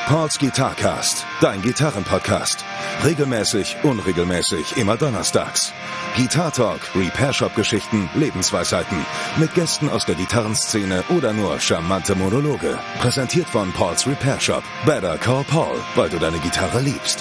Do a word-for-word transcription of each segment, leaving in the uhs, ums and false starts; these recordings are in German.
Pauls Guitarcast, dein Gitarrenpodcast. Regelmäßig, unregelmäßig, immer donnerstags. Guitar Talk, Repair Shop Geschichten, Lebensweisheiten. Mit Gästen aus der Gitarrenszene oder nur charmante Monologe. Präsentiert von Pauls Repair Shop. Better call Paul, weil du deine Gitarre liebst.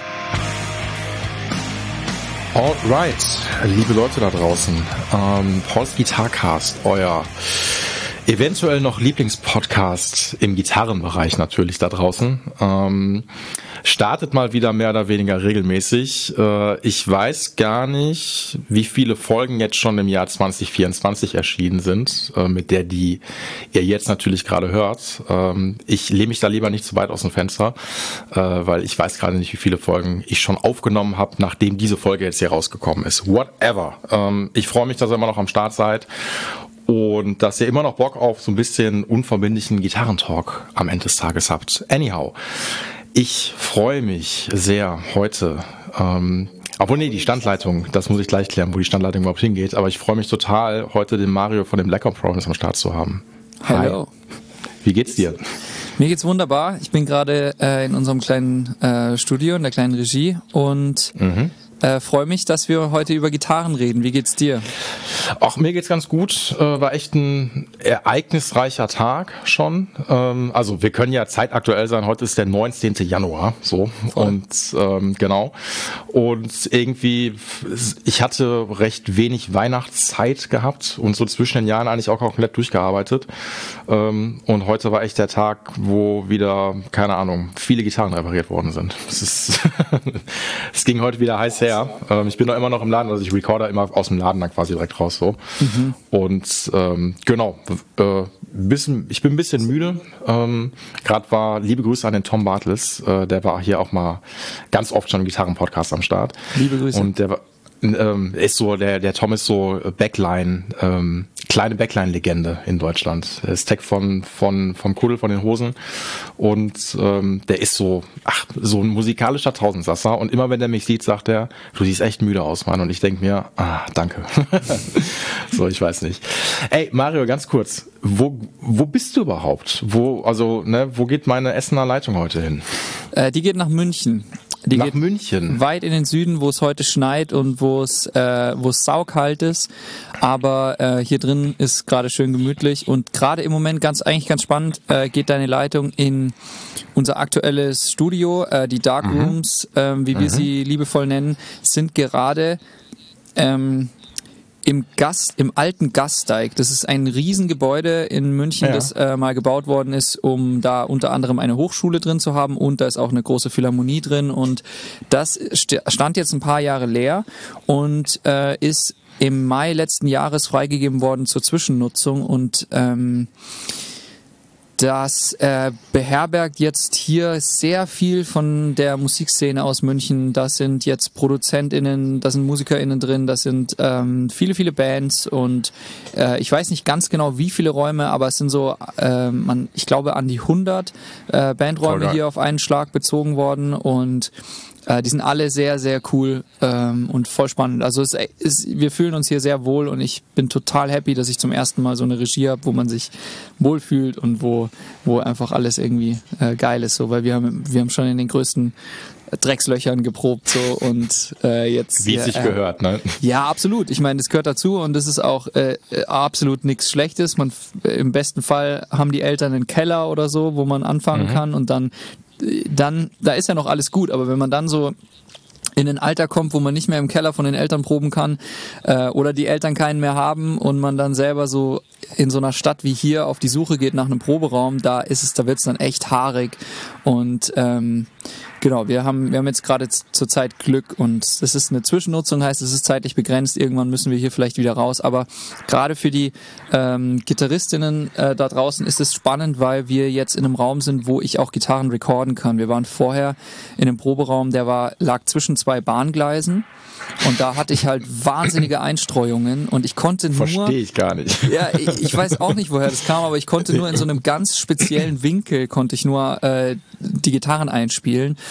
Alright, liebe Leute da draußen. Ähm, Pauls Guitarcast, euer eventuell noch Lieblingspodcast im Gitarrenbereich natürlich da draußen. Ähm, startet mal wieder mehr oder weniger regelmäßig. Äh, ich weiß gar nicht, wie viele Folgen jetzt schon im Jahr zwanzig vierundzwanzig erschienen sind, äh, mit der die ihr jetzt natürlich gerade hört. Ähm, ich lehne mich da lieber nicht zu weit aus dem Fenster, äh, weil ich weiß gerade nicht, wie viele Folgen ich schon aufgenommen habe, nachdem diese Folge jetzt hier rausgekommen ist. Whatever. Ähm, ich freue mich, dass ihr immer noch am Start seid. Und dass ihr immer noch Bock auf so ein bisschen unverbindlichen Gitarrentalk am Ende des Tages habt. Anyhow, ich freue mich sehr heute, ähm, obwohl nee, die Standleitung, das muss ich gleich klären, wo die Standleitung überhaupt hingeht, aber ich freue mich total, heute den Mario von dem Black Promise am Start zu haben. Hallo. Wie geht's dir? Mir geht's wunderbar. Ich bin gerade äh, in unserem kleinen äh, Studio, in der kleinen Regie und mhm. Äh, freue mich, dass wir heute über Gitarren reden. Wie geht's dir? Auch mir geht's ganz gut. Äh, war echt ein ereignisreicher Tag schon. Ähm, also wir können ja zeitaktuell sein. Heute ist der neunzehnten Januar. So. Voll. Und ähm, genau. Und irgendwie, ich hatte recht wenig Weihnachtszeit gehabt und so zwischen den Jahren eigentlich auch komplett durchgearbeitet. Ähm, und heute war echt der Tag, wo wieder, keine Ahnung, viele Gitarren repariert worden sind. Es ist es ging heute wieder heiß her. Ja, ähm, ich bin noch immer noch im Laden, also ich recorde immer aus dem Laden dann quasi direkt raus so. Mhm. Und ähm, genau, äh, bisschen, ich bin ein bisschen müde. Ähm, Gerade war, liebe Grüße an den Tom Bartels, äh, der war hier auch mal ganz oft schon im Gitarrenpodcast am Start. Liebe Grüße. Und der war Ähm, ist so, der, der Tom ist so Backline, ähm, kleine Backline-Legende in Deutschland. Er ist Tech von, von, vom Kuddel von den Hosen und ähm, der ist so, ach, so ein musikalischer Tausendsasser und immer wenn der mich sieht, sagt er, du siehst echt müde aus, Mann, und ich denke mir, ah, danke. So, ich weiß nicht. Ey, Mario, ganz kurz, wo, wo bist du überhaupt? Wo, also, ne, wo geht meine Essener Leitung heute hin? Äh, die geht nach München. Die Nach geht München. Weit in den Süden, wo es heute schneit und wo es äh, wo es saukalt ist. Aber äh, hier drin ist gerade schön gemütlich und gerade im Moment ganz eigentlich ganz spannend äh, geht deine Leitung in unser aktuelles Studio. Äh, die Dark mhm. Rooms, äh, wie wir mhm. sie liebevoll nennen, sind gerade ähm, im Gast, im alten Gasteig. Das ist ein Riesengebäude in München, ja. das äh, mal gebaut worden ist, um da unter anderem eine Hochschule drin zu haben und da ist auch eine große Philharmonie drin und das st- stand jetzt ein paar Jahre leer und äh, ist im Mai letzten Jahres freigegeben worden zur Zwischennutzung und ähm, Das äh, beherbergt jetzt hier sehr viel von der Musikszene aus München. Da sind jetzt ProduzentInnen, da sind MusikerInnen drin, da sind ähm, viele, viele Bands und äh, ich weiß nicht ganz genau, wie viele Räume, aber es sind so, äh, man, ich glaube, an die hundert äh, Bandräume hier auf einen Schlag bezogen worden und Äh, die sind alle sehr, sehr cool ähm, und voll spannend. Also es ist, wir fühlen uns hier sehr wohl und ich bin total happy, dass ich zum ersten Mal so eine Regie habe, wo man sich wohlfühlt und wo wo einfach alles irgendwie äh, geil ist. So, weil wir haben wir haben schon in den größten Dreckslöchern geprobt so und äh, jetzt wie es sich äh, gehört, ne? Ja, absolut. Ich meine, das gehört dazu und das ist auch äh, absolut nichts Schlechtes. Man im besten Fall haben die Eltern einen Keller oder so, wo man anfangen mhm. kann und dann dann, da ist ja noch alles gut, aber wenn man dann so in ein Alter kommt, wo man nicht mehr im Keller von den Eltern proben kann äh, oder die Eltern keinen mehr haben und man dann selber so in so einer Stadt wie hier auf die Suche geht nach einem Proberaum, da ist es, da wird's dann echt haarig und ähm, genau, wir haben wir haben jetzt gerade zurzeit Glück und es ist eine Zwischennutzung, heißt es ist zeitlich begrenzt, irgendwann müssen wir hier vielleicht wieder raus, aber gerade für die ähm, Gitarristinnen äh, da draußen ist es spannend, weil wir jetzt in einem Raum sind, wo ich auch Gitarren recorden kann. Wir waren vorher in einem Proberaum, der war lag zwischen zwei Bahngleisen und da hatte ich halt wahnsinnige Einstreuungen und ich konnte nur... Verstehe ich gar nicht. Ja, ich, ich weiß auch nicht, woher das kam, aber ich konnte nur in so einem ganz speziellen Winkel konnte ich nur äh, die Gitarren einspielen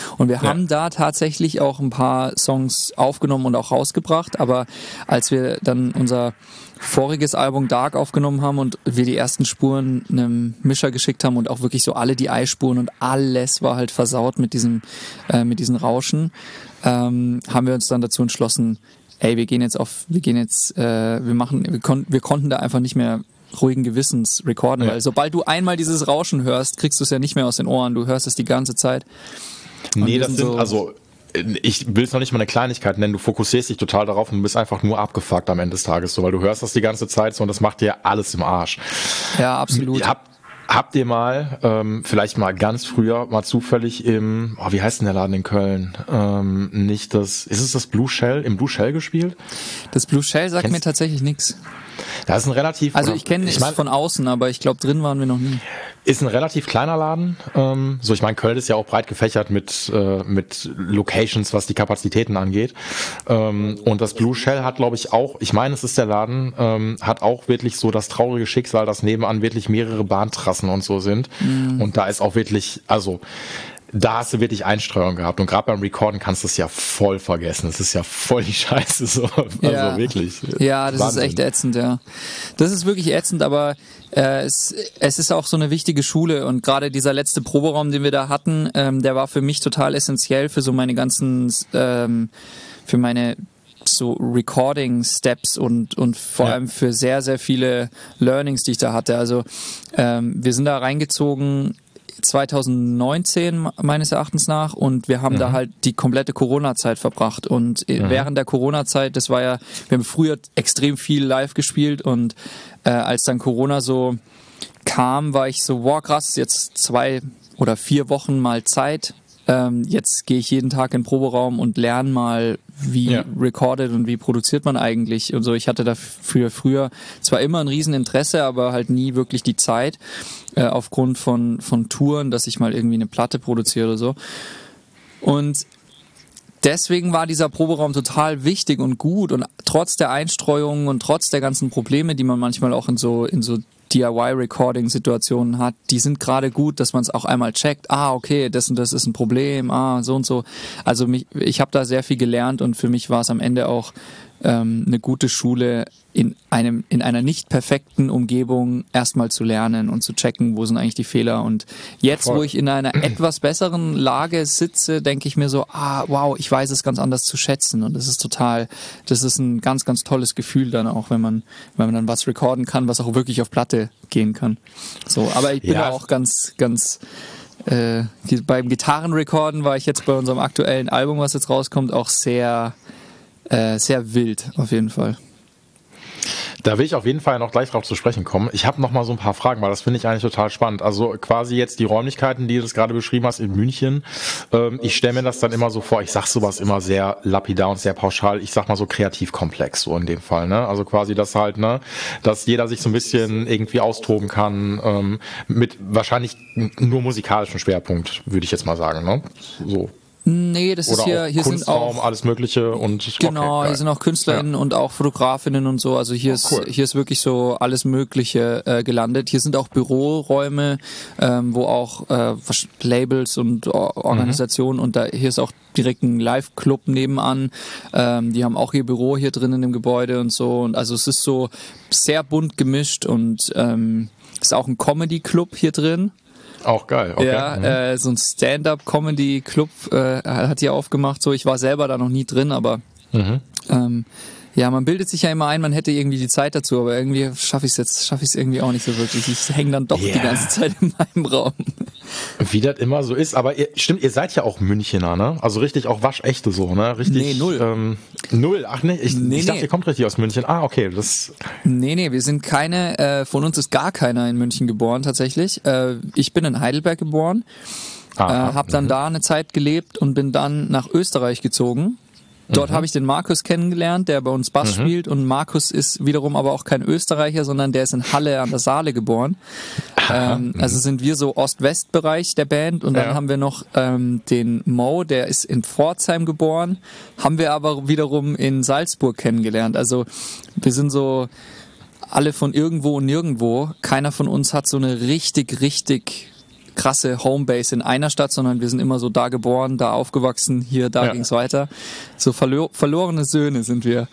Und wir Ja. haben da tatsächlich auch ein paar Songs aufgenommen und auch rausgebracht, aber als wir dann unser voriges Album Dark aufgenommen haben und wir die ersten Spuren einem Mischer geschickt haben und auch wirklich so alle die Eispuren und alles war halt versaut mit diesem äh, mit diesen Rauschen, ähm, haben wir uns dann dazu entschlossen, ey, wir gehen jetzt auf, wir gehen jetzt, äh, wir machen, wir konnten, wir konnten da einfach nicht mehr ruhigen Gewissens recorden, ja. weil sobald du einmal dieses Rauschen hörst, kriegst du es ja nicht mehr aus den Ohren, du hörst es die ganze Zeit. Und nee, das sind sind, so, also ich will es noch nicht mal eine Kleinigkeit nennen, du fokussierst dich total darauf und du bist einfach nur abgefuckt am Ende des Tages, so, weil du hörst das die ganze Zeit so und das macht dir alles im Arsch. Ja, absolut. Ihr habt, habt ihr mal, ähm, vielleicht mal ganz früher, mal zufällig im, oh, wie heißt denn der Laden in Köln? Ähm, nicht das, ist es das Blue Shell, im Blue Shell gespielt? Das Blue Shell sagt Kennst mir tatsächlich nichts. Das ist ein relativ... Also ich kenne es ich mein, von außen, aber ich glaube, drin waren wir noch nie. Ist ein relativ kleiner Laden. Ähm, so, ich meine, Köln ist ja auch breit gefächert mit äh, mit Locations, was die Kapazitäten angeht. Ähm, und das Blue Shell hat, glaube ich, auch, ich meine, es ist der Laden, ähm, hat auch wirklich so das traurige Schicksal, dass nebenan wirklich mehrere Bahntrassen und so sind. Mhm. Und da ist auch wirklich, also da hast du wirklich Einstreuung gehabt. Und gerade beim Recorden kannst du es ja voll vergessen. Das ist ja voll die Scheiße. So. Also ja. wirklich. Ja, das Wahnsinn. ist echt ätzend, ja. Das ist wirklich ätzend, aber äh, es, es ist auch so eine wichtige Schule. Und gerade dieser letzte Proberaum, den wir da hatten, ähm, der war für mich total essentiell für so meine ganzen, ähm, für meine so Recording-Steps und und vor ja. allem für sehr, sehr viele Learnings, die ich da hatte. Also ähm, wir sind da reingezogen zwanzig neunzehn meines Erachtens nach und wir haben mhm. da halt die komplette Corona-Zeit verbracht und mhm. während der Corona-Zeit, das war ja, wir haben früher extrem viel live gespielt und äh, als dann Corona so kam, war ich so, wow krass, jetzt zwei oder vier Wochen mal Zeit, ähm, jetzt gehe ich jeden Tag in den Proberaum und lerne mal, wie ja. recorded und wie produziert man eigentlich und so. Ich hatte dafür früher zwar immer ein Rieseninteresse, aber halt nie wirklich die Zeit äh, aufgrund von von Touren, dass ich mal irgendwie eine Platte produziere oder so. Und deswegen war dieser Proberaum total wichtig und gut und trotz der Einstreuungen und trotz der ganzen Probleme, die man manchmal auch in so in so D I Y-Recording-Situationen hat, die sind gerade gut, dass man es auch einmal checkt, ah, okay, das und das ist ein Problem, ah, so und so. Also mich, ich habe da sehr viel gelernt und für mich war es am Ende auch ähm, eine gute Schule, in einem in einer nicht perfekten Umgebung erstmal zu lernen und zu checken, wo sind eigentlich die Fehler. Und jetzt, Voll. wo ich in einer etwas besseren Lage sitze, denke ich mir so, ah, wow, ich weiß es ganz anders zu schätzen. Und das ist total, das ist ein ganz, ganz tolles Gefühl dann auch, wenn man, wenn man dann was recorden kann, was auch wirklich auf Platte gehen kann. So, aber ich bin ja auch ganz, ganz äh, beim Gitarrenrecorden war ich jetzt bei unserem aktuellen Album, was jetzt rauskommt, auch sehr, äh, sehr wild auf jeden Fall. Da will ich auf jeden Fall noch gleich drauf zu sprechen kommen. Ich habe noch mal so ein paar Fragen, weil das finde ich eigentlich total spannend. Also quasi jetzt die Räumlichkeiten, die du das gerade beschrieben hast in München. Ähm, ich stelle mir das dann immer so vor, ich sag sowas immer sehr lapidar und sehr pauschal. Ich sag mal so kreativ komplex, so in dem Fall. Ne? Also quasi das halt, ne, dass jeder sich so ein bisschen irgendwie austoben kann, ähm, mit wahrscheinlich nur musikalischem Schwerpunkt, würde ich jetzt mal sagen. Ne? So. Nee, das Oder ist hier, auch hier Kunstraum, sind auch alles Mögliche und genau, okay, hier sind auch KünstlerInnen ja. und auch Fotografinnen und so. Also hier oh, cool. ist hier ist wirklich so alles Mögliche äh, gelandet. Hier sind auch Büroräume, ähm, wo auch äh, Labels und Organisationen mhm. und da hier ist auch direkt ein Live-Club nebenan. Ähm, die haben auch ihr Büro hier drin in dem Gebäude und so. Und also es ist so sehr bunt gemischt und ähm, ist auch ein Comedy-Club hier drin. Auch geil, okay. Ja, mhm. äh, so ein Stand-up-Comedy-Club äh, hat hier aufgemacht. So, ich war selber da noch nie drin, aber mhm. ähm, ja, man bildet sich ja immer ein, man hätte irgendwie die Zeit dazu, aber irgendwie schaffe ich es jetzt, schaffe ich es irgendwie auch nicht so wirklich. Ich hänge dann doch yeah. die ganze Zeit in meinem Raum. Wie das immer so ist, aber ihr, stimmt, ihr seid ja auch Münchener, ne? Also richtig auch waschechte so, ne? Richtig. Nee, null. Ähm, null, ach nee, ich, nee, ich dachte, nee. ihr kommt richtig aus München. Ah, okay, das... Nee, nee, wir sind keine, äh, von uns ist gar keiner in München geboren tatsächlich. Äh, ich bin in Heidelberg geboren, äh, habe dann mhm. da eine Zeit gelebt und bin dann nach Österreich gezogen. Dort mhm. habe ich den Markus kennengelernt, der bei uns Bass mhm. spielt und Markus ist wiederum aber auch kein Österreicher, sondern der ist in Halle an der Saale geboren. Ähm, mhm. Also sind wir so Ost-West-Bereich der Band und dann ja. haben wir noch ähm, den Mo, der ist in Pforzheim geboren, haben wir aber wiederum in Salzburg kennengelernt. Also wir sind so alle von irgendwo und nirgendwo. Keiner von uns hat so eine richtig, richtig krasse Homebase in einer Stadt, sondern wir sind immer so da geboren, da aufgewachsen, hier, da ja. ging's weiter. So verlo- verlorene Söhne sind wir.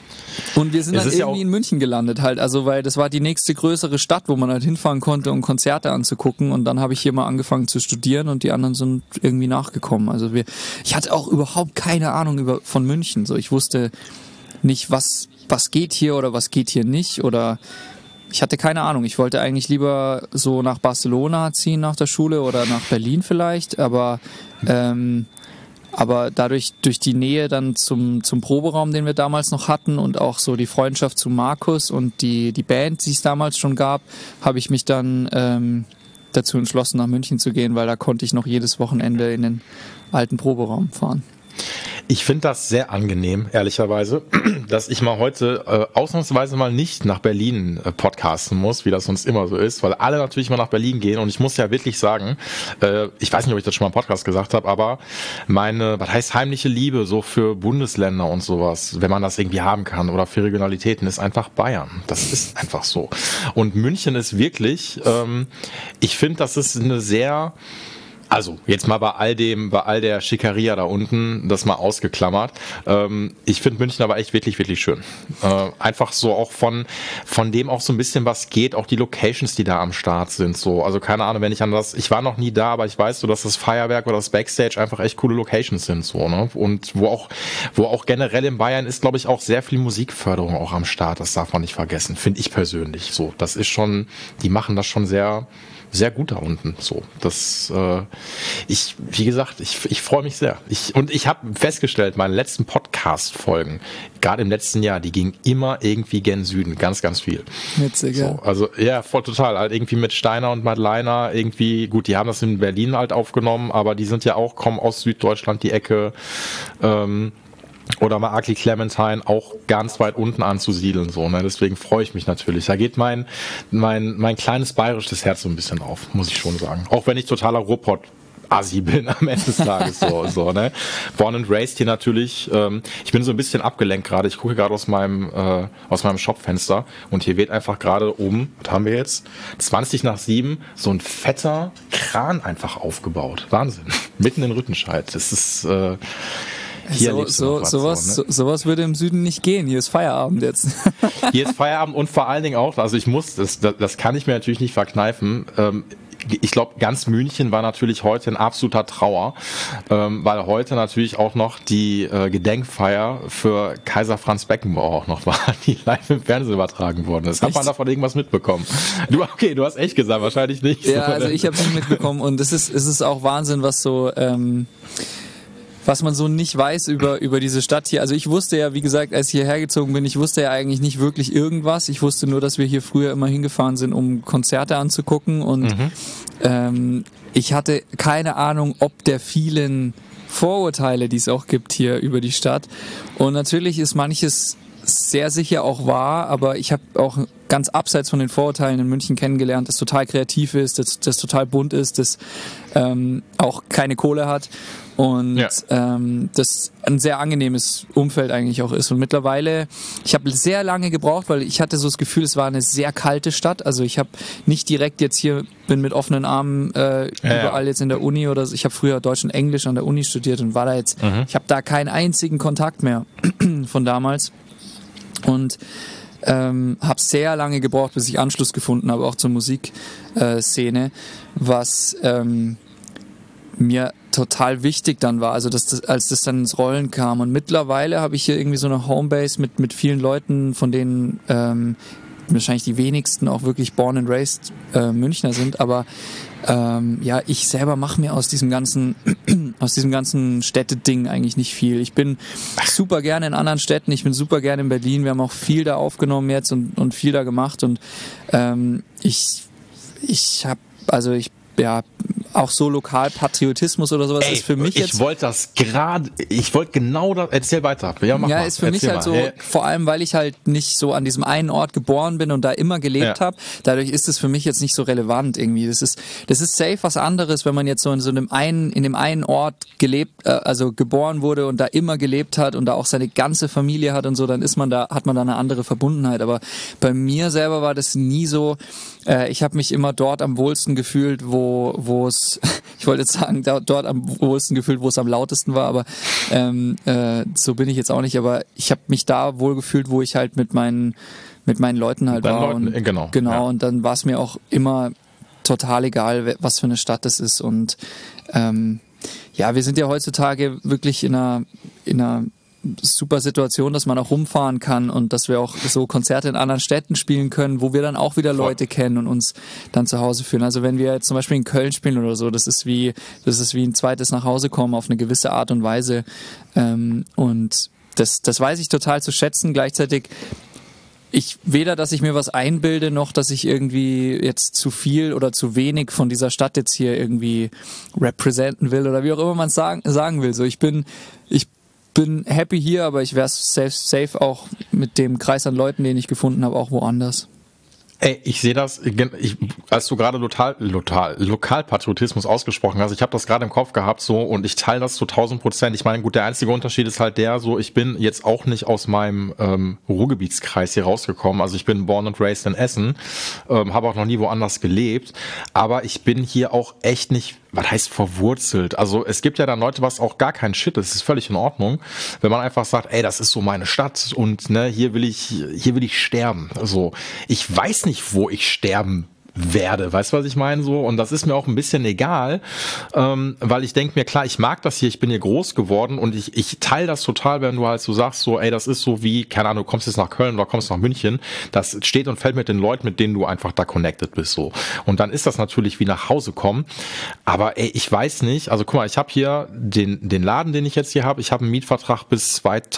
Und wir sind es dann irgendwie ja in München gelandet halt, also weil das war die nächste größere Stadt, wo man halt hinfahren konnte, um Konzerte anzugucken, und dann habe ich hier mal angefangen zu studieren und die anderen sind irgendwie nachgekommen. Also wir, ich hatte auch überhaupt keine Ahnung über von München, so ich wusste nicht, was was geht hier oder was geht hier nicht, oder ich hatte keine Ahnung. Ich wollte eigentlich lieber so nach Barcelona ziehen nach der Schule oder nach Berlin vielleicht, aber ähm, Aber dadurch, durch die Nähe dann zum, zum Proberaum, den wir damals noch hatten, und auch so die Freundschaft zu Markus und die, die Band, die es damals schon gab, habe ich mich dann ähm, dazu entschlossen, nach München zu gehen, weil da konnte ich noch jedes Wochenende in den alten Proberaum fahren. Ich finde das sehr angenehm, ehrlicherweise, dass ich mal heute äh, ausnahmsweise mal nicht nach Berlin äh, podcasten muss, wie das sonst immer so ist, weil alle natürlich mal nach Berlin gehen, und ich muss ja wirklich sagen, äh, ich weiß nicht, ob ich das schon mal im Podcast gesagt habe, aber meine, was heißt heimliche Liebe so für Bundesländer und sowas, wenn man das irgendwie haben kann, oder für Regionalitäten, ist einfach Bayern. Das ist einfach so. Und München ist wirklich, ähm, ich finde, das ist eine sehr... Also, jetzt mal bei all dem, bei all der Schickeria da unten, das mal ausgeklammert. Ähm, ich finde München aber echt wirklich, wirklich schön. Äh, einfach so auch von, von dem auch so ein bisschen was geht, auch die Locations, die da am Start sind, so. Also, keine Ahnung, wenn ich an das, ich war noch nie da, aber ich weiß so, dass das Feuerwerk oder das Backstage einfach echt coole Locations sind, so, ne? Und wo auch, wo auch generell in Bayern ist, glaube ich, auch sehr viel Musikförderung auch am Start. Das darf man nicht vergessen. Finde ich persönlich so. Das ist schon, die machen das schon sehr, sehr gut da unten, so. Das, äh, ich, wie gesagt, ich, ich freue mich sehr. Ich, und ich habe festgestellt, meine letzten Podcast-Folgen, gerade im letzten Jahr, die gingen immer irgendwie gen Süden, ganz, ganz viel. Witzig, so, also, ja, voll total, halt irgendwie mit Steiner und Madleiner irgendwie, gut, die haben das in Berlin halt aufgenommen, aber die sind ja auch, kommen aus Süddeutschland, die Ecke, ähm, oder mal Aki Clementine auch ganz weit unten anzusiedeln, so, ne? Deswegen freue ich mich natürlich. Da geht mein, mein, mein kleines bayerisches Herz so ein bisschen auf, muss ich schon sagen. Auch wenn ich totaler Ruhrpott Assi bin am Ende des Tages, so, so, ne? Born and raised hier natürlich. Ähm, ich bin so ein bisschen abgelenkt gerade. Ich gucke gerade aus meinem, äh, aus meinem Shopfenster, und hier wird einfach gerade um, was haben wir jetzt? zwanzig nach sieben, so ein fetter Kran einfach aufgebaut. Wahnsinn. Mitten in Rüttenscheid. Das ist, äh, Hier so, so, was, sowas, so, ne? sowas würde im Süden nicht gehen. Hier ist Feierabend jetzt. Hier ist Feierabend, und vor allen Dingen auch, also ich muss, das, das kann ich mir natürlich nicht verkneifen, ähm, ich glaube, ganz München war natürlich heute in absoluter Trauer, ähm, weil heute natürlich auch noch die äh, Gedenkfeier für Kaiser Franz Beckenbauer auch noch war, die live im Fernsehen übertragen worden ist. Hat man davon irgendwas mitbekommen? Du, okay, du hast echt gesagt, wahrscheinlich nicht. Ja, also ich habe es nicht mitbekommen, und es ist, es ist auch Wahnsinn, was so... Ähm was man so nicht weiß über, über diese Stadt hier. Also ich wusste ja, wie gesagt, als ich hierher gezogen bin, ich wusste ja eigentlich nicht wirklich irgendwas. Ich wusste nur, dass wir hier früher immer hingefahren sind, um Konzerte anzugucken, und mhm. ähm, ich hatte keine Ahnung, ob der vielen Vorurteile, die es auch gibt hier über die Stadt. Und natürlich ist manches sehr sicher auch wahr, aber ich habe auch ganz abseits von den Vorurteilen in München kennengelernt, das total kreativ ist, das, das total bunt ist, das ähm, auch keine Kohle hat, und ja. ähm, das ein sehr angenehmes Umfeld eigentlich auch ist. Und mittlerweile, ich habe sehr lange gebraucht, weil ich hatte so das Gefühl, es war eine sehr kalte Stadt. Also ich habe nicht direkt jetzt hier, bin mit offenen Armen äh, ja, überall ja. jetzt in der Uni oder so. Ich habe früher Deutsch und Englisch an der Uni studiert und war da jetzt, mhm. ich habe da keinen einzigen Kontakt mehr von damals. Und ähm, habe sehr lange gebraucht, bis ich Anschluss gefunden habe, auch zur Musikszene, äh, was ähm, mir total wichtig dann war, also dass das, als das dann ins Rollen kam. Und mittlerweile habe ich hier irgendwie so eine Homebase mit mit vielen Leuten, von denen ähm, wahrscheinlich die wenigsten auch wirklich born and raised äh, Münchner sind, aber ähm, ja, ich selber mache mir aus diesem ganzen aus diesem ganzen Städteding eigentlich nicht viel. Ich bin super gerne in anderen Städten, ich bin super gerne in Berlin, wir haben auch viel da aufgenommen jetzt und, und viel da gemacht, und ähm, ich ich habe, also ich ja, auch so Lokalpatriotismus oder sowas Ey, ist für mich ich jetzt... Ich wollte das gerade, ich wollte genau das, erzähl weiter. Ja, mach ja mal, ist für mich halt mal. so, hey. vor allem, weil ich halt nicht so an diesem einen Ort geboren bin und da immer gelebt ja. habe, dadurch ist es für mich jetzt nicht so relevant irgendwie. Das ist, das ist safe was anderes, wenn man jetzt so in so einem einen, in dem einen Ort gelebt, äh, also geboren wurde und da immer gelebt hat und da auch seine ganze Familie hat und so, dann ist man da, hat man da eine andere Verbundenheit. Aber bei mir selber war das nie so. Äh, ich habe mich immer dort am wohlsten gefühlt, wo, wo es, ich wollte jetzt sagen, da, dort am wohlsten gefühlt, wo es am lautesten war, aber ähm, äh, so bin ich jetzt auch nicht. Aber ich habe mich da wohl gefühlt, wo ich halt mit meinen, mit meinen Leuten halt war. Leuten, und, genau. Genau. Ja. Und dann war es mir auch immer total egal, was für eine Stadt das ist. Und ähm, ja, wir sind ja heutzutage wirklich in einer, in einer super Situation, dass man auch rumfahren kann und dass wir auch so Konzerte in anderen Städten spielen können, wo wir dann auch wieder Leute kennen und uns dann zu Hause fühlen. Also wenn wir jetzt zum Beispiel in Köln spielen oder so, das ist wie, das ist wie ein zweites Nachhausekommen auf eine gewisse Art und Weise. Ähm, und das, das weiß ich total zu schätzen. Gleichzeitig ich weder, dass ich mir was einbilde, noch, dass ich irgendwie jetzt zu viel oder zu wenig von dieser Stadt jetzt hier irgendwie representen will oder wie auch immer man es sagen, sagen will. So, ich bin, ich bin happy hier, aber ich wäre safe, safe auch mit dem Kreis an Leuten, den ich gefunden habe, auch woanders. Ey, ich sehe das, ich, als du gerade Lokal, Lokal, Lokalpatriotismus ausgesprochen hast, ich habe das gerade im Kopf gehabt so und ich teile das zu tausend Prozent. Ich meine, gut, der einzige Unterschied ist halt der, so ich bin jetzt auch nicht aus meinem ähm, Ruhrgebietskreis hier rausgekommen. Also ich bin born and raised in Essen, ähm, habe auch noch nie woanders gelebt, aber ich bin hier auch echt nicht, was heißt verwurzelt? Also es gibt ja dann Leute, was auch gar kein Shit ist, das ist völlig in Ordnung, wenn man einfach sagt, ey, das ist so meine Stadt und ne, hier will ich, hier will ich sterben. Also ich weiß nicht, nicht, wo ich sterben werde, weißt du, was ich meine so? Und das ist mir auch ein bisschen egal, ähm, weil ich denke mir, klar, ich mag das hier, ich bin hier groß geworden und ich, ich teile das total, wenn du halt so sagst, so, ey, das ist so wie, keine Ahnung, du kommst jetzt nach Köln oder kommst nach München, das steht und fällt mit den Leuten, mit denen du einfach da connected bist, so. Und dann ist das natürlich wie nach Hause kommen, aber ey, ich weiß nicht, also guck mal, ich habe hier den, den Laden, den ich jetzt hier habe, ich habe einen Mietvertrag bis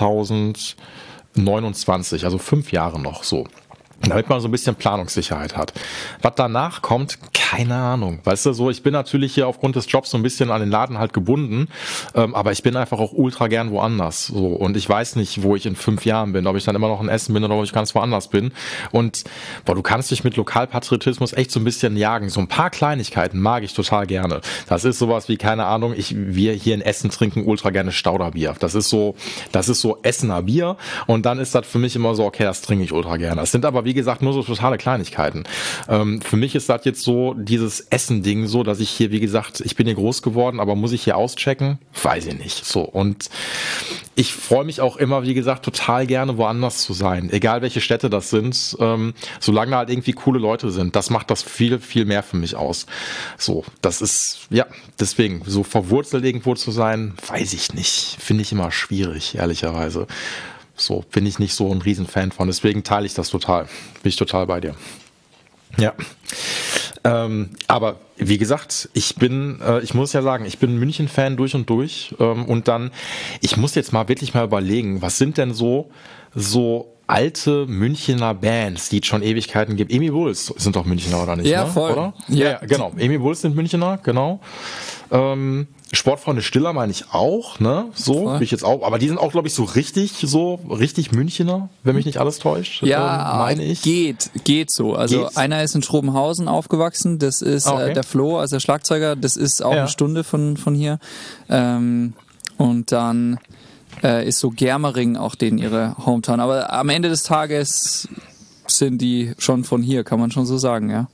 zweitausendneunundzwanzig, also fünf Jahre noch, so. Damit man so ein bisschen Planungssicherheit hat. Was danach kommt, keine Ahnung. Weißt du, so, ich bin natürlich hier aufgrund des Jobs so ein bisschen an den Laden halt gebunden, ähm, aber ich bin einfach auch ultra gern woanders. So, und ich weiß nicht, wo ich in fünf Jahren bin, ob ich dann immer noch in Essen bin oder ob ich ganz woanders bin. Und boah, du kannst dich mit Lokalpatriotismus echt so ein bisschen jagen. So ein paar Kleinigkeiten mag ich total gerne. Das ist sowas wie, keine Ahnung, ich, wir hier in Essen trinken ultra gerne Stauderbier. Das ist so, das ist so Essener Bier und dann ist das für mich immer so, okay, das trinke ich ultra gerne. Das sind aber, wie gesagt, nur so totale Kleinigkeiten. Ähm, für mich ist das jetzt so dieses Essen-Ding so, dass ich hier, wie gesagt, ich bin hier groß geworden, aber muss ich hier auschecken? Weiß ich nicht. So, und ich freue mich auch immer, wie gesagt, total gerne woanders zu sein. Egal welche Städte das sind, ähm, solange da halt irgendwie coole Leute sind. Das macht das viel, viel mehr für mich aus. So, das ist, ja, deswegen, so verwurzelt irgendwo zu sein, weiß ich nicht. Finde ich immer schwierig, ehrlicherweise. So, bin ich nicht so ein Riesenfan von. Deswegen teile ich das total. Bin ich total bei dir. Ja. Ähm, aber wie gesagt, ich bin, äh, ich muss ja sagen, ich bin München-Fan durch und durch. Ähm, und dann, ich muss jetzt mal wirklich mal überlegen, was sind denn so, so alte Münchner Bands, die es schon Ewigkeiten gibt. Emi Bulls sind doch Münchner, oder nicht? Ja, ne? voll. Oder? Ja, ja, genau. Emi Bulls sind Münchner, genau. Ähm, Sportfreunde Stiller meine ich auch, ne? So, bin ich jetzt auch. Aber die sind auch, glaube ich, so richtig, so richtig Münchner, wenn mich nicht alles täuscht. Ja, ähm, meine ich. geht, geht so. Also Geht's? einer ist in Schrobenhausen aufgewachsen, das ist Okay. äh, der Flo, also der Schlagzeuger, das ist auch Ja. eine Stunde von, von hier. Ähm, und dann äh, ist so Germering auch denen ihre Hometown. Aber am Ende des Tages sind die schon von hier, kann man schon so sagen, ja.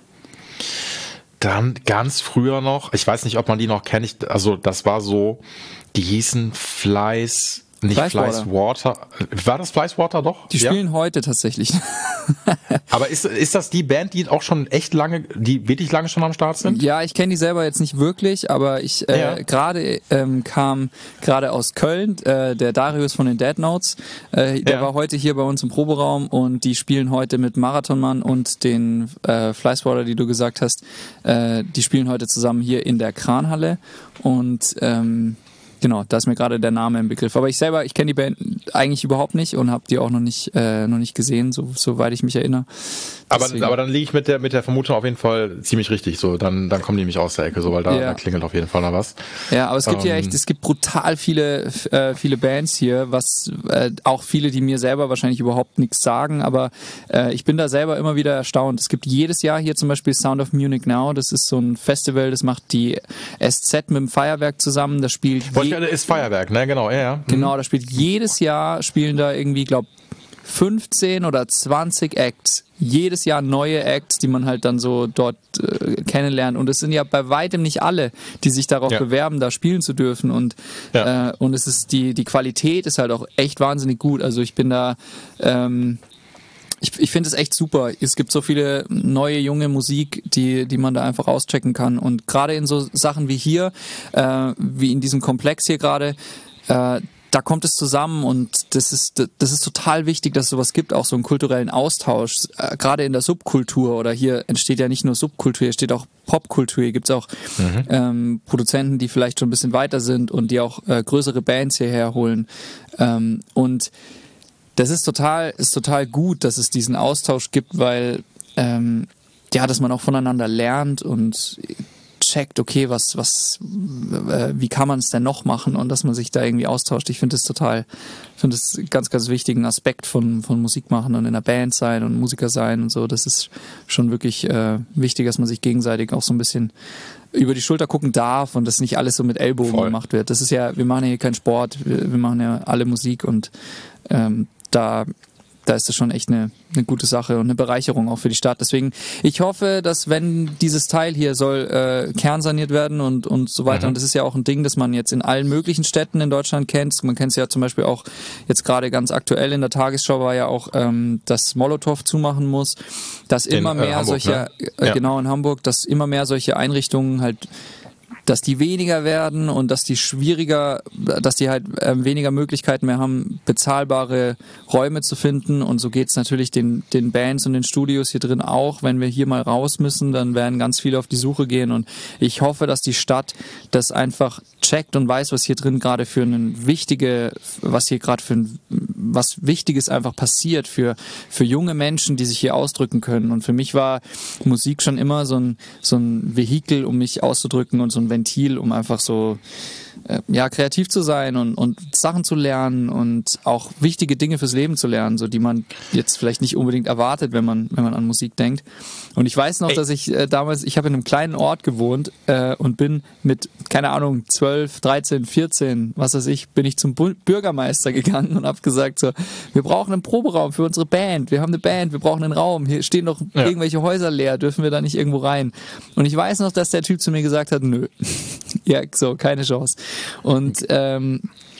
Dann ganz früher noch, ich weiß nicht, ob man die noch kennt, ich, also das war so, die hießen Fleiß, nicht Fleißwater. War das Fleißwater doch? Die spielen ja heute tatsächlich. Aber ist, ist das die Band, die auch schon echt lange, die wirklich lange schon am Start sind? Ja, ich kenne die selber jetzt nicht wirklich, aber ich äh, Ja. gerade ähm, kam gerade aus Köln, äh, der Darius von den Dead Notes, äh, der Ja. war heute hier bei uns im Proberaum und die spielen heute mit Marathonmann und den äh, Fleißwater, die du gesagt hast, äh, die spielen heute zusammen hier in der Kranhalle und ähm, genau, da ist mir gerade der Name im Begriff. Aber ich selber, ich kenne die Band eigentlich überhaupt nicht und habe die auch noch nicht, äh, noch nicht gesehen, so, soweit ich mich erinnere. Aber, aber dann liege ich mit der mit der Vermutung auf jeden Fall ziemlich richtig. So, dann dann kommen die nämlich aus der Ecke, so, weil da, ja. da klingelt auf jeden Fall noch was. Ja, aber es gibt ähm, ja echt, es gibt brutal viele äh, viele Bands hier, was äh, auch viele, die mir selber wahrscheinlich überhaupt nichts sagen, aber äh, ich bin da selber immer wieder erstaunt. Es gibt jedes Jahr hier zum Beispiel Sound of Munich Now. Das ist so ein Festival, das macht die S Z mit dem Feuerwerk zusammen. Das spielt je- ist Feuerwerk, ne? Genau, ja, ja. Genau, da spielt jedes Jahr spielen da irgendwie, glaube fünfzehn oder zwanzig Acts. Jedes Jahr neue Acts, die man halt dann so dort äh, kennenlernt. Und es sind ja bei weitem nicht alle, die sich darauf ja. bewerben, da spielen zu dürfen. Und ja. äh, und es ist die die Qualität ist halt auch echt wahnsinnig gut. Also ich bin da ähm, Ich, ich finde es echt super. Es gibt so viele neue, junge Musik, die, die man da einfach auschecken kann. Und gerade in so Sachen wie hier, äh, wie in diesem Komplex hier gerade, äh, da kommt es zusammen und das ist das ist total wichtig, dass es sowas gibt, auch so einen kulturellen Austausch, äh, gerade in der Subkultur. Oder hier entsteht ja nicht nur Subkultur, hier steht auch Popkultur. Hier gibt es auch mhm. ähm, Produzenten, die vielleicht schon ein bisschen weiter sind und die auch äh, größere Bands hierher holen. Ähm, und das ist total ist total gut, dass es diesen Austausch gibt, weil ähm, ja, dass man auch voneinander lernt und checkt, okay, was, was, äh, wie kann man es denn noch machen und dass man sich da irgendwie austauscht. Ich finde das total, finde das ganz, ganz wichtigen Aspekt von, von Musik machen und in einer Band sein und Musiker sein und so. Das ist schon wirklich äh, wichtig, dass man sich gegenseitig auch so ein bisschen über die Schulter gucken darf und dass nicht alles so mit Ellbogen Voll. gemacht wird. Das ist ja, wir machen ja hier keinen Sport, wir, wir machen ja alle Musik und ähm, da da ist das schon echt eine, eine gute Sache und eine Bereicherung auch für die Stadt. Deswegen, ich hoffe, dass wenn dieses Teil hier soll äh, kernsaniert werden und und so weiter, mhm. und das ist ja auch ein Ding, das man jetzt in allen möglichen Städten in Deutschland kennt. Man kennt es ja zum Beispiel auch jetzt gerade ganz aktuell in der Tagesschau war ja auch, ähm, dass Molotow zumachen muss, dass immer in, mehr äh, Hamburg, solche, ne? äh, ja. genau in Hamburg, dass immer mehr solche Einrichtungen halt dass die weniger werden und dass die schwieriger, dass die halt äh, weniger Möglichkeiten mehr haben, bezahlbare Räume zu finden. Und so geht's natürlich den, den Bands und den Studios hier drin auch. Wenn wir hier mal raus müssen, dann werden ganz viele auf die Suche gehen. Und ich hoffe, dass die Stadt das einfach checkt und weiß, was hier drin gerade für ein wichtige, was hier gerade für ein, was Wichtiges einfach passiert für, für junge Menschen, die sich hier ausdrücken können. Und für mich war Musik schon immer so ein, so ein Vehikel, um mich auszudrücken und so ein Ventil, um einfach so äh, ja, kreativ zu sein und, und Sachen zu lernen und auch wichtige Dinge fürs Leben zu lernen, so die man jetzt vielleicht nicht unbedingt erwartet, wenn man, wenn man an Musik denkt. Und ich weiß noch, Ey. dass ich äh, damals, ich habe in einem kleinen Ort gewohnt äh, und bin mit, keine Ahnung, zwölf, dreizehn, vierzehn, was weiß ich, bin ich zum Bu- Bürgermeister gegangen und habe gesagt so, wir brauchen einen Proberaum für unsere Band, wir haben eine Band, wir brauchen einen Raum, hier stehen noch ja. irgendwelche Häuser leer, dürfen wir da nicht irgendwo rein? Und ich weiß noch, dass der Typ zu mir gesagt hat, nö, ja, so, keine Chance. Und ähm,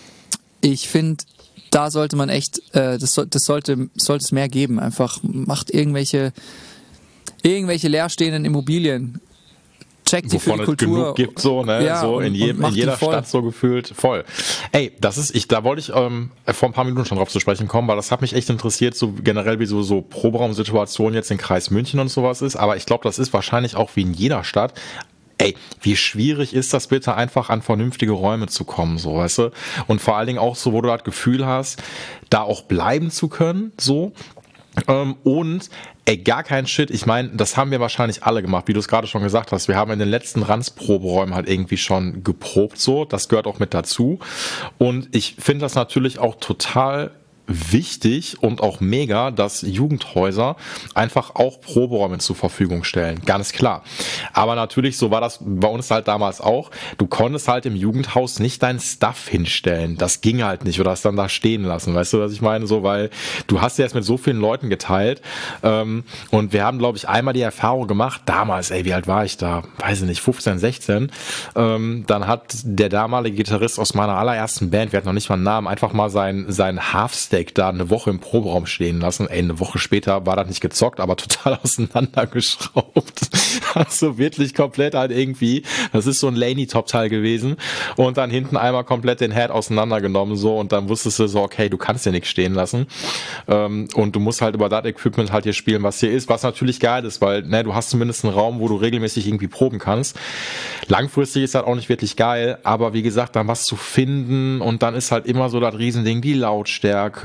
ich finde, da sollte man echt, äh, das, das sollte, sollte es mehr geben. Einfach macht irgendwelche, irgendwelche leerstehenden Immobilien. Checkt die für die Kultur. Genug gibt, so, ne, ja, so in, jedem, in jeder Stadt so gefühlt voll. Ey, das ist, ich, da wollte ich ähm, vor ein paar Minuten schon drauf zu sprechen kommen, weil das hat mich echt interessiert, so generell wie so, so Proberaumsituation jetzt in Kreis München und sowas ist, aber ich glaube, das ist wahrscheinlich auch wie in jeder Stadt. Ey, wie schwierig ist das bitte, einfach an vernünftige Räume zu kommen, so, weißt du? Und vor allen Dingen auch so, wo du das Gefühl hast, da auch bleiben zu können, so. Ähm, und ey, gar kein Shit. Ich meine, das haben wir wahrscheinlich alle gemacht, wie du es gerade schon gesagt hast. Wir haben in den letzten Ranz-Proberäumen halt irgendwie schon geprobt, so. Das gehört auch mit dazu. Und ich finde das natürlich auch total wichtig und auch mega, dass Jugendhäuser einfach auch Proberäume zur Verfügung stellen, ganz klar. Aber natürlich, so war das bei uns halt damals auch, du konntest halt im Jugendhaus nicht deinen Stuff hinstellen, das ging halt nicht oder es dann da stehen lassen, weißt du, was ich meine, so, weil du hast ja jetzt mit so vielen Leuten geteilt ähm, und wir haben, glaube ich, einmal die Erfahrung gemacht, damals, ey, wie alt war ich da, weiß ich nicht, fünfzehn, sechzehn, ähm, dann hat der damalige Gitarrist aus meiner allerersten Band, wir hatten noch nicht mal einen Namen, einfach mal sein, sein Halfstack da eine Woche im Proberaum stehen lassen. Ey, eine Woche später war das nicht gezockt, aber total auseinandergeschraubt. Also wirklich komplett halt irgendwie, das ist so ein Laney-Top-Teil gewesen und dann hinten einmal komplett den Head auseinandergenommen so und dann wusstest du so, okay, du kannst ja nichts stehen lassen ähm, und du musst halt über das Equipment halt hier spielen, was hier ist, was natürlich geil ist, weil ne, du hast zumindest einen Raum, wo du regelmäßig irgendwie proben kannst. Langfristig ist das auch nicht wirklich geil, aber wie gesagt, dann was zu finden und dann ist halt immer so das Riesending, die Lautstärke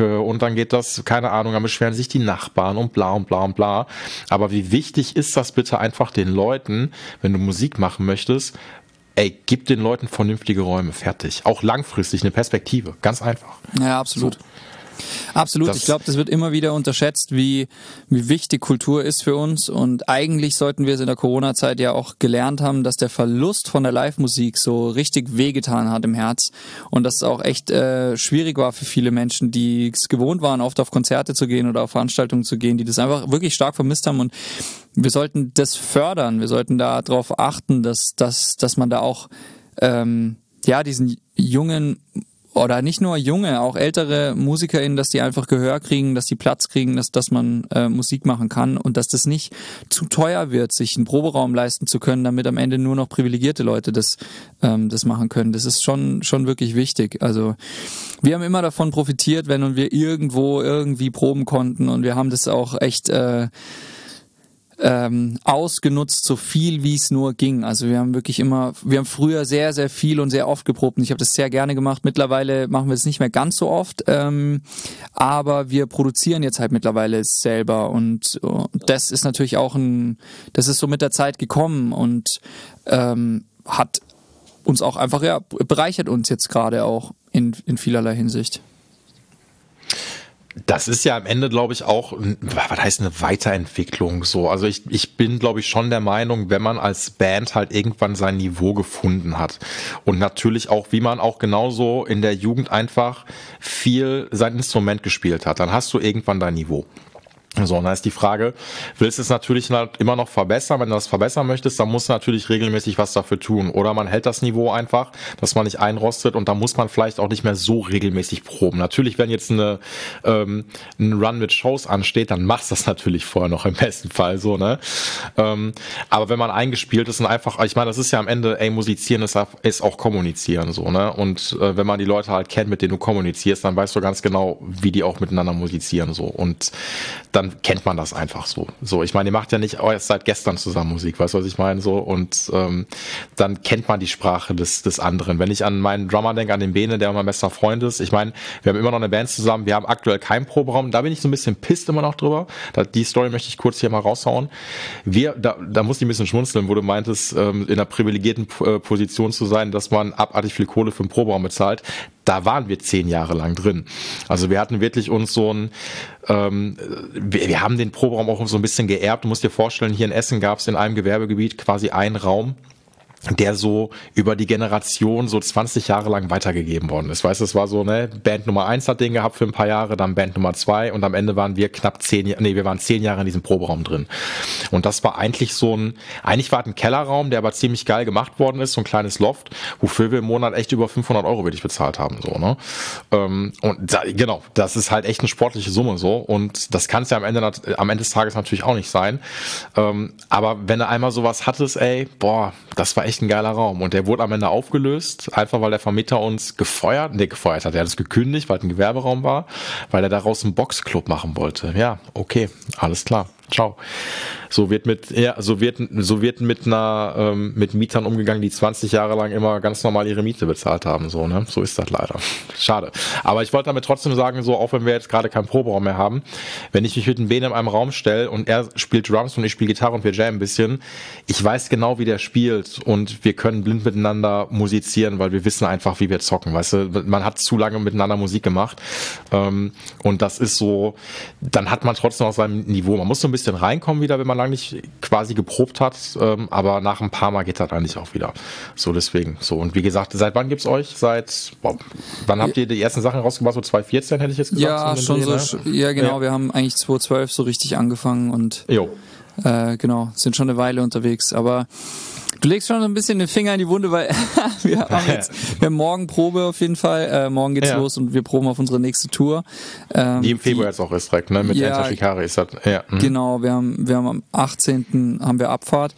Karaoke und dann geht das, keine Ahnung, dann beschweren sich die Nachbarn und bla und bla und bla. Aber wie wichtig ist das bitte einfach den Leuten, wenn du Musik machen möchtest, ey, gib den Leuten vernünftige Räume, fertig. Auch langfristig eine Perspektive, ganz einfach. Ja, absolut. So. Absolut, das ich glaube, das wird immer wieder unterschätzt, wie, wie wichtig Kultur ist für uns, und eigentlich sollten wir es in der Corona-Zeit ja auch gelernt haben, dass der Verlust von der Live-Musik so richtig wehgetan hat im Herz und dass es auch echt äh, schwierig war für viele Menschen, die es gewohnt waren, oft auf Konzerte zu gehen oder auf Veranstaltungen zu gehen, die das einfach wirklich stark vermisst haben, und wir sollten das fördern, wir sollten da darauf achten, dass, dass, dass man da auch ähm, ja diesen jungen oder nicht nur junge, auch ältere MusikerInnen, dass die einfach Gehör kriegen, dass die Platz kriegen, dass, dass man äh, Musik machen kann und dass das nicht zu teuer wird, sich einen Proberaum leisten zu können, damit am Ende nur noch privilegierte Leute das, ähm, das machen können. Das ist schon, schon wirklich wichtig. Also wir haben immer davon profitiert, wenn wir irgendwo irgendwie proben konnten, und wir haben das auch echt äh, Ähm, ausgenutzt, so viel wie es nur ging. Also wir haben wirklich immer, wir haben früher sehr, sehr viel und sehr oft geprobt, und ich habe das sehr gerne gemacht. Mittlerweile machen wir es nicht mehr ganz so oft, ähm, aber wir produzieren jetzt halt mittlerweile selber, und, und das ist natürlich auch ein, das ist so mit der Zeit gekommen und ähm, hat uns auch einfach, ja, bereichert uns jetzt gerade auch in, in vielerlei Hinsicht. Das ist ja am Ende, glaube ich, auch, was heißt eine Weiterentwicklung so. Also ich, ich bin, glaube ich, schon der Meinung, wenn man als Band halt irgendwann sein Niveau gefunden hat und natürlich auch, wie man auch genauso in der Jugend einfach viel sein Instrument gespielt hat, dann hast du irgendwann dein Niveau. So, und da ist die Frage, willst du es natürlich immer noch verbessern? Wenn du das verbessern möchtest, dann musst du natürlich regelmäßig was dafür tun. Oder man hält das Niveau einfach, dass man nicht einrostet, und da muss man vielleicht auch nicht mehr so regelmäßig proben. Natürlich, wenn jetzt eine, ähm, ein Run mit Shows ansteht, dann machst du das natürlich vorher noch im besten Fall so, ne? Ähm, aber wenn man eingespielt ist und einfach, ich meine, das ist ja am Ende, ey, musizieren ist, ist auch kommunizieren, so, ne? Und äh, wenn man die Leute halt kennt, mit denen du kommunizierst, dann weißt du ganz genau, wie die auch miteinander musizieren, so. Und dann dann kennt man das einfach so. So, ich meine, ihr macht ja nicht erst seit gestern zusammen Musik, weißt du, was ich meine? So, und ähm, dann kennt man die Sprache des des anderen. Wenn ich an meinen Drummer denke, an den Bene, der mein bester Freund ist, ich meine, wir haben immer noch eine Band zusammen, wir haben aktuell keinen Proberaum, da bin ich so ein bisschen pisst immer noch drüber. Da, die Story möchte ich kurz hier mal raushauen. Wir, da, da muss ich ein bisschen schmunzeln, wo du meintest, ähm, in einer privilegierten äh, Position zu sein, dass man abartig viel Kohle für einen Proberaum bezahlt. Da waren wir zehn Jahre lang drin. Also wir hatten wirklich uns so ein, ähm, wir, wir haben den Proberaum auch so ein bisschen geerbt. Du musst dir vorstellen, hier in Essen gab es in einem Gewerbegebiet quasi einen Raum, der so über die Generation so zwanzig Jahre lang weitergegeben worden ist. Weißt du, es war so, ne, Band Nummer eins hat den gehabt für ein paar Jahre, dann Band Nummer zwei, und am Ende waren wir knapp zehn Jahre, nee, wir waren zehn Jahre in diesem Proberaum drin. Und das war eigentlich so ein, eigentlich war es ein Kellerraum, der aber ziemlich geil gemacht worden ist, so ein kleines Loft, wofür wir im Monat echt über fünfhundert Euro wirklich bezahlt haben, so, ne. Und da, genau, das ist halt echt eine sportliche Summe, so, und das kann es ja am Ende, am Ende des Tages natürlich auch nicht sein. Aber wenn du einmal sowas hattest, ey, boah, das war echt ein geiler Raum, und der wurde am Ende aufgelöst, einfach weil der Vermieter uns gefeuert, ne, gefeuert hat, er hat es gekündigt, weil es ein Gewerberaum war, weil er daraus einen Boxclub machen wollte. Ja, okay, alles klar. Ciao. So wird mit, ja, so wird, so wird mit einer, ähm, mit Mietern umgegangen, die zwanzig Jahre lang immer ganz normal ihre Miete bezahlt haben, so, ne? So ist das leider. Schade. Aber ich wollte damit trotzdem sagen, so, auch wenn wir jetzt gerade keinen Proberaum mehr haben, wenn ich mich mit dem Bene in einem Raum stelle und er spielt Drums und ich spiele Gitarre und wir jammen ein bisschen, ich weiß genau, wie der spielt, und wir können blind miteinander musizieren, weil wir wissen einfach, wie wir zocken, weißt du? Man hat zu lange miteinander Musik gemacht, ähm, und das ist so, dann hat man trotzdem auf seinem Niveau, man muss so ein bisschen reinkommen wieder, wenn man lange nicht quasi geprobt hat, ähm, aber nach ein paar Mal geht das eigentlich auch wieder. So, deswegen. So, und wie gesagt, seit wann gibt's euch? Seit, boah, wann habt ihr die ersten Sachen rausgebracht? So zwanzig vierzehn hätte ich jetzt gesagt. Ja, so schon Dreh, so, ne? ja genau, ja. Wir haben eigentlich zwanzig zwölf so richtig angefangen und jo. Äh, genau, sind schon eine Weile unterwegs, aber du legst schon so ein bisschen den Finger in die Wunde, weil wir haben jetzt, wir haben morgen Probe auf jeden Fall, äh, morgen geht's ja. los und wir proben auf unsere nächste Tour. Ähm, die im Februar die, jetzt auch ist direkt, ne, mit ja, Enter Shikari ist das, ja. Mhm. Genau, wir haben, wir haben am achtzehnten haben wir Abfahrt,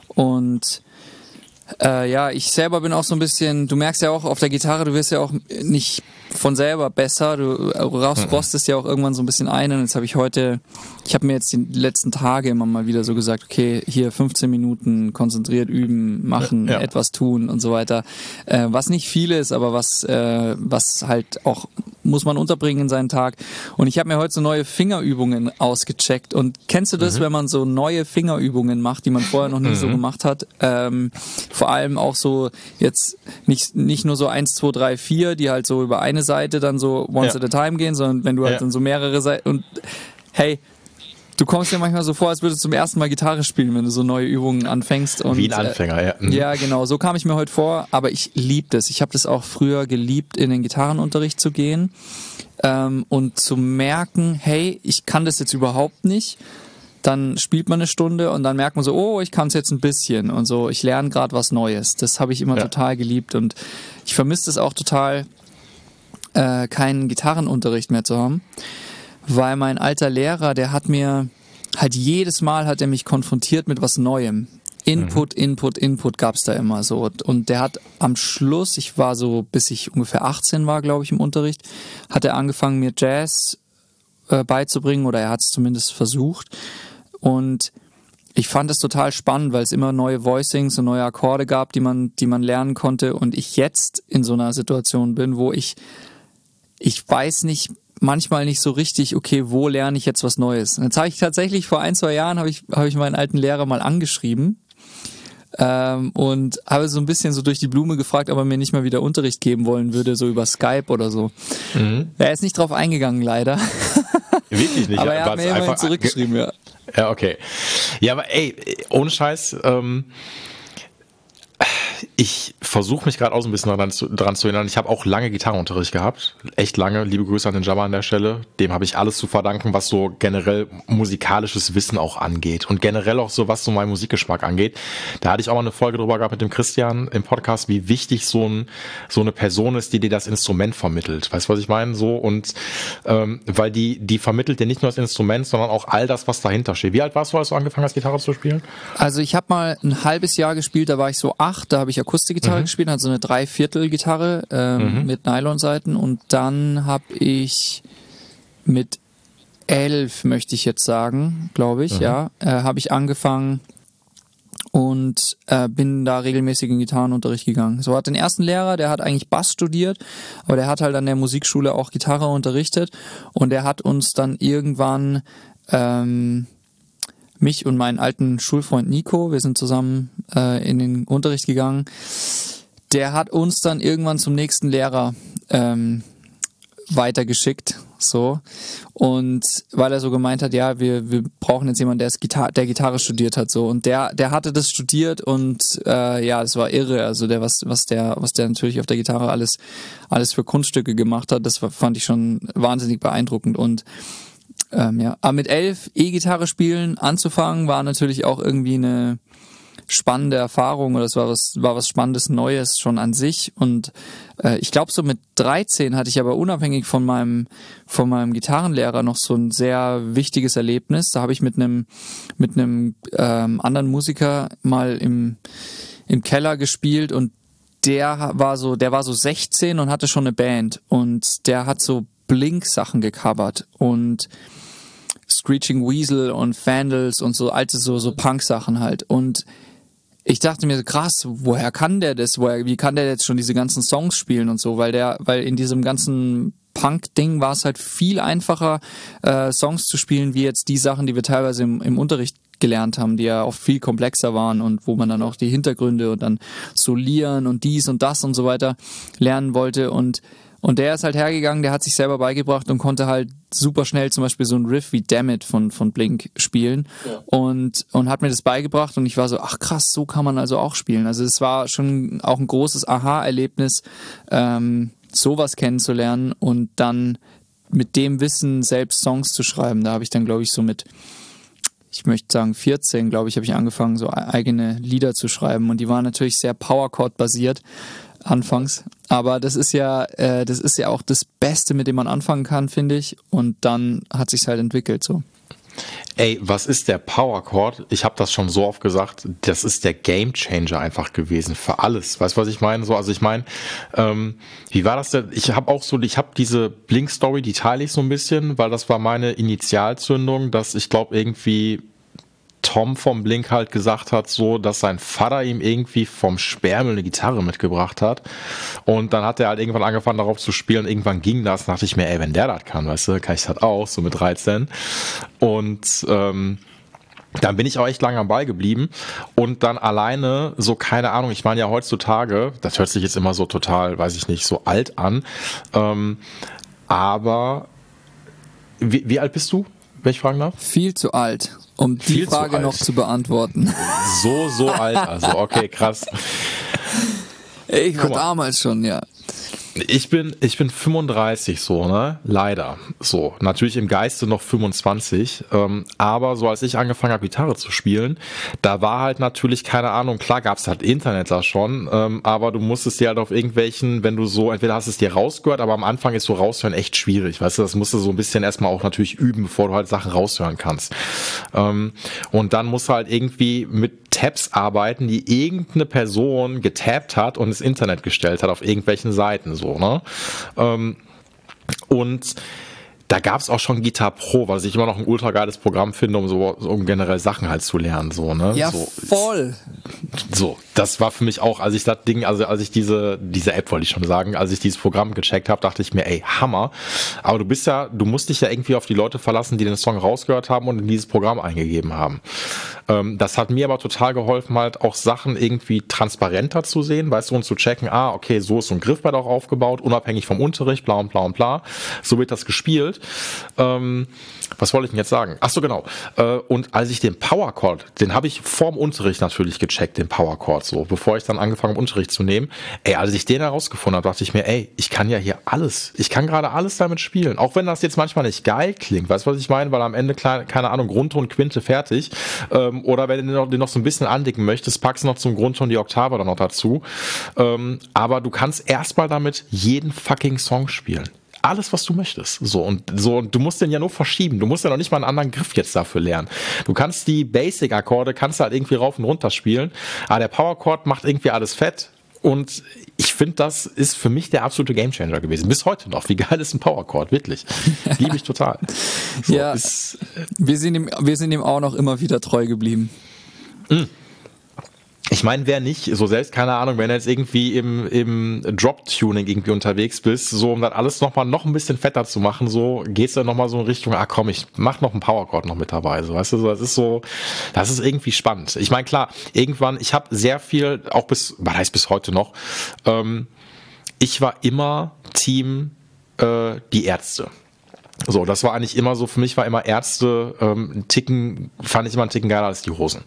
und äh, ja, ich selber bin auch so ein bisschen, du merkst ja auch auf der Gitarre, du wirst ja auch nicht von selber besser, du rostest ja auch irgendwann so ein bisschen ein, und jetzt habe ich heute, ich habe mir jetzt die letzten Tage immer mal wieder so gesagt, okay, hier fünfzehn Minuten konzentriert üben, machen, ja. etwas tun und so weiter, äh, was nicht viel ist, aber was, äh, was halt auch muss man unterbringen in seinen Tag. Und ich habe mir heute so neue Fingerübungen ausgecheckt. Und kennst du das, mhm. wenn man so neue Fingerübungen macht, die man vorher noch nie mhm. so gemacht hat? Ähm, vor allem auch so jetzt nicht nicht nur so eins, zwei, drei, vier, die halt so über eine Seite dann so once ja. at a time gehen, sondern wenn du halt ja. dann so mehrere Seiten und hey, du kommst dir manchmal so vor, als würdest du zum ersten Mal Gitarre spielen, wenn du so neue Übungen anfängst. Und, wie ein Anfänger, ja. Mhm. Ja, genau. So kam ich mir heute vor. Aber ich liebe das. Ich habe das auch früher geliebt, in den Gitarrenunterricht zu gehen ähm, und zu merken, hey, ich kann das jetzt überhaupt nicht. Dann spielt man eine Stunde und dann merkt man so, oh, ich kann es jetzt ein bisschen und so. Ich lerne gerade was Neues. Das habe ich immer ja. total geliebt und ich vermisse es auch total, äh, keinen Gitarrenunterricht mehr zu haben. Weil mein alter Lehrer, der hat mir halt jedes Mal hat er mich konfrontiert mit was Neuem. Input, mhm. Input, Input gab's da immer so. Und der hat am Schluss, ich war so, bis ich ungefähr achtzehn war, glaube ich, im Unterricht, hat er angefangen, mir Jazz äh, beizubringen oder er hat es zumindest versucht. Und ich fand es total spannend, weil es immer neue Voicings und neue Akkorde gab, die man, die man lernen konnte. Und ich jetzt in so einer Situation bin, wo ich, ich weiß nicht, manchmal nicht so richtig, okay, wo lerne ich jetzt was Neues? Und jetzt habe ich tatsächlich vor ein, zwei Jahren habe ich, habe ich meinen alten Lehrer mal angeschrieben ähm, und habe so ein bisschen so durch die Blume gefragt, ob er mir nicht mal wieder Unterricht geben wollen würde, so über Skype oder so. Mhm. Er ist nicht drauf eingegangen, leider. Wirklich nicht. Aber er hat mir immerhin zurückgeschrieben, ja. Ja, okay. Ja, aber ey, ohne Scheiß, ähm, ich versuche mich gerade auch so ein bisschen daran zu, daran zu erinnern. Ich habe auch lange Gitarrenunterricht gehabt. Echt lange. Liebe Grüße an den Jabba an der Stelle. Dem habe ich alles zu verdanken, was so generell musikalisches Wissen auch angeht. Und generell auch so, was so mein Musikgeschmack angeht. Da hatte ich auch mal eine Folge drüber gehabt mit dem Christian im Podcast, wie wichtig so ein so eine Person ist, die dir das Instrument vermittelt. Weißt du, was ich meine? So und ähm, weil die die vermittelt dir nicht nur das Instrument, sondern auch all das, was dahinter steht. Wie alt warst du, als du angefangen hast, Gitarre zu spielen? Also ich habe mal ein halbes Jahr gespielt, da war ich so acht, da habe ich Akustikgitarre mhm. gespielt, also eine Dreiviertel-Gitarre ähm, mhm. mit Nylonsaiten und dann habe ich mit elf, möchte ich jetzt sagen, glaube ich, mhm. ja, äh, habe ich angefangen und äh, bin da regelmäßig in Gitarrenunterricht gegangen. So hat den ersten Lehrer, der hat eigentlich Bass studiert, aber der hat halt an der Musikschule auch Gitarre unterrichtet und der hat uns dann irgendwann ähm, mich und meinen alten Schulfreund Nico, wir sind zusammen äh, in den Unterricht gegangen, der hat uns dann irgendwann zum nächsten Lehrer ähm, weitergeschickt, so, und weil er so gemeint hat, ja, wir wir brauchen jetzt jemanden, der es Gitar- der Gitarre studiert hat, so, und der der hatte das studiert und äh, ja, es war irre, also der was was der was der natürlich auf der Gitarre alles alles für Kunststücke gemacht hat, das war, fand ich schon wahnsinnig beeindruckend und Ähm, ja, aber mit elf E-Gitarre spielen anzufangen, war natürlich auch irgendwie eine spannende Erfahrung oder es war was, war was Spannendes, Neues schon an sich und äh, ich glaube so mit dreizehn hatte ich aber unabhängig von meinem von meinem Gitarrenlehrer noch so ein sehr wichtiges Erlebnis. Da habe ich mit einem mit einem ähm, anderen Musiker mal im im Keller gespielt und der war so, der war so sechzehn und hatte schon eine Band und der hat so Blink-Sachen gecovert und Screeching Weasel und Vandals und so alte so so Punk-Sachen halt und ich dachte mir, krass, woher kann der das? Woher, wie kann der jetzt schon diese ganzen Songs spielen und so? Weil der, weil in diesem ganzen Punk-Ding war es halt viel einfacher, äh, Songs zu spielen, wie jetzt die Sachen, die wir teilweise im, im Unterricht gelernt haben, die ja oft viel komplexer waren und wo man dann auch die Hintergründe und dann solieren und dies und das und so weiter lernen wollte und Und der ist halt hergegangen, der hat sich selber beigebracht und konnte halt super schnell zum Beispiel so ein Riff wie Damn It von, von Blink spielen ja. und, und hat mir das beigebracht und ich war so, ach krass, so kann man also auch spielen. Also es war schon auch ein großes Aha-Erlebnis, ähm, sowas kennenzulernen und dann mit dem Wissen selbst Songs zu schreiben. Da habe ich dann, glaube ich, so mit, ich möchte sagen vierzehn, glaube ich, habe ich angefangen, so eigene Lieder zu schreiben und die waren natürlich sehr Powerchord-basiert. Anfangs, aber das ist ja, äh, das ist ja auch das Beste, mit dem man anfangen kann, finde ich. Und dann hat sich's halt entwickelt so. Ey, was ist der Powerchord? Ich habe das schon so oft gesagt. Das ist der Gamechanger einfach gewesen für alles. Weißt du, was ich meine? So, also ich meine, ähm, wie war das denn? Ich habe auch so, ich habe diese Blink-Story, die teile ich so ein bisschen, weil das war meine Initialzündung, dass ich glaube irgendwie Tom vom Blink halt gesagt hat, so, dass sein Vater ihm irgendwie vom Sperrmüll eine Gitarre mitgebracht hat. Und dann hat er halt irgendwann angefangen darauf zu spielen. Irgendwann ging das, dachte ich mir, ey, wenn der das kann, weißt du, kann ich das auch, so mit dreizehn. Und ähm, dann bin ich auch echt lange am Ball geblieben und dann alleine, so keine Ahnung, ich meine ja heutzutage, das hört sich jetzt immer so total, weiß ich nicht, so alt an, ähm, aber wie, wie alt bist du, wenn ich fragen darf? Viel zu alt, um die Viel Frage noch zu beantworten. So, so alt, also okay, krass. Ich war damals schon, ja. Ich bin, ich bin fünfunddreißig so, ne? Leider. So. Natürlich im Geiste noch fünfundzwanzig. Ähm, aber so als ich angefangen habe, Gitarre zu spielen, da war halt natürlich, keine Ahnung, klar gab's halt Internet da schon, ähm, aber du musstest dir halt auf irgendwelchen, wenn du so, entweder hast es dir rausgehört, aber am Anfang ist so raushören echt schwierig, weißt du, das musst du so ein bisschen erstmal auch natürlich üben, bevor du halt Sachen raushören kannst. Ähm, und dann musst du halt irgendwie mit Tabs arbeiten, die irgendeine Person getappt hat und ins Internet gestellt hat auf irgendwelchen Seiten, so, ne? Ähm, und da gab's auch schon Guitar Pro, was ich immer noch ein ultra geiles Programm finde, um so um generell Sachen halt zu lernen, so, ne? Ja, so, voll. So, das war für mich auch, als ich das Ding, also als ich diese diese App, wollte ich schon sagen, als ich dieses Programm gecheckt habe, dachte ich mir, ey, Hammer. Aber du bist ja, du musst dich ja irgendwie auf die Leute verlassen, die den Song rausgehört haben und in dieses Programm eingegeben haben. Ähm, das hat mir aber total geholfen, halt auch Sachen irgendwie transparenter zu sehen, weißt du, und zu checken, ah, okay, so ist so ein Griffbrett auch aufgebaut, unabhängig vom Unterricht, bla und bla und bla. So wird das gespielt. Ähm, was wollte ich denn jetzt sagen? Ach so, genau. Äh, und als ich den Powerchord, den habe ich vorm Unterricht natürlich gecheckt, den Powerchord, so, bevor ich dann angefangen habe, Unterricht zu nehmen. Ey, als ich den herausgefunden habe, dachte ich mir, ey, ich kann ja hier alles, ich kann gerade alles damit spielen. Auch wenn das jetzt manchmal nicht geil klingt, weißt du, was ich meine? Weil am Ende, kleine, keine Ahnung, Grundton, Quinte, fertig. Ähm, oder wenn du den noch, den noch so ein bisschen andicken möchtest, packst du noch zum Grundton die Oktave dann noch dazu. Ähm, aber du kannst erstmal damit jeden fucking Song spielen. Alles, was du möchtest. So, und so, und du musst den ja nur verschieben. Du musst ja noch nicht mal einen anderen Griff jetzt dafür lernen. Du kannst die Basic-Akkorde, kannst halt irgendwie rauf und runter spielen. Aber der Powerchord macht irgendwie alles fett. Und ich finde, das ist für mich der absolute Gamechanger gewesen. Bis heute noch. Wie geil ist ein Powerchord? Wirklich. Liebe ich total. So, ja, ist, wir sind ihm, wir sind ihm auch noch immer wieder treu geblieben. Mh. Ich meine, wer nicht, so selbst, keine Ahnung, wenn du jetzt irgendwie im, im Drop-Tuning irgendwie unterwegs bist, so um das alles nochmal noch ein bisschen fetter zu machen, so gehst du nochmal so in Richtung, ah komm, ich mach noch einen Powerchord noch mit dabei, so, weißt du, das ist so, das ist irgendwie spannend. Ich meine, klar, irgendwann, ich habe sehr viel, auch bis, was heißt bis heute noch, ähm, ich war immer Team äh, die Ärzte. So, das war eigentlich immer so, für mich war immer Ärzte, ähm, ein Ticken, fand ich immer einen Ticken geiler als die Hosen.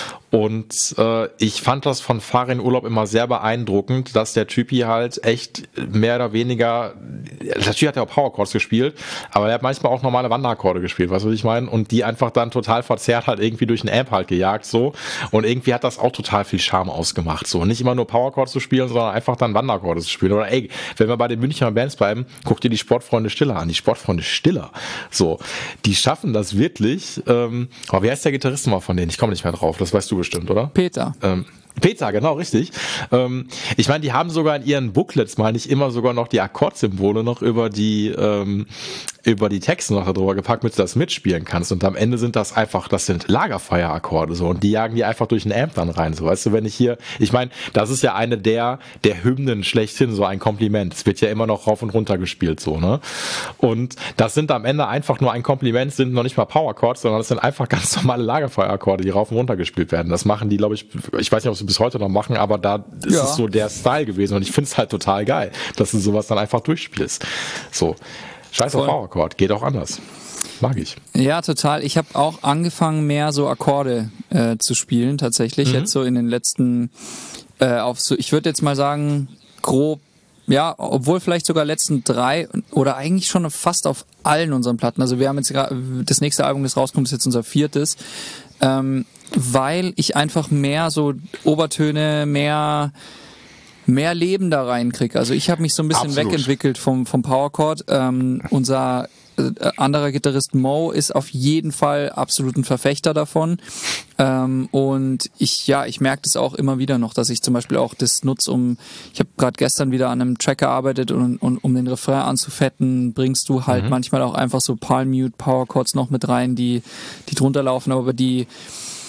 Und äh, ich fand das von Fahrer in Urlaub immer sehr beeindruckend, dass der Typi halt echt mehr oder weniger, natürlich hat er auch Powerchords gespielt, aber er hat manchmal auch normale Wanderakkorde gespielt, weißt du, was ich meine? Und die einfach dann total verzerrt halt irgendwie durch den Amp halt gejagt, so. Und irgendwie hat das auch total viel Charme ausgemacht, so. Nicht immer nur Powerchords zu spielen, sondern einfach dann Wanderakkorde zu spielen. Oder ey, wenn wir bei den Münchner Bands bleiben, guck dir die Sportfreunde Stiller an, die Sportfreunde Stiller, so. Die schaffen das wirklich, ähm, aber wie heißt der Gitarrist mal von denen? Ich komme nicht mehr drauf, das weißt du bestimmt, oder? Peter. Ähm, Peter, genau, richtig. Ähm, ich meine, die haben sogar in ihren Booklets, meine ich, immer sogar noch die Akkordsymbole noch über die ähm, über die Texte noch darüber gepackt, damit du das mitspielen kannst. Und am Ende sind das einfach, das sind Lagerfeuerakkorde so, und die jagen die einfach durch den Amp dann rein. So, weißt du, wenn ich hier, ich meine, das ist ja eine der der Hymnen schlechthin, so ein Kompliment. Es wird ja immer noch rauf und runter gespielt, so, ne? Und das sind am Ende einfach nur ein Kompliment, sind noch nicht mal Powerchords, sondern das sind einfach ganz normale Lagerfeuerakkorde, die rauf und runter gespielt werden. Das machen die, glaube ich, ich weiß nicht, ob sie bis heute noch machen, aber da ist ja. es so der Style gewesen, und ich finde es halt total geil, dass du sowas dann einfach durchspielst. So. Scheiß auf Powerchord, geht auch anders. Mag ich. Ja, total. Ich habe auch angefangen, mehr so Akkorde äh, zu spielen, tatsächlich. Mhm. Jetzt so in den letzten, äh, auf so, ich würde jetzt mal sagen, grob, ja, obwohl vielleicht sogar letzten drei oder eigentlich schon fast auf allen unseren Platten. Also wir haben jetzt gerade, das nächste Album, das rauskommt, ist jetzt unser viertes. Ähm, weil ich einfach mehr so Obertöne, mehr mehr Leben da reinkriege. Also ich habe mich so ein bisschen Absolut. wegentwickelt vom vom Powerchord. Ähm, unser äh, anderer Gitarrist Mo ist auf jeden Fall absolut ein Verfechter davon. Ähm, und ich ja, ich merke das auch immer wieder noch, dass ich zum Beispiel auch das nutze, um, ich habe gerade gestern wieder an einem Track gearbeitet, und, und um den Refrain anzufetten, bringst du halt mhm. manchmal auch einfach so Palm Mute Powerchords noch mit rein, die die drunter laufen, aber die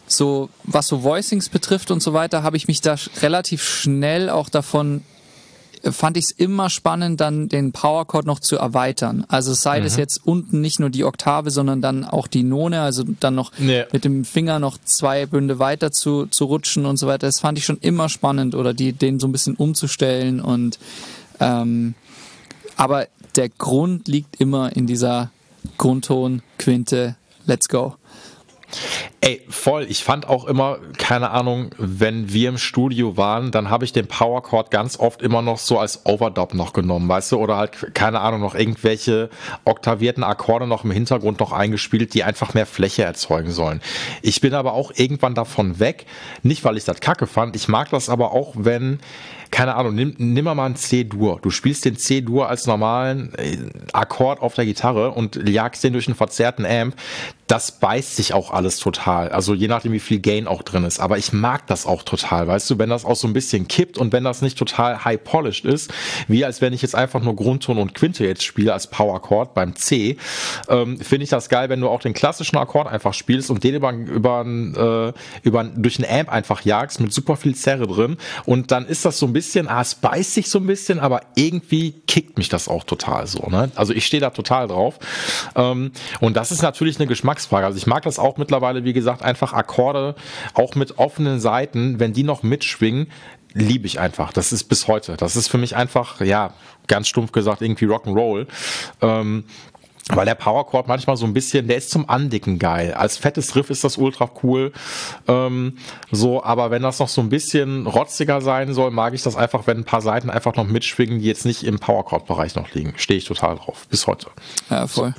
so, was so Voicings betrifft und so weiter, habe ich mich da relativ schnell auch davon, fand ich es immer spannend, dann den Powerchord noch zu erweitern. Also sei mhm. das jetzt unten nicht nur die Oktave, sondern dann auch die None, also dann noch nee. mit dem Finger noch zwei Bünde weiter zu, zu rutschen und so weiter. Das fand ich schon immer spannend, oder die, den so ein bisschen umzustellen. Und ähm, aber der Grund liegt immer in dieser Grundton, Quinte, let's go. Ey, voll. Ich fand auch immer, keine Ahnung, wenn wir im Studio waren, dann habe ich den Powerchord ganz oft immer noch so als Overdub noch genommen, weißt du, oder halt, keine Ahnung, noch irgendwelche oktavierten Akkorde noch im Hintergrund noch eingespielt, die einfach mehr Fläche erzeugen sollen. Ich bin aber auch irgendwann davon weg, nicht weil ich das kacke fand, ich mag das aber auch, wenn, keine Ahnung, nimm, nimm mal einen C-Dur. Du spielst den C-Dur als normalen Akkord auf der Gitarre und jagst den durch einen verzerrten Amp. Das beißt sich auch alles total. Also je nachdem, wie viel Gain auch drin ist. Aber ich mag das auch total, weißt du, wenn das auch so ein bisschen kippt und wenn das nicht total high-polished ist, wie als wenn ich jetzt einfach nur Grundton und Quinte jetzt spiele als Power-Chord beim C, ähm, finde ich das geil, wenn du auch den klassischen Akkord einfach spielst und den über, über, äh, über durch einen Amp einfach jagst mit super viel Zerre drin und dann ist das so ein bisschen, ah, es beißt sich so ein bisschen, aber irgendwie kickt mich das auch total so, ne? Also ich stehe da total drauf. Ähm, und das ist natürlich eine Geschmacksfrage. Also ich mag das auch mittlerweile, wie gesagt, einfach Akkorde, auch mit offenen Seiten, wenn die noch mitschwingen, liebe ich einfach. Das ist bis heute. Das ist für mich einfach, ja, ganz stumpf gesagt, irgendwie Rock'n'Roll. Ähm, weil der Powerchord manchmal so ein bisschen, der ist zum Andicken geil. Als fettes Riff ist das ultra cool. Ähm, so, aber wenn das noch so ein bisschen rotziger sein soll, mag ich das einfach, wenn ein paar Seiten einfach noch mitschwingen, die jetzt nicht im Powerchord-Bereich noch liegen. Stehe ich total drauf. Bis heute. Ja, voll.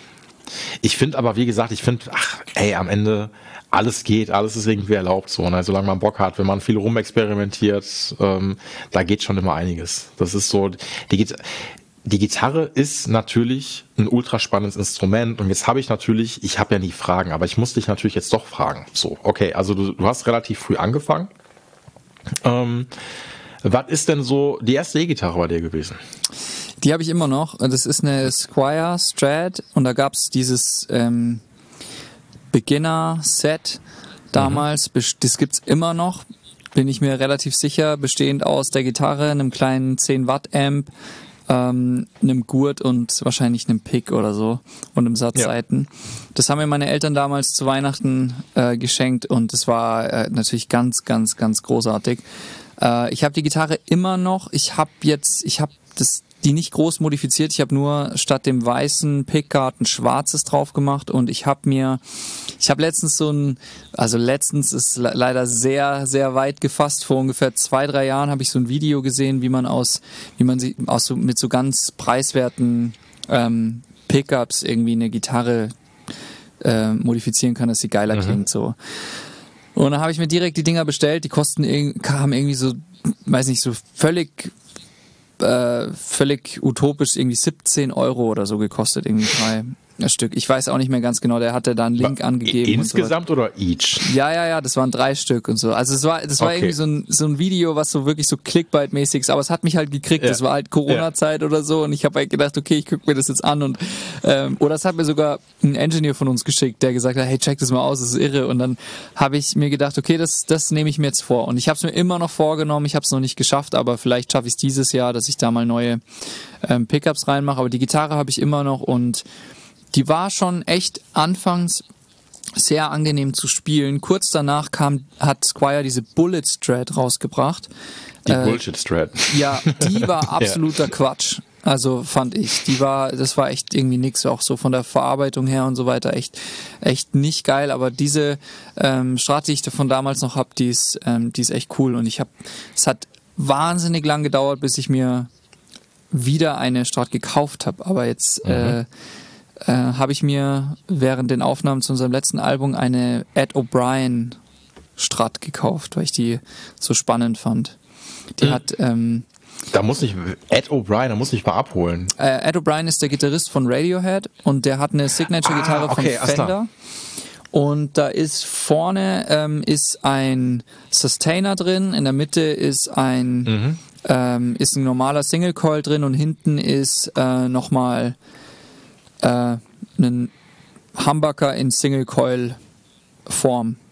Ich finde aber, wie gesagt, ich finde, ach, ey, am Ende alles geht, alles ist irgendwie erlaubt, so, ne? Solange man Bock hat, wenn man viel rumexperimentiert, ähm, da geht schon immer einiges. Das ist so, die geht, die Gitarre ist natürlich ein ultra spannendes Instrument und jetzt habe ich natürlich, ich habe ja nie Fragen, aber ich muss dich natürlich jetzt doch fragen. So, okay, also du, du hast relativ früh angefangen. Ähm, was ist denn so die erste E-Gitarre bei dir gewesen? Die habe ich immer noch. Das ist eine Squier Strat und da gab es dieses ähm, Beginner-Set damals. Mhm. Das gibt's immer noch, bin ich mir relativ sicher, bestehend aus der Gitarre, einem kleinen zehn Watt Amp, ähm, einem Gurt und wahrscheinlich einem Pick oder so und einem Satz Saiten. Ja. Das haben mir meine Eltern damals zu Weihnachten äh, geschenkt und das war äh, natürlich ganz, ganz, ganz großartig. Äh, ich habe die Gitarre immer noch. Ich habe jetzt, ich habe das die nicht groß modifiziert. Ich habe nur statt dem weißen Pickguard ein schwarzes drauf gemacht und ich habe mir, ich habe letztens so ein, also letztens ist le- leider sehr, sehr weit gefasst, vor ungefähr zwei, drei Jahren habe ich so ein Video gesehen, wie man aus, wie man sie aus so, mit so ganz preiswerten ähm, Pickups irgendwie eine Gitarre äh, modifizieren kann, dass sie geiler mhm. klingt, so. Und dann habe ich mir direkt die Dinger bestellt, die kosten, haben irgendwie so, weiß nicht, so völlig völlig utopisch irgendwie siebzehn Euro oder so gekostet, irgendwie drei Stück. Ich weiß auch nicht mehr ganz genau, der hatte da einen Link war angegeben. Insgesamt und so oder each? Ja, ja, ja, das waren drei Stück und so. Also es war, das war okay. irgendwie so ein, so ein Video, was so wirklich so Clickbait-mäßig ist, aber es hat mich halt gekriegt. Ja. Das war halt Corona-Zeit ja. oder so und ich habe halt gedacht, okay, ich gucke mir das jetzt an und ähm, oder das hat mir sogar ein Engineer von uns geschickt, der gesagt hat, hey, check das mal aus, das ist irre. Und dann habe ich mir gedacht, okay, das, das nehme ich mir jetzt vor. Und ich habe es mir immer noch vorgenommen, ich habe es noch nicht geschafft, aber vielleicht schaffe ich es dieses Jahr, dass ich da mal neue ähm, Pickups reinmache. Aber die Gitarre habe ich immer noch und die war schon echt anfangs sehr angenehm zu spielen. Kurz danach kam, hat Squier diese Bullet Strat rausgebracht. Die äh, Bullshit Strat. Ja, die war absoluter ja. Quatsch. Also fand ich. Die war, das war echt irgendwie nix, auch so von der Verarbeitung her und so weiter. Echt, echt nicht geil. Aber diese ähm, Strat, die ich von damals noch hab, die ist, ähm, die ist echt cool. Und ich habe, es hat wahnsinnig lang gedauert, bis ich mir wieder eine Strat gekauft habe. Aber jetzt mhm. äh, Äh, habe ich mir während den Aufnahmen zu unserem letzten Album eine Ed O'Brien Strat gekauft, weil ich die so spannend fand. Die mhm. hat ähm, da muss ich Ed O'Brien, da muss ich mal abholen. Äh, Ed O'Brien ist der Gitarrist von Radiohead und der hat eine Signature-Gitarre ah, okay, von Fender. Und da ist vorne ähm, ist ein Sustainer drin, in der Mitte ist ein mhm. ähm, ist ein normaler Single Coil drin und hinten ist äh, nochmal äh, einen Humbucker in Single Coil Form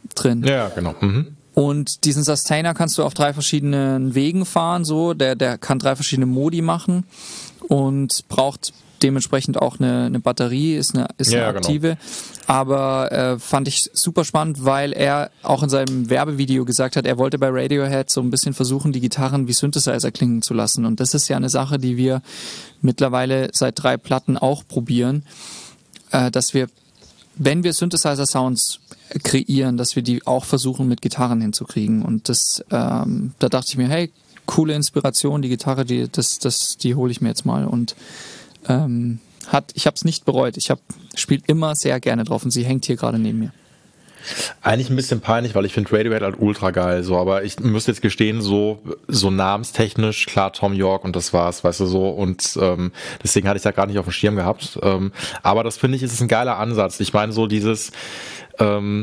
drin. Ja, genau. Mhm. Und diesen Sustainer kannst du auf drei verschiedenen Wegen fahren, so. Der, der kann drei verschiedene Modi machen und braucht dementsprechend auch eine, eine Batterie, ist eine, ist eine ja, aktive. Genau. Aber äh, fand ich super spannend, weil er auch in seinem Werbevideo gesagt hat, er wollte bei Radiohead so ein bisschen versuchen, die Gitarren wie Synthesizer klingen zu lassen. Und das ist ja eine Sache, die wir mittlerweile seit drei Platten auch probieren, äh, dass wir, wenn wir Synthesizer-Sounds kreieren, dass wir die auch versuchen mit Gitarren hinzukriegen. Und das, ähm, da dachte ich mir, hey, coole Inspiration, die Gitarre, die, das, das, die hole ich mir jetzt mal. Und ähm, hat, ich habe es nicht bereut. Ich habe spielt immer sehr gerne drauf und sie hängt hier gerade neben mir. Eigentlich ein bisschen peinlich, weil ich finde Radiohead halt ultra geil, so, aber ich müsste jetzt gestehen, so, so namenstechnisch, klar, Tom York und das war's, weißt du, so, und ähm, deswegen hatte ich da gerade nicht auf dem Schirm gehabt, ähm, aber das finde ich, ist ein geiler Ansatz. Ich meine, so dieses, ähm,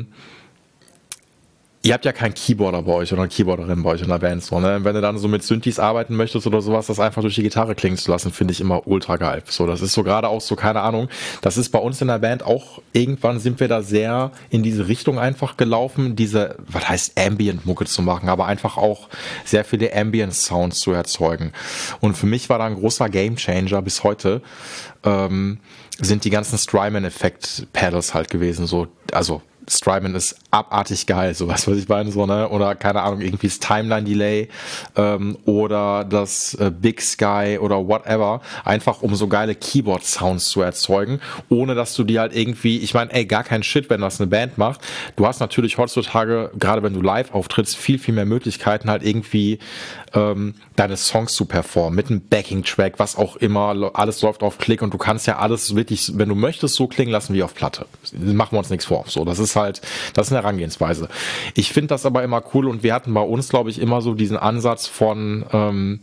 ihr habt ja keinen Keyboarder bei euch oder eine Keyboarderin bei euch in der Band, so, ne? Wenn du dann so mit Synthes arbeiten möchtest oder sowas, das einfach durch die Gitarre klingen zu lassen, finde ich immer ultra geil. So, das ist so gerade auch so, keine Ahnung, das ist bei uns in der Band auch, irgendwann sind wir da sehr in diese Richtung einfach gelaufen, diese, was heißt Ambient-Mucke zu machen, aber einfach auch sehr viele Ambient-Sounds zu erzeugen. Und für mich war da ein großer Gamechanger bis heute, ähm, sind die ganzen Strymon-Effekt-Pedals halt gewesen, so, also Strymon ist abartig geil, sowas, was ich meine, so, ne, oder keine Ahnung, irgendwie das Timeline-Delay ähm, oder das äh, Big Sky oder whatever, einfach um so geile Keyboard-Sounds zu erzeugen, ohne dass du die halt irgendwie, ich meine, ey, gar kein Shit, wenn das eine Band macht. Du hast natürlich heutzutage, gerade wenn du live auftrittst, viel, viel mehr Möglichkeiten, halt irgendwie ähm, deine Songs zu performen, mit einem Backing-Track, was auch immer, alles läuft auf Klick und du kannst ja alles wirklich, wenn du möchtest, so klingen lassen wie auf Platte. Machen wir uns nichts vor, so, das ist halt, das ist eine Herangehensweise. Ich finde das aber immer cool und wir hatten bei uns, glaube ich, immer so diesen Ansatz von, ähm,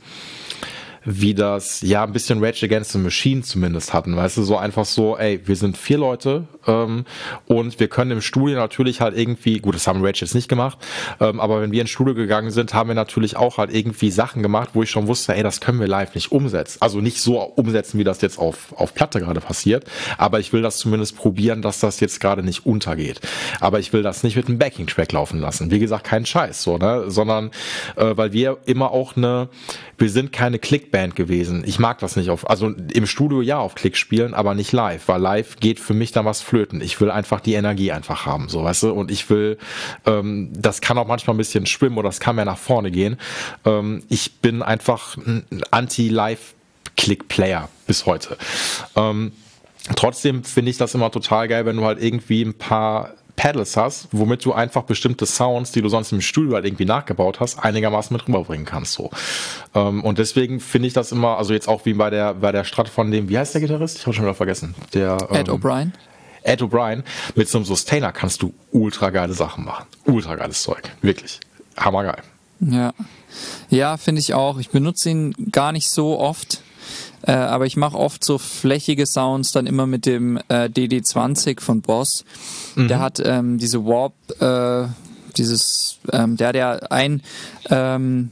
wie das, ja, ein bisschen Rage Against the Machine zumindest hatten, weißt du, so einfach so, ey, wir sind vier Leute ähm, und wir können im Studio natürlich halt irgendwie, gut, das haben Rage jetzt nicht gemacht, ähm, aber wenn wir ins Studio gegangen sind, haben wir natürlich auch halt irgendwie Sachen gemacht, wo ich schon wusste, ey, das können wir live nicht umsetzen, also nicht so umsetzen, wie das jetzt auf auf Platte gerade passiert, aber ich will das zumindest probieren, dass das jetzt gerade nicht untergeht, aber ich will das nicht mit einem Backing-Track laufen lassen, wie gesagt, kein Scheiß, so, ne, sondern, äh, weil wir immer auch eine, wir sind keine Click-Band gewesen. Ich mag das nicht auf, also im Studio ja auf Klick spielen, aber nicht live, weil live geht für mich dann was flöten. Ich will einfach die Energie einfach haben, so, weißt du, und ich will, ähm, das kann auch manchmal ein bisschen schwimmen oder das kann mehr nach vorne gehen. Ähm, ich bin einfach ein Anti-Live-Click-Player bis heute. Ähm, trotzdem finde ich das immer total geil, wenn du halt irgendwie ein paar Pedals hast, womit du einfach bestimmte Sounds, die du sonst im Studio halt irgendwie nachgebaut hast, einigermaßen mit rüberbringen kannst, so. Ähm, und deswegen finde ich das immer, also jetzt auch wie bei der, bei der Strat von dem, wie heißt der Gitarrist? Ich habe schon wieder vergessen. Der, Ed ähm, O'Brien. Ed O'Brien. Mit so einem Sustainer kannst du ultra geile Sachen machen. Ultra geiles Zeug. Wirklich. Hammergeil. Ja. Ja, finde ich auch. Ich benutze ihn gar nicht so oft. Äh, aber ich mache oft so flächige Sounds dann immer mit dem äh, D D zwanzig von Boss. Mhm. Der hat ähm, diese Warp, äh, dieses, ähm, der hat ja ein, ähm,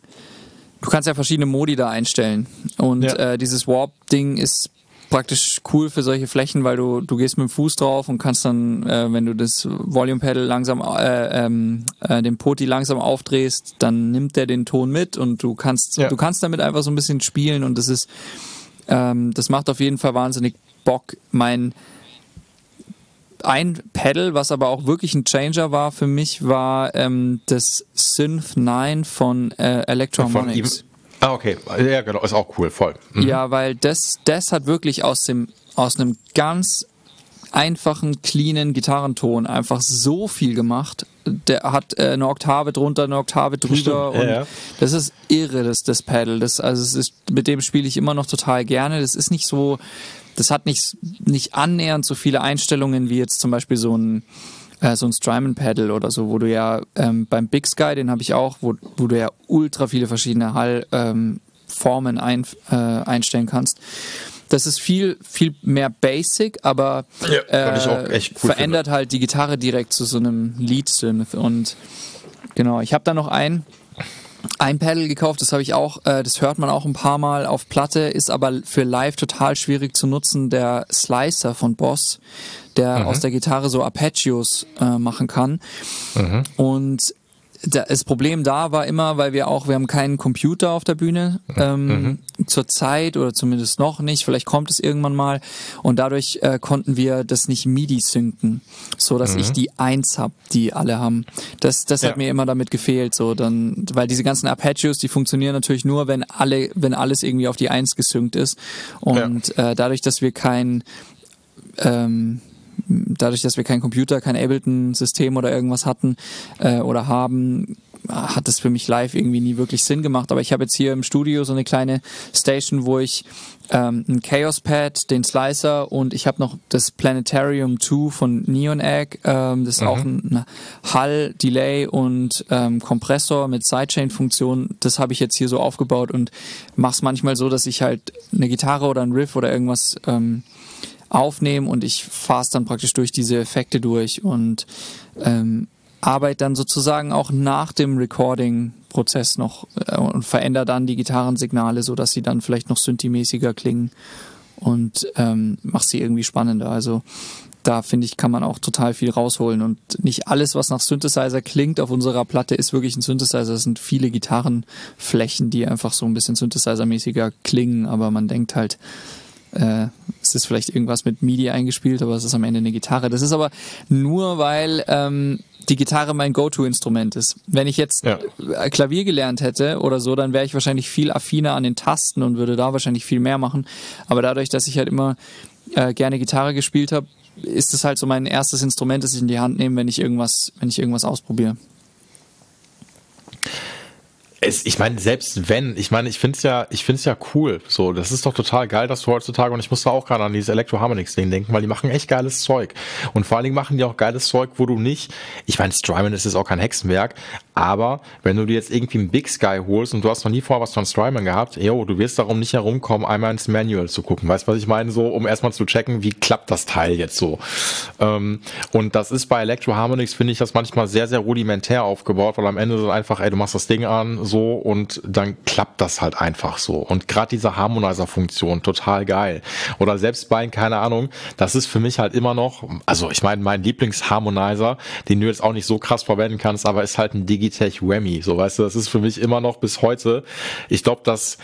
du kannst ja verschiedene Modi da einstellen. Und ja. äh, dieses Warp-Ding ist praktisch cool für solche Flächen, weil du du gehst mit dem Fuß drauf und kannst dann, äh, wenn du das Volume Pedal langsam, äh, ähm, äh, den Poti langsam aufdrehst, dann nimmt der den Ton mit und du kannst ja. du kannst damit einfach so ein bisschen spielen und das ist, ähm, das macht auf jeden Fall wahnsinnig Bock. Mein ein Pedal, was aber auch wirklich ein Changer war für mich, war ähm, das Synth neun von äh, Electro-Harmonix. Ah, okay. Ja, genau. Ist auch cool, voll. Mhm. Ja, weil das, das hat wirklich aus dem, aus einem ganz einfachen, cleanen Gitarrenton einfach so viel gemacht. Der hat äh, eine Oktave drunter, eine Oktave drüber. Stimmt, und ja, ja. Das ist irre, das, das Pedal. Das, also es ist, mit dem spiele ich immer noch total gerne. Das ist nicht so, das hat nicht, nicht annähernd so viele Einstellungen wie jetzt zum Beispiel so ein so ein Strymon-Pedal oder so, wo du ja ähm, beim Big Sky, den habe ich auch, wo, wo du ja ultra viele verschiedene Hallformen ähm, ein, äh, einstellen kannst. Das ist viel, viel mehr basic, aber ja, äh, ich auch echt cool verändert finde. halt die Gitarre direkt zu so einem Lead-Synth. Und genau, ich habe da noch einen, ein Pedal gekauft, das habe ich auch, äh, das hört man auch ein paar Mal auf Platte, ist aber für live total schwierig zu nutzen, der Slicer von Boss, der mhm. aus der Gitarre so Arpeggios äh, machen kann. Mhm. Und das Problem da war immer, weil wir auch, wir haben keinen Computer auf der Bühne ähm, mhm. zur Zeit oder zumindest noch nicht, vielleicht kommt es irgendwann mal und dadurch äh, konnten wir das nicht MIDI synken, so dass mhm. ich die Eins hab, die alle haben. Das, das ja. hat mir immer damit gefehlt, so dann, weil diese ganzen Arpeggios, die funktionieren natürlich nur, wenn alle, wenn alles irgendwie auf die Eins gesynkt ist und ja. äh, dadurch, dass wir kein ähm, Dadurch, dass wir kein Computer, kein Ableton-System oder irgendwas hatten äh, oder haben, hat das für mich live irgendwie nie wirklich Sinn gemacht. Aber ich habe jetzt hier im Studio so eine kleine Station, wo ich ähm, ein Chaos Pad, den Slicer und ich habe noch das Planetarium zwei von Neon Egg. Ähm, das ist mhm. auch ein Hall, Delay und ähm, Kompressor mit Sidechain-Funktion. Das habe ich jetzt hier so aufgebaut und mache es manchmal so, dass ich halt eine Gitarre oder ein Riff oder irgendwas ähm, aufnehmen und ich fahre es dann praktisch durch diese Effekte durch und ähm, arbeite dann sozusagen auch nach dem Recording-Prozess noch äh, und verändere dann die Gitarrensignale, so dass sie dann vielleicht noch synthi-mäßiger klingen und ähm, mache sie irgendwie spannender. Also da finde ich, kann man auch total viel rausholen und nicht alles, was nach Synthesizer klingt auf unserer Platte, ist wirklich ein Synthesizer. Es sind viele Gitarrenflächen, die einfach so ein bisschen Synthesizer-mäßiger klingen, aber man denkt halt, Äh, es ist vielleicht irgendwas mit MIDI eingespielt, aber es ist am Ende eine Gitarre. Das ist aber nur, weil ähm, die Gitarre mein Go-To-Instrument ist. Wenn ich jetzt ja. Klavier gelernt hätte oder so, dann wäre ich wahrscheinlich viel affiner an den Tasten und würde da wahrscheinlich viel mehr machen. Aber dadurch, dass ich halt immer äh, gerne Gitarre gespielt habe, ist es halt so mein erstes Instrument, das ich in die Hand nehme, wenn ich irgendwas, wenn ich irgendwas ausprobiere. Es, ich meine, selbst wenn, ich meine, ich finde es ja, ich finde es ja cool, so, das ist doch total geil, dass du heutzutage, und ich muss da auch gerade an dieses Electro-Harmonix-Ding denken, weil die machen echt geiles Zeug und vor allen Dingen machen die auch geiles Zeug, wo du nicht, ich meine, Strymon ist jetzt auch kein Hexenwerk, aber wenn du dir jetzt irgendwie einen Big Sky holst und du hast noch nie vorher was von Strymon gehabt, jo, du wirst darum nicht herumkommen, einmal ins Manual zu gucken, weißt du, was ich meine, so, um erstmal zu checken, wie klappt das Teil jetzt so, ähm, und das ist bei Electro-Harmonix, finde ich, das manchmal sehr, sehr rudimentär aufgebaut, weil am Ende so einfach, ey, du machst das Ding an, so, und dann klappt das halt einfach so. Und gerade diese Harmonizer-Funktion, total geil. Oder selbst bei, keine Ahnung, das ist für mich halt immer noch, also ich meine, mein Lieblingsharmonizer, den du jetzt auch nicht so krass verwenden kannst, aber ist halt ein Digitech Whammy. So, weißt du, das ist für mich immer noch bis heute, ich glaube, das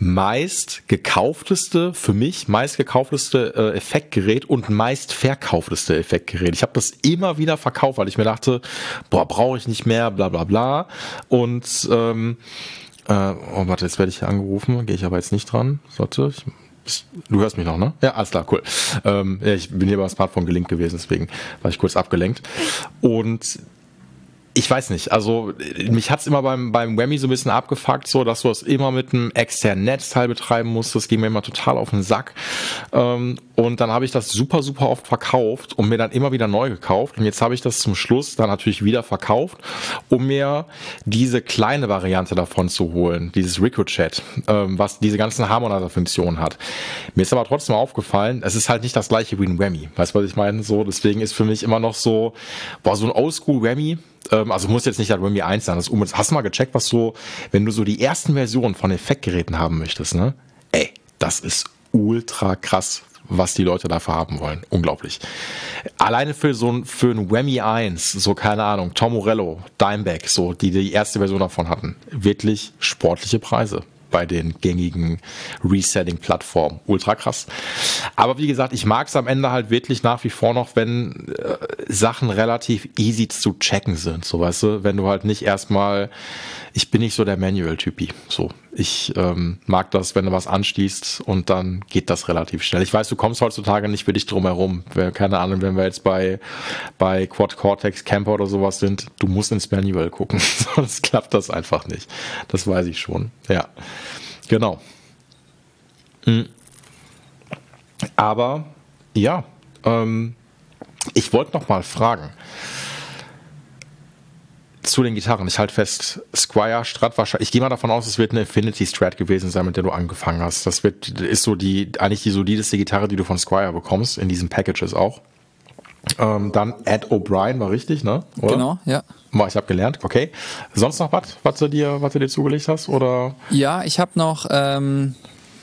meist gekaufteste, für mich meist gekaufteste äh, Effektgerät und meist verkaufteste Effektgerät. Ich habe das immer wieder verkauft, weil ich mir dachte, boah, brauche ich nicht mehr, bla bla bla. Und ähm, äh, oh, warte, jetzt werde ich hier angerufen, gehe ich aber jetzt nicht dran. Warte, ich, du hörst mich noch, ne? Ja, alles klar, cool. Ähm, ja, ich bin hier beim Smartphone gelinkt gewesen, deswegen war ich kurz abgelenkt. Und ich weiß nicht, also mich hat's immer beim beim Whammy so ein bisschen abgefuckt, so dass du das immer mit einem externen Netzteil betreiben musst. Das ging mir immer total auf den Sack. Ähm, und dann habe ich das super, super oft verkauft und mir dann immer wieder neu gekauft. Und jetzt habe ich das zum Schluss dann natürlich wieder verkauft, um mir diese kleine Variante davon zu holen, dieses Ricochet, ähm, was diese ganzen Harmonizer-Funktionen hat. Mir ist aber trotzdem aufgefallen, es ist halt nicht das gleiche wie ein Whammy. Weißt du, was ich meine? So, deswegen ist für mich immer noch so, boah, so ein Oldschool-Whammy, also muss jetzt nicht das Whammy eins sein. Das ist, hast du mal gecheckt, was so, wenn du so die ersten Versionen von Effektgeräten haben möchtest, ne? Ey, das ist ultra krass, was die Leute dafür haben wollen. Unglaublich. Alleine für so ein, für ein Whammy eins, so keine Ahnung, Tom Morello, Dimebag, so, die die erste Version davon hatten. Wirklich sportliche Preise bei den gängigen Resetting-Plattformen. Ultra krass. Aber wie gesagt, ich mag es am Ende halt wirklich nach wie vor noch, wenn äh, Sachen relativ easy zu checken sind. So, weißt du, wenn du halt nicht erstmal, ich bin nicht so der Manual-Typi. So, ich ähm, mag das, wenn du was anschließt und dann geht das relativ schnell. Ich weiß, du kommst heutzutage nicht für dich drum herum. Keine Ahnung, wenn wir jetzt bei bei Quad Cortex Camper oder sowas sind, du musst ins Manual gucken. Sonst klappt das einfach nicht. Das weiß ich schon. Ja. Genau. Aber ja, ähm, ich wollte noch mal fragen zu den Gitarren. Ich halte fest, Squier, Strat wahrscheinlich. Ich gehe mal davon aus, es wird eine Infinity Strat gewesen sein, mit der du angefangen hast. Das wird ist so die eigentlich die solideste Gitarre, die du von Squier bekommst in diesen Packages auch. Ähm, dann Ed O'Brien war richtig, ne? Oder? Genau, ja. Ich habe gelernt, okay. Sonst noch was, was du dir, was du dir zugelegt hast, oder? Ja, ich habe noch, ähm,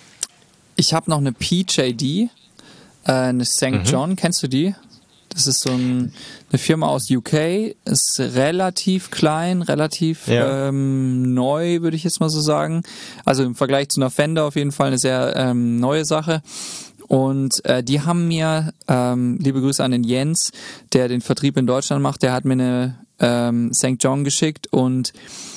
ich habe noch eine P J D, äh, eine Sankt Mhm. John. Kennst du die? Das ist so ein, eine Firma aus U K, ist relativ klein, relativ Ja. ähm, neu, würde ich jetzt mal so sagen. Also im Vergleich zu einer Fender auf jeden Fall eine sehr ähm, neue Sache. Und äh, die haben mir, ähm, liebe Grüße an den Jens, der den Vertrieb in Deutschland macht, der hat mir eine ähm, Sankt John geschickt und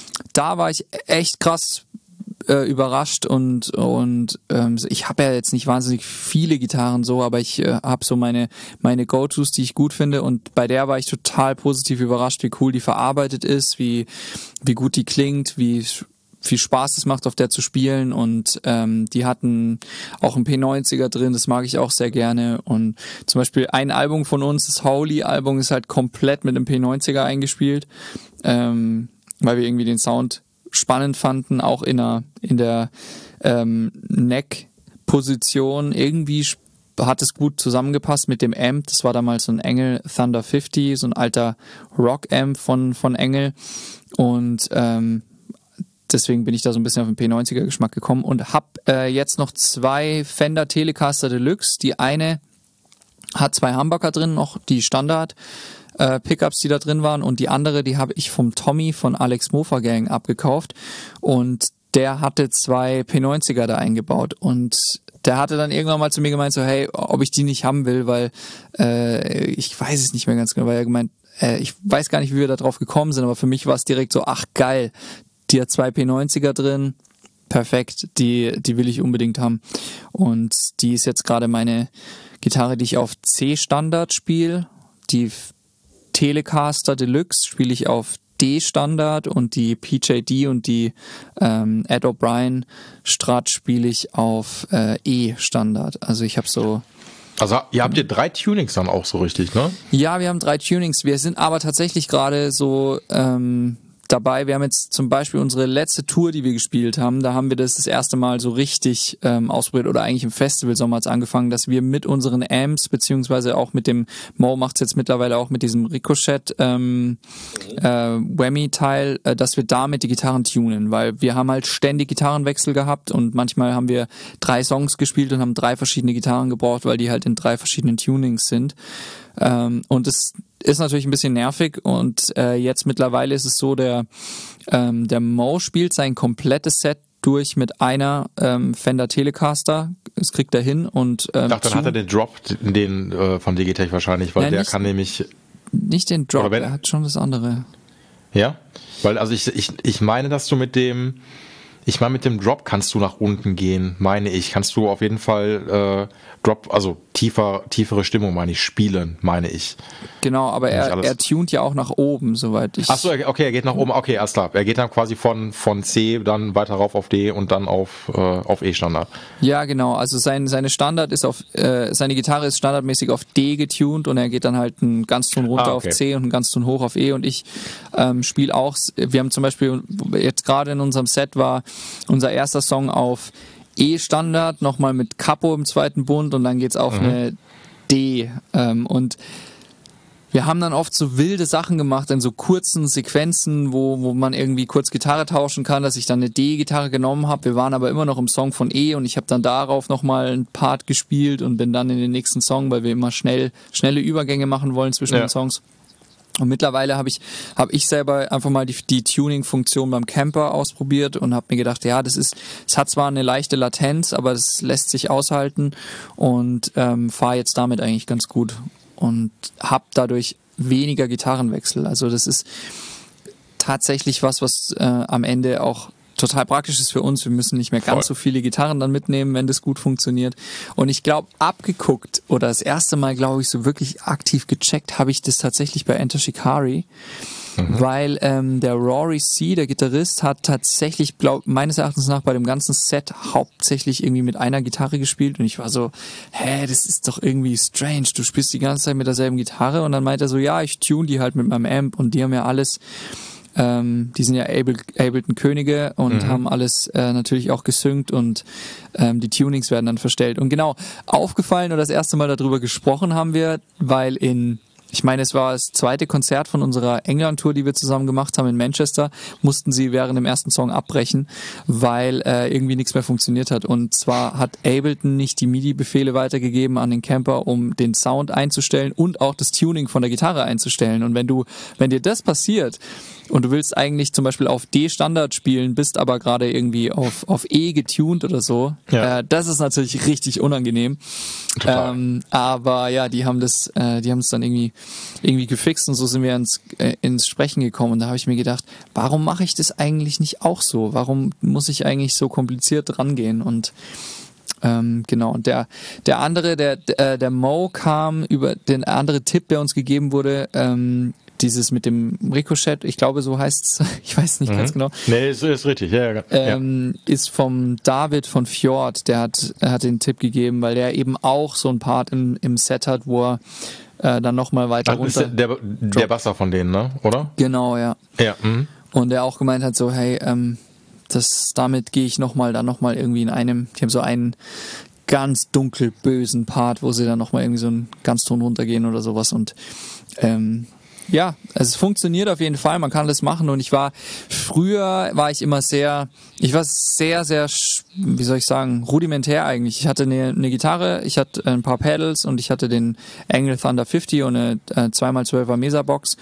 da war ich echt krass äh, überrascht und und ähm, ich habe ja jetzt nicht wahnsinnig viele Gitarren so, aber ich äh, habe so meine meine Go-Tos, die ich gut finde und bei der war ich total positiv überrascht, wie cool die verarbeitet ist, wie wie gut die klingt, wie viel Spaß es macht, auf der zu spielen und ähm, die hatten auch ein P neunziger drin, das mag ich auch sehr gerne und zum Beispiel ein Album von uns, das Holy-Album, ist halt komplett mit dem P neunziger eingespielt, ähm, weil wir irgendwie den Sound spannend fanden, auch in der, in der ähm, Neck-Position irgendwie hat es gut zusammengepasst mit dem Amp, das war damals so ein Engel Thunder fünfzig, so ein alter Rock-Amp von, von Engel und ähm, deswegen bin ich da so ein bisschen auf den P neunziger Geschmack gekommen und habe äh, jetzt noch zwei Fender Telecaster Deluxe. Die eine hat zwei Humbucker drin, noch die Standard äh, Pickups, die da drin waren und die andere, die habe ich vom Tommy von Alex Mofa Gang abgekauft und der hatte zwei P neunziger da eingebaut und der hatte dann irgendwann mal zu mir gemeint so, hey, ob ich die nicht haben will, weil äh, ich weiß es nicht mehr ganz genau, weil er gemeint, äh, ich weiß gar nicht, wie wir da drauf gekommen sind, aber für mich war es direkt so, ach geil, die hat zwei P neunziger drin, perfekt, die die will ich unbedingt haben. Und die ist jetzt gerade meine Gitarre, die ich auf C-Standard spiele. Die Telecaster Deluxe spiele ich auf D-Standard und die P J D und die ähm, Ed O'Brien Strat spiele ich auf äh, E-Standard. Also ich habe so... Also ihr habt ihr drei Tunings dann auch so richtig, ne? Ja, wir haben drei Tunings. Wir sind aber tatsächlich gerade so... Ähm, dabei. Wir haben jetzt zum Beispiel unsere letzte Tour, die wir gespielt haben, da haben wir das das erste Mal so richtig ähm, ausprobiert oder eigentlich im Festivalsommer hat es angefangen, dass wir mit unseren Amps beziehungsweise auch mit dem, Mo macht es jetzt mittlerweile auch mit diesem Ricochet ähm, äh, Whammy-Teil, äh, dass wir damit die Gitarren tunen, weil wir haben halt ständig Gitarrenwechsel gehabt und manchmal haben wir drei Songs gespielt und haben drei verschiedene Gitarren gebraucht, weil die halt in drei verschiedenen Tunings sind. Ähm, und es ist natürlich ein bisschen nervig und äh, jetzt mittlerweile ist es so, der ähm, der Mo spielt sein komplettes Set durch mit einer ähm, Fender Telecaster, das kriegt er hin und ähm, ich dachte, dann hat er den Drop, den äh, von Digitech wahrscheinlich, weil Nein, der nicht, kann nämlich... Nicht den Drop, wenn, er hat schon das andere. Ja, weil also ich, ich, ich meine, dass du mit dem... Ich meine, mit dem Drop kannst du nach unten gehen, meine ich. Kannst du auf jeden Fall äh, Drop, also tiefer, tiefere Stimmung, meine ich, spielen, meine ich. Genau, aber er, er tunt ja auch nach oben, soweit ich... Ach so, okay, er geht nach oben, okay, alles klar. Er geht dann quasi von, von C dann weiter rauf auf D und dann auf, äh, auf E-Standard. Ja, genau, also sein, seine Standard ist auf, äh, seine Gitarre ist standardmäßig auf D getunt und er geht dann halt einen Ganzton runter ah, okay. auf C und einen Ganzton hoch auf E und ich ähm, spiele auch, wir haben zum Beispiel, jetzt gerade in unserem Set war unser erster Song auf E-Standard, nochmal mit Capo im zweiten Bund und dann geht's auf mhm. eine D. Ähm, und wir haben dann oft so wilde Sachen gemacht in so kurzen Sequenzen, wo, wo man irgendwie kurz Gitarre tauschen kann, dass ich dann eine D-Gitarre genommen habe. Wir waren aber immer noch im Song von E und ich habe dann darauf nochmal einen Part gespielt und bin dann in den nächsten Song, weil wir immer schnell schnelle Übergänge machen wollen zwischen ja. den Songs. Und mittlerweile habe ich habe ich selber einfach mal die, die Tuning-Funktion beim Camper ausprobiert und habe mir gedacht, ja, das ist, es hat zwar eine leichte Latenz, aber das lässt sich aushalten und ähm, fahre jetzt damit eigentlich ganz gut und habe dadurch weniger Gitarrenwechsel. Also das ist tatsächlich was, was äh, am Ende auch total praktisch ist für uns. Wir müssen nicht mehr ganz Voll. so viele Gitarren dann mitnehmen, wenn das gut funktioniert. Und ich glaube, abgeguckt oder das erste Mal, glaube ich, so wirklich aktiv gecheckt, habe ich das tatsächlich bei Enter Shikari, mhm. weil ähm, der Rory C., der Gitarrist, hat tatsächlich, glaub, meines Erachtens nach bei dem ganzen Set hauptsächlich irgendwie mit einer Gitarre gespielt und ich war so, hä, das ist doch irgendwie strange, du spielst die ganze Zeit mit derselben Gitarre und dann meint er so, ja, ich tune die halt mit meinem Amp und die haben ja alles... Ähm, die sind ja Abel, Ableton Könige und mhm. haben alles äh, natürlich auch gesynkt und ähm, die Tunings werden dann verstellt. Und genau, aufgefallen oder das erste Mal darüber gesprochen haben wir, weil in ich meine, es war das zweite Konzert von unserer England-Tour, die wir zusammen gemacht haben in Manchester, mussten sie während dem ersten Song abbrechen, weil äh, irgendwie nichts mehr funktioniert hat. Und zwar hat Ableton nicht die MIDI-Befehle weitergegeben an den Camper, um den Sound einzustellen und auch das Tuning von der Gitarre einzustellen. Und wenn du, wenn dir das passiert und du willst eigentlich zum Beispiel auf D-Standard spielen, bist aber gerade irgendwie auf, auf E getuned oder so, ja. äh, das ist natürlich richtig unangenehm. Ähm, aber ja, die haben das, äh, die haben es dann irgendwie, irgendwie gefixt und so sind wir ins, äh, ins Sprechen gekommen. Und da habe ich mir gedacht, warum mache ich das eigentlich nicht auch so? Warum muss ich eigentlich so kompliziert rangehen? Und ähm, genau, und der, der andere, der, der, der Mo kam über den andere Tipp, der uns gegeben wurde, ähm, dieses mit dem Ricochet, ich glaube, so heißt's, ich weiß nicht mhm. ganz genau. Nee, ist, ist richtig, ja, ja. Ähm, ist vom David von Fjord, der hat, hat den Tipp gegeben, weil der eben auch so ein Part im, im Set hat, wo er äh, dann nochmal weiter also runter... Ist der, der, der Basser von denen, ne? Oder? Genau, ja. Ja. Mhm. Und der auch gemeint hat so, hey, ähm, das, damit gehe ich nochmal, dann nochmal irgendwie in einem, die haben so einen ganz dunkel bösen Part, wo sie dann nochmal irgendwie so einen Ganzton runtergehen oder sowas und ähm, ja, es funktioniert auf jeden Fall, man kann das machen und ich war, früher war ich immer sehr, ich war sehr, sehr, wie soll ich sagen, rudimentär eigentlich. Ich hatte eine, eine Gitarre, ich hatte ein paar Pedals und ich hatte den Engel Thunder fünfzig und eine äh, zwei mal zwölfer Mesa Box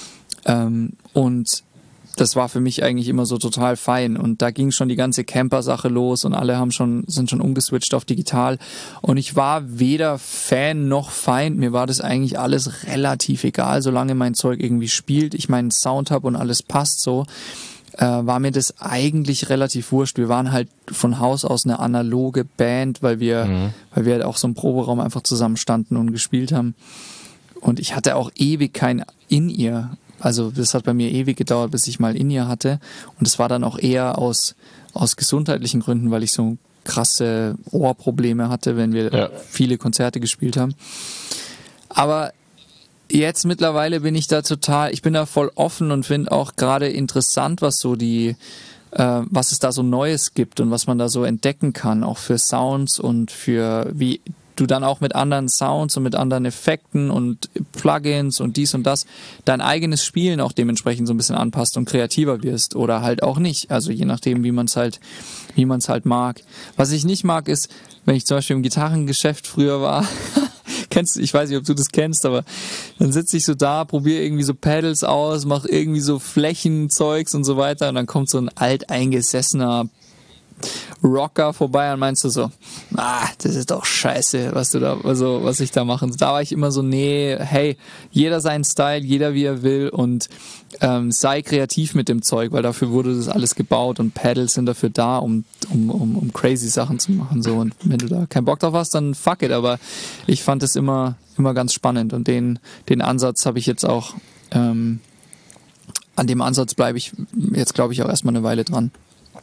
ähm, und das war für mich eigentlich immer so total fein und da ging schon die ganze Camper-Sache los und alle haben schon, sind schon umgeswitcht auf digital und ich war weder Fan noch Feind, mir war das eigentlich alles relativ egal, solange mein Zeug irgendwie spielt, ich meinen Sound habe und alles passt so, äh, war mir das eigentlich relativ wurscht. Wir waren halt von Haus aus eine analoge Band, weil wir, mhm. weil wir halt auch so im Proberaum einfach zusammen standen und gespielt haben und ich hatte auch ewig kein In-Ear. Also das hat bei mir ewig gedauert, bis ich mal In-Ear hatte. Und es war dann auch eher aus, aus gesundheitlichen Gründen, weil ich so krasse Ohrprobleme hatte, wenn wir ja. viele Konzerte gespielt haben. Aber jetzt mittlerweile bin ich da total, ich bin da voll offen und finde auch gerade interessant, was so die, äh, was es da so Neues gibt und was man da so entdecken kann, auch für Sounds und für wie du dann auch mit anderen Sounds und mit anderen Effekten und Plugins und dies und das dein eigenes Spielen auch dementsprechend so ein bisschen anpasst und kreativer wirst oder halt auch nicht. Also je nachdem, wie man es halt, wie man es halt mag. Was ich nicht mag ist, wenn ich zum Beispiel im Gitarrengeschäft früher war, kennst du, ich weiß nicht, ob du das kennst, aber dann sitze ich so da, probiere irgendwie so Pedals aus, mache irgendwie so Flächenzeugs und so weiter und dann kommt so ein alteingesessener Rocker vorbei und meinst du so, ah, das ist doch scheiße, was du da, also was ich da mache. Und da war ich immer so, nee, hey, jeder seinen Style, jeder wie er will und ähm, sei kreativ mit dem Zeug, weil dafür wurde das alles gebaut und Pedals sind dafür da, um, um, um, um crazy Sachen zu machen. So. Und wenn du da keinen Bock drauf hast, dann fuck it. Aber ich fand es immer, immer ganz spannend und den, den Ansatz habe ich jetzt auch, ähm, an dem Ansatz bleibe ich jetzt, glaube ich, auch erstmal eine Weile dran.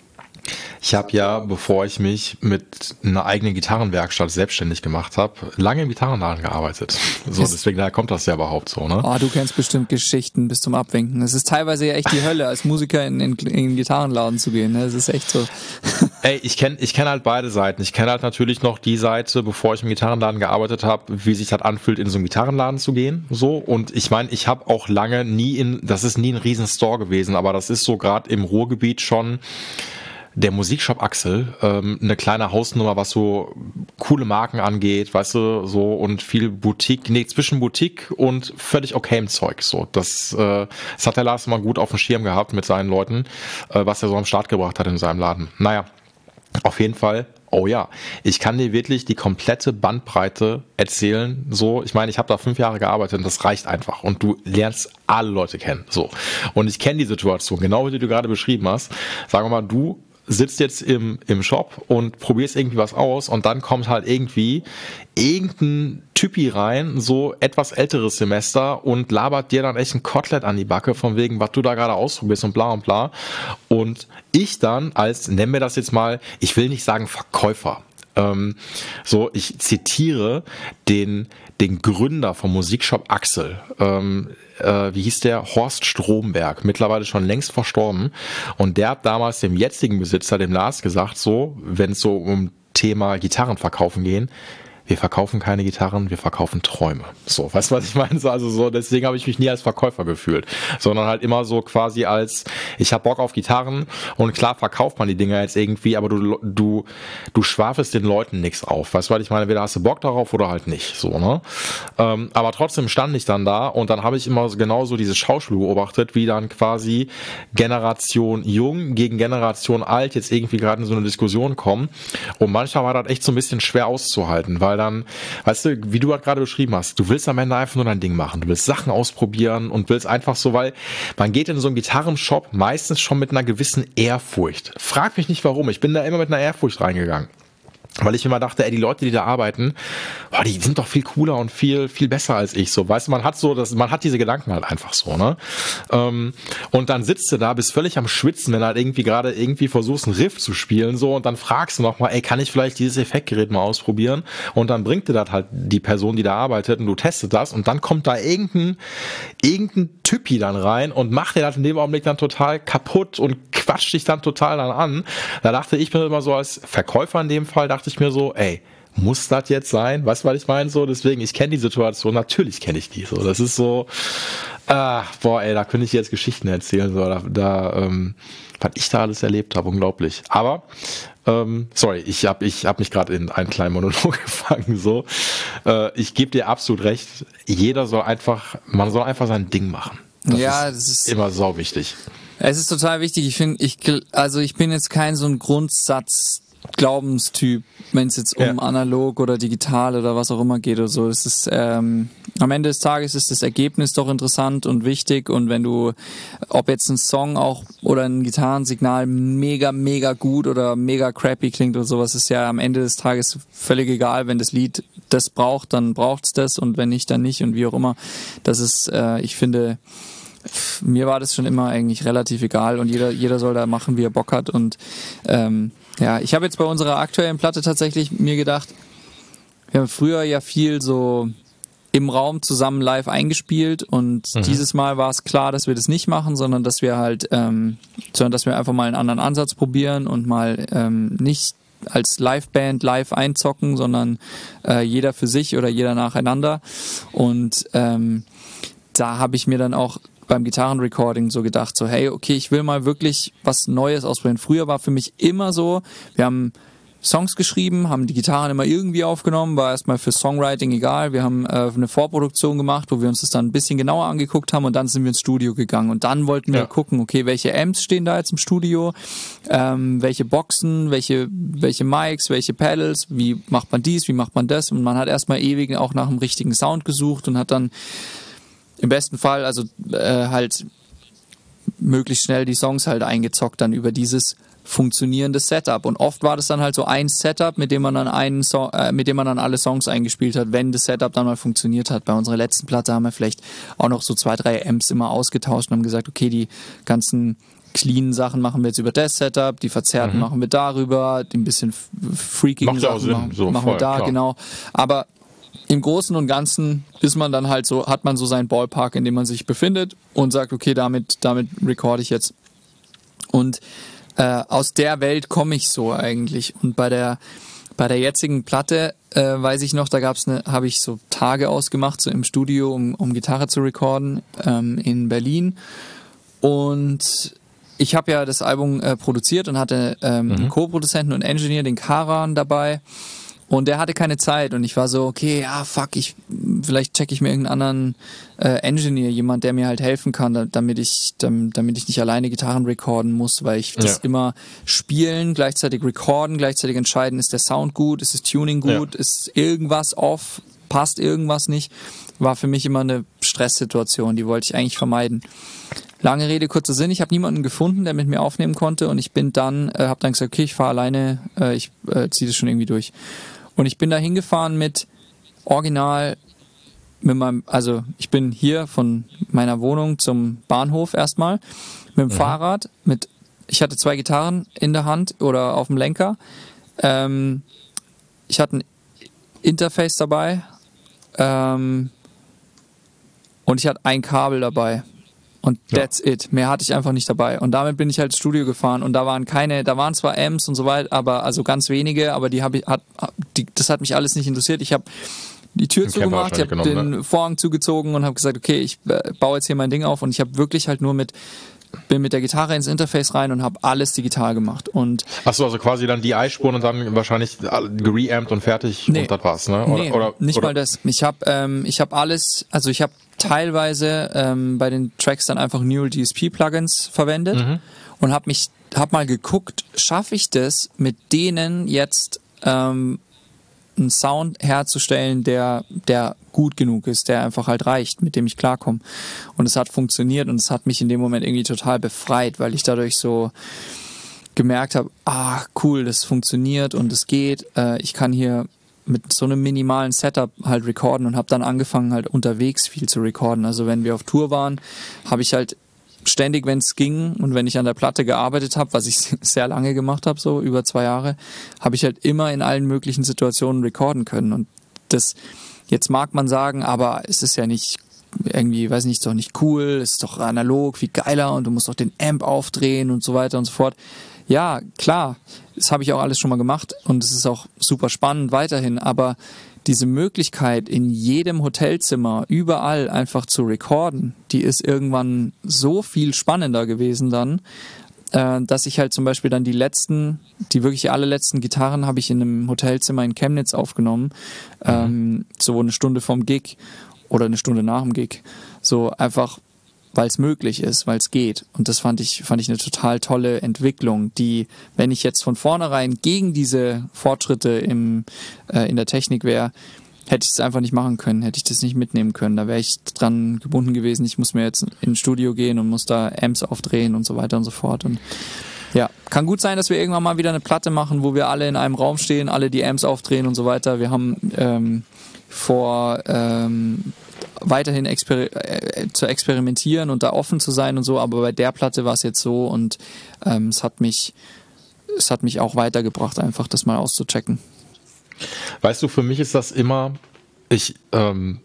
Ich habe ja, bevor ich mich mit einer eigenen Gitarrenwerkstatt selbstständig gemacht habe, lange im Gitarrenladen gearbeitet. So, deswegen daher kommt das ja überhaupt so, ne? Oh, du kennst bestimmt Geschichten bis zum Abwinken. Es ist teilweise ja echt die Hölle, als Musiker in, in, in den Gitarrenladen zu gehen. Es ist echt so. Ey, ich kenne ich kenn halt beide Seiten. Ich kenne halt natürlich noch die Seite, bevor ich im Gitarrenladen gearbeitet habe, wie sich das anfühlt, in so einen Gitarrenladen zu gehen. So, und ich meine, ich habe auch lange nie in, das ist nie ein riesen Store gewesen, aber das ist so gerade im Ruhrgebiet schon der Musikshop Axel, ähm, eine kleine Hausnummer, was so coole Marken angeht, weißt du, so und viel Boutique, nee, zwischen Boutique und völlig okayem Zeug, so. Das, äh, das hat der Lars mal gut auf dem Schirm gehabt mit seinen Leuten, äh, was er so am Start gebracht hat in seinem Laden. Naja, auf jeden Fall. Oh ja, ich kann dir wirklich die komplette Bandbreite erzählen. So, ich meine, ich habe da fünf Jahre gearbeitet und das reicht einfach. Und du lernst alle Leute kennen. So, und ich kenne die Situation, genau wie du gerade beschrieben hast. Sagen wir mal, du sitzt jetzt im, im Shop und probierst irgendwie was aus und dann kommt halt irgendwie irgendein Typi rein, so etwas älteres Semester und labert dir dann echt ein Kotelett an die Backe von wegen, was du da gerade ausprobierst und bla und bla. Und ich dann als, nennen wir das jetzt mal, ich will nicht sagen Verkäufer, ähm, so, ich zitiere den, den Gründer vom Musikshop Axel, ähm, äh, wie hieß der? Horst Stromberg, mittlerweile schon längst verstorben. Und der hat damals dem jetzigen Besitzer, dem Lars, gesagt, so, wenn es so um Thema Gitarren verkaufen gehen, wir verkaufen keine Gitarren, wir verkaufen Träume. So, weißt du, was ich meine? So, also so, deswegen habe ich mich nie als Verkäufer gefühlt, sondern halt immer so quasi als, ich habe Bock auf Gitarren und klar verkauft man die Dinger jetzt irgendwie, aber du du du schwafelst den Leuten nichts auf. Weißt du, was ich meine? Entweder hast du Bock darauf oder halt nicht. So, ne? Ähm, aber trotzdem stand ich dann da und dann habe ich immer genauso diese Schauspiel beobachtet, wie dann quasi Generation Jung gegen Generation Alt jetzt irgendwie gerade in so eine Diskussion kommen. Und manchmal war das echt so ein bisschen schwer auszuhalten, weil dann, weißt du, wie du halt gerade beschrieben hast, du willst am Ende einfach nur dein Ding machen, du willst Sachen ausprobieren und willst einfach so, weil man geht in so einen Gitarrenshop meistens schon mit einer gewissen Ehrfurcht. Frag mich nicht warum, ich bin da immer mit einer Ehrfurcht reingegangen. Weil ich immer dachte, ey, die Leute, die da arbeiten, boah, die sind doch viel cooler und viel viel besser als ich. So, weißt du, man hat so, das, man hat diese Gedanken halt einfach so, ne? Ähm, und dann sitzt du da, bist völlig am Schwitzen, wenn du halt irgendwie gerade irgendwie versuchst, einen Riff zu spielen, so, und dann fragst du nochmal, ey, kann ich vielleicht dieses Effektgerät mal ausprobieren? Und dann bringt dir das halt die Person, die da arbeitet, und du testest das, und dann kommt da irgendein irgendein Typi dann rein und macht dir das in dem Augenblick dann total kaputt und quatscht dich dann total dann an. Da dachte ich mir immer so als Verkäufer in dem Fall, dachte ich mir so, ey, muss das jetzt sein? Weißt du, was ich meine? So, deswegen, ich kenne die Situation, natürlich kenne ich die. So, das ist so, ah, boah, ey, da könnte ich jetzt Geschichten erzählen, so, da, da ähm, was ich da alles erlebt habe, unglaublich. Aber, ähm, sorry, ich habe ich hab mich gerade in einen kleinen Monolog gefangen, so. Äh, ich gebe dir absolut recht, jeder soll einfach, man soll einfach sein Ding machen. Das ja, ist das ist immer sau wichtig. Es ist total wichtig. Ich finde, ich, also ich bin jetzt kein so ein Grundsatz Glaubenstyp, wenn es jetzt um ja. analog oder digital oder was auch immer geht oder so. Es ist ähm, am Ende des Tages ist das Ergebnis doch interessant und wichtig, und wenn du, ob jetzt ein Song auch oder ein Gitarrensignal mega mega gut oder mega crappy klingt oder sowas, ist ja am Ende des Tages völlig egal. Wenn das Lied das braucht, dann braucht's das, und wenn nicht, dann nicht, und wie auch immer. Das ist, äh, ich finde, mir war das schon immer eigentlich relativ egal, und jeder jeder soll da machen, wie er Bock hat. Und ähm, ja, ich habe jetzt bei unserer aktuellen Platte tatsächlich mir gedacht, wir haben früher ja viel so im Raum zusammen live eingespielt, und mhm. dieses Mal war es klar, dass wir das nicht machen, sondern dass wir halt, ähm, sondern dass wir einfach mal einen anderen Ansatz probieren und mal ähm, nicht als Liveband live einzocken, sondern äh, jeder für sich oder jeder nacheinander. Und ähm, da habe ich mir dann auch beim Gitarrenrecording so gedacht, so hey, okay, ich will mal wirklich was Neues ausprobieren. Früher war für mich immer so, wir haben Songs geschrieben, haben die Gitarren immer irgendwie aufgenommen, war erstmal für Songwriting egal. Wir haben äh, eine Vorproduktion gemacht, wo wir uns das dann ein bisschen genauer angeguckt haben, und dann sind wir ins Studio gegangen, und dann wollten wir ja. gucken, okay, welche Amps stehen da jetzt im Studio, ähm, welche Boxen, welche welche Mics, welche Pedals, wie macht man dies, wie macht man das, und man hat erstmal ewig auch nach dem richtigen Sound gesucht und hat dann im besten Fall also äh, halt möglichst schnell die Songs halt eingezockt dann über dieses funktionierendes Setup. Und oft war das dann halt so ein Setup, mit dem man dann einen Song, äh, mit dem man dann alle Songs eingespielt hat, wenn das Setup dann mal funktioniert hat. Bei unserer letzten Platte haben wir vielleicht auch noch so zwei, drei Amps immer ausgetauscht und haben gesagt, okay, die ganzen cleanen Sachen machen wir jetzt über das Setup, die verzerrten mhm. machen wir darüber, die ein bisschen freakigen Sachen machen, so, machen voll, wir da, klar. genau. Aber im Großen und Ganzen ist man dann halt so, hat man so seinen Ballpark, in dem man sich befindet, und sagt, okay, damit, damit recorde ich jetzt. Und äh, aus der Welt komme ich so eigentlich. Und bei der, bei der jetzigen Platte äh, weiß ich noch, da gab's eine, habe ich so Tage ausgemacht, so im Studio, um, um Gitarre zu recorden, ähm, in Berlin. Und ich habe ja das Album äh, produziert und hatte ähm, mhm. einen Co-Produzenten und Engineer, den Karan, dabei. Und der hatte keine Zeit, und ich war so, okay, ja, fuck, ich vielleicht checke ich mir irgendeinen anderen äh, Engineer, jemand, der mir halt helfen kann, damit ich damit ich nicht alleine Gitarren recorden muss, weil ich das ja. immer spielen, gleichzeitig recorden, gleichzeitig entscheiden, ist der Sound gut, ist das Tuning gut, ja. ist irgendwas off, passt irgendwas nicht, war für mich immer eine Stresssituation, die wollte ich eigentlich vermeiden. Lange Rede, kurzer Sinn, ich habe niemanden gefunden, der mit mir aufnehmen konnte, und ich bin dann, äh, habe dann gesagt, okay, ich fahre alleine, äh, ich äh, ziehe das schon irgendwie durch. Und ich bin da hingefahren mit original, mit meinem, also ich bin hier von meiner Wohnung zum Bahnhof erstmal, mit dem mhm. Fahrrad, mit, ich hatte zwei Gitarren in der Hand oder auf dem Lenker, ähm, ich hatte ein Interface dabei, ähm, und ich hatte ein Kabel dabei. Und that's ja. it. Mehr hatte ich einfach nicht dabei. Und damit bin ich halt ins Studio gefahren und da waren keine, da waren zwar Amps und so weiter, aber also ganz wenige, aber die habe ich, hat, die, das hat mich alles nicht interessiert. Ich habe die Tür zugemacht, ich habe den ne? Vorhang zugezogen und habe gesagt, okay, ich äh, baue jetzt hier mein Ding auf und ich habe wirklich halt nur mit bin mit der Gitarre ins Interface rein und habe alles digital gemacht. Und achso, also quasi dann die I-Spuren und dann wahrscheinlich gereamt und fertig nee, und das war's, ne? Oder, nee, oder, nicht oder? mal das. Ich habe ähm, ich habe alles, also ich habe teilweise ähm, bei den Tracks dann einfach Neural D S P Plugins verwendet mhm. und habe mich, habe mal geguckt, schaffe ich das mit denen jetzt ähm, einen Sound herzustellen, der der gut genug ist, der einfach halt reicht, mit dem ich klarkomme. Und es hat funktioniert und es hat mich in dem Moment irgendwie total befreit, weil ich dadurch so gemerkt habe, ah, cool, das funktioniert und es geht. Äh, ich kann hier mit so einem minimalen Setup halt recorden und habe dann angefangen halt unterwegs viel zu recorden. Also wenn wir auf Tour waren, habe ich halt ständig, wenn es ging und wenn ich an der Platte gearbeitet habe, was ich sehr lange gemacht habe, so über zwei Jahre, habe ich halt immer in allen möglichen Situationen recorden können. Und das, jetzt mag man sagen, aber es ist ja nicht irgendwie, weiß nicht, ist doch nicht cool, es ist doch analog, viel geiler und du musst doch den Amp aufdrehen und so weiter und so fort. Ja, klar, das habe ich auch alles schon mal gemacht und es ist auch super spannend weiterhin, aber diese Möglichkeit, in jedem Hotelzimmer überall einfach zu recorden, die ist irgendwann so viel spannender gewesen dann, äh, dass ich halt zum Beispiel dann die letzten, die wirklich allerletzten Gitarren habe ich in einem Hotelzimmer in Chemnitz aufgenommen, mhm. ähm, so eine Stunde vom Gig oder eine Stunde nach dem Gig, so einfach, weil es möglich ist, weil es geht. Und das fand ich, fand ich eine total tolle Entwicklung, die, wenn ich jetzt von vornherein gegen diese Fortschritte im, äh, in der Technik wäre, hätte ich es einfach nicht machen können, hätte ich das nicht mitnehmen können. Da wäre ich dran gebunden gewesen, ich muss mir jetzt ins Studio gehen und muss da Amps aufdrehen und so weiter und so fort. Und ja, kann gut sein, dass wir irgendwann mal wieder eine Platte machen, wo wir alle in einem Raum stehen, alle die Amps aufdrehen und so weiter. Wir haben ähm, vor ähm, weiterhin exper- äh, zu experimentieren und da offen zu sein und so, aber bei der Platte war es jetzt so und ähm, es hat mich es hat mich auch weitergebracht, einfach das mal auszuchecken. Weißt du, für mich ist das immer, ich ähm,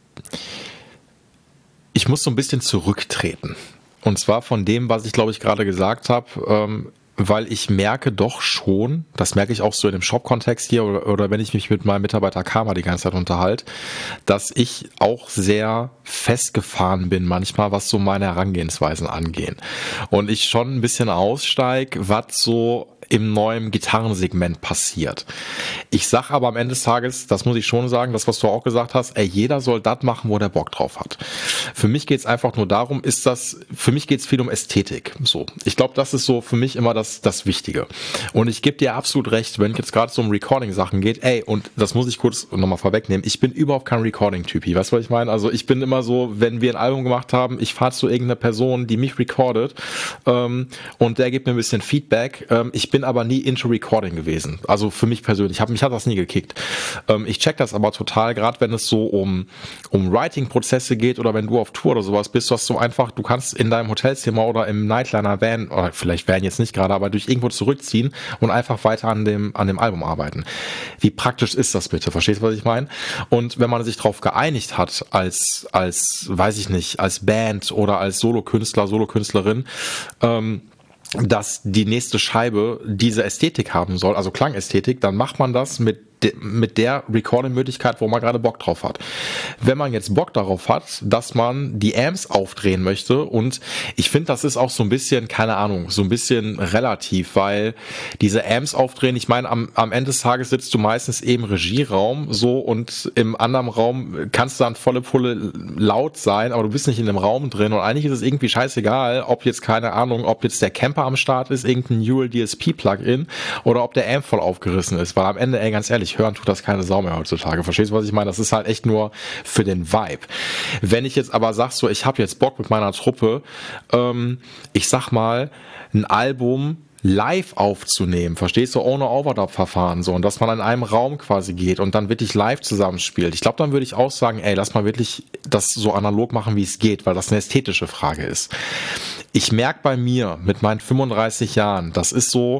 ich muss so ein bisschen zurücktreten. Und zwar von dem, was ich glaube ich gerade gesagt habe, ähm, weil ich merke doch schon, das merke ich auch so in dem Shop-Kontext hier oder, oder wenn ich mich mit meinem Mitarbeiter Karma die ganze Zeit unterhalte, dass ich auch sehr festgefahren bin manchmal, was so meine Herangehensweisen angehen. Und ich schon ein bisschen aussteige, was so im neuen Gitarrensegment passiert. Ich sag aber am Ende des Tages, das muss ich schon sagen, das, was du auch gesagt hast, ey, jeder soll das machen, wo der Bock drauf hat. Für mich geht's einfach nur darum, ist das, für mich geht's viel um Ästhetik. So, ich glaube, das ist so für mich immer das, das Wichtige. Und ich gebe dir absolut recht, wenn es jetzt gerade so um Recording-Sachen geht, ey, und das muss ich kurz nochmal vorwegnehmen, ich bin überhaupt kein Recording-Typi, weißt du, was ich meine? Also ich bin immer so, wenn wir ein Album gemacht haben, ich fahre zu irgendeiner Person, die mich recordet, ähm, und der gibt mir ein bisschen Feedback. Ähm, ich bin aber nie into Recording gewesen. Also für mich persönlich, hab, mich hat das nie gekickt. Ähm, ich check das aber total, gerade wenn es so um, um Writing-Prozesse geht oder wenn du auf Tour oder sowas bist, du hast so einfach, du kannst in deinem Hotelzimmer oder im Nightliner Van, oder vielleicht Van jetzt nicht gerade, aber durch irgendwo zurückziehen und einfach weiter an dem, an dem Album arbeiten. Wie praktisch ist das bitte? Verstehst du, was ich meine? Und wenn man sich darauf geeinigt hat, als, als, weiß ich nicht, als Band oder als Solokünstler, Solokünstlerin, ähm, dass die nächste Scheibe diese Ästhetik haben soll, also Klangästhetik, dann macht man das mit de, mit der Recording-Möglichkeit, wo man gerade Bock drauf hat. Wenn man jetzt Bock darauf hat, dass man die Amps aufdrehen möchte, und ich finde, das ist auch so ein bisschen, keine Ahnung, so ein bisschen relativ, weil diese Amps aufdrehen, ich meine, am, am Ende des Tages sitzt du meistens eben im Regieraum so und im anderen Raum kannst du dann volle Pulle laut sein, aber du bist nicht in dem Raum drin und eigentlich ist es irgendwie scheißegal, ob jetzt, keine Ahnung, ob jetzt der Camper am Start ist, irgendein Neural D S P Plugin oder ob der Amp voll aufgerissen ist, weil am Ende, ey, ganz ehrlich, hören tut das keine Sau mehr heutzutage. Verstehst du, was ich meine? Das ist halt echt nur für den Vibe. Wenn ich jetzt aber sag so, ich habe jetzt Bock mit meiner Truppe, ähm, ich sag mal, ein Album live aufzunehmen, verstehst du, ohne Overdub-Verfahren, so, und dass man in einem Raum quasi geht und dann wirklich live zusammenspielt. Ich glaube, dann würde ich auch sagen, ey, lass mal wirklich das so analog machen, wie es geht, weil das eine ästhetische Frage ist. Ich merke bei mir mit meinen fünfunddreißig Jahren, das ist so,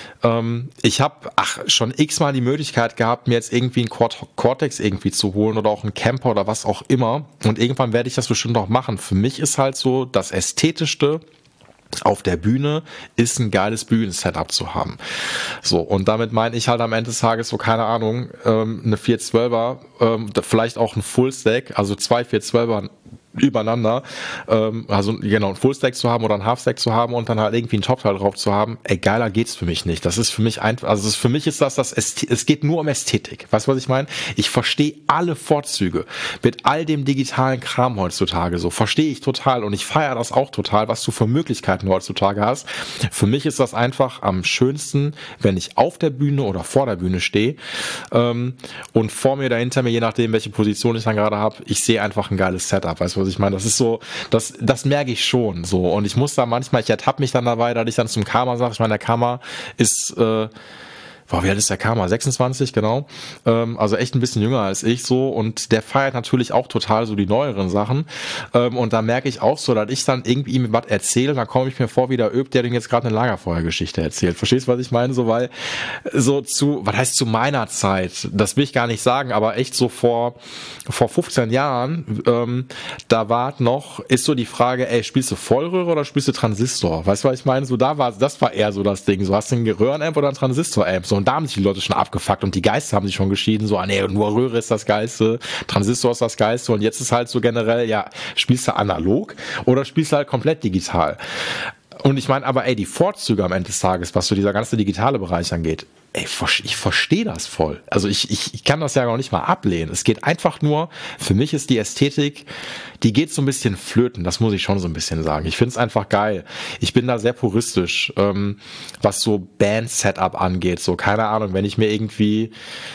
ähm, ich habe ach schon x-mal die Möglichkeit gehabt, mir jetzt irgendwie einen Cortex irgendwie zu holen oder auch einen Camper oder was auch immer, und irgendwann werde ich das bestimmt auch machen. Für mich ist halt so das Ästhetischste auf der Bühne ist ein geiles Bühnensetup zu haben. So, und damit meine ich halt am Ende des Tages so, keine Ahnung, ähm, eine vier zwölfer, ähm, vielleicht auch ein Fullstack, also zwei vier zwölfer übereinander, ähm, also genau, ein Fullstack zu haben oder ein Halfstack zu haben und dann halt irgendwie ein Topteil drauf zu haben, ey, geiler geht's für mich nicht. Das ist für mich einfach, also das, für mich ist das, das Ästhet- es geht nur um Ästhetik. Weißt du, was ich meine? Ich verstehe alle Vorzüge mit all dem digitalen Kram heutzutage so, verstehe ich total, und ich feiere das auch total, was du für Möglichkeiten heutzutage hast. Für mich ist das einfach am schönsten, wenn ich auf der Bühne oder vor der Bühne stehe, ähm, und vor mir oder hinter mir, je nachdem, welche Position ich dann gerade habe, ich sehe einfach ein geiles Setup. Weißt du, was ich meine? Das ist so, das, das merke ich schon so, und ich muss da manchmal, ich ertappe mich dann dabei, dass ich dann zum Karma sage, ich meine, der Karma ist, äh, boah, wie alt ist der Karma? sechsundzwanzig, genau. Ähm, also echt ein bisschen jünger als ich so, und der feiert natürlich auch total so die neueren Sachen. Ähm, und da merke ich auch so, dass ich dann irgendwie ihm was erzähle, dann komme ich mir vor wie der Öb, der den jetzt gerade eine Lagerfeuergeschichte erzählt. Verstehst du, was ich meine? So, weil so zu, was heißt zu meiner Zeit? Das will ich gar nicht sagen, aber echt so vor vor fünfzehn Jahren, ähm, da war noch, ist so die Frage, ey, spielst du Vollröhre oder spielst du Transistor? Weißt du, was ich meine? So, da war, das war eher so das Ding. So, hast du einen Röhrenamp oder einen Transistor-Amp? So, und da haben sich die Leute schon abgefuckt und die Geister haben sich schon geschieden, so, ah nee, nur Röhre ist das Geilste, Transistor ist das Geilste, und jetzt ist halt so generell, ja, spielst du analog oder spielst du halt komplett digital? Und ich meine, aber ey, die Vorzüge am Ende des Tages, was so dieser ganze digitale Bereich angeht, ey, ich verstehe das voll. Also ich, ich, ich kann das ja noch nicht mal ablehnen. Es geht einfach nur, für mich ist die Ästhetik, die geht so ein bisschen flöten, das muss ich schon so ein bisschen sagen. Ich finde es einfach geil. Ich bin da sehr puristisch, ähm, was so Band-Setup angeht. So, keine Ahnung, wenn ich mir irgendwie,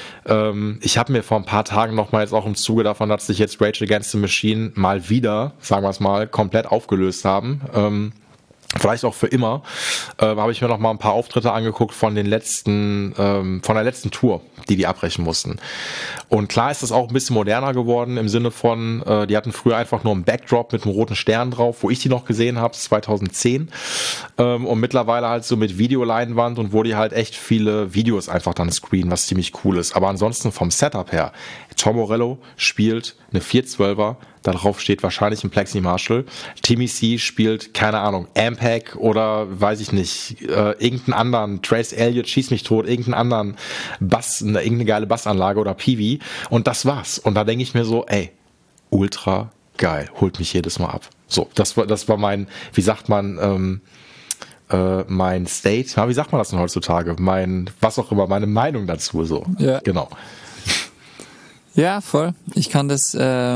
ähm, ich habe mir vor ein paar Tagen noch mal jetzt auch im Zuge davon, dass sich jetzt Rage Against the Machine mal wieder, sagen wir es mal, komplett aufgelöst haben, ähm, vielleicht auch für immer, äh, habe ich mir noch mal ein paar Auftritte angeguckt von den letzten, ähm, von der letzten Tour, die die abbrechen mussten. Und klar ist das auch ein bisschen moderner geworden im Sinne von, äh, die hatten früher einfach nur einen Backdrop mit einem roten Stern drauf, wo ich die noch gesehen habe, zweitausendzehn. Ähm, und mittlerweile halt so mit Videoleinwand, und wo die halt echt viele Videos einfach dann screenen, was ziemlich cool ist. Aber ansonsten vom Setup her, Tom Morello spielt eine vier zwölfer, darauf steht wahrscheinlich ein Plexi Marshall. Timmy C spielt, keine Ahnung, Ampeg oder weiß ich nicht, äh, irgendeinen anderen, Trace Elliott, schieß mich tot, irgendeinen anderen Bass, eine, irgendeine geile Bassanlage oder Peavy, und das war's. Und da denke ich mir so, ey, ultra geil, holt mich jedes Mal ab. So, das war, das war mein, wie sagt man, ähm, äh, mein State, ja, wie sagt man das denn heutzutage? Mein, was auch immer, meine Meinung dazu, so. Ja. Genau. Ja, voll. Ich kann das, äh,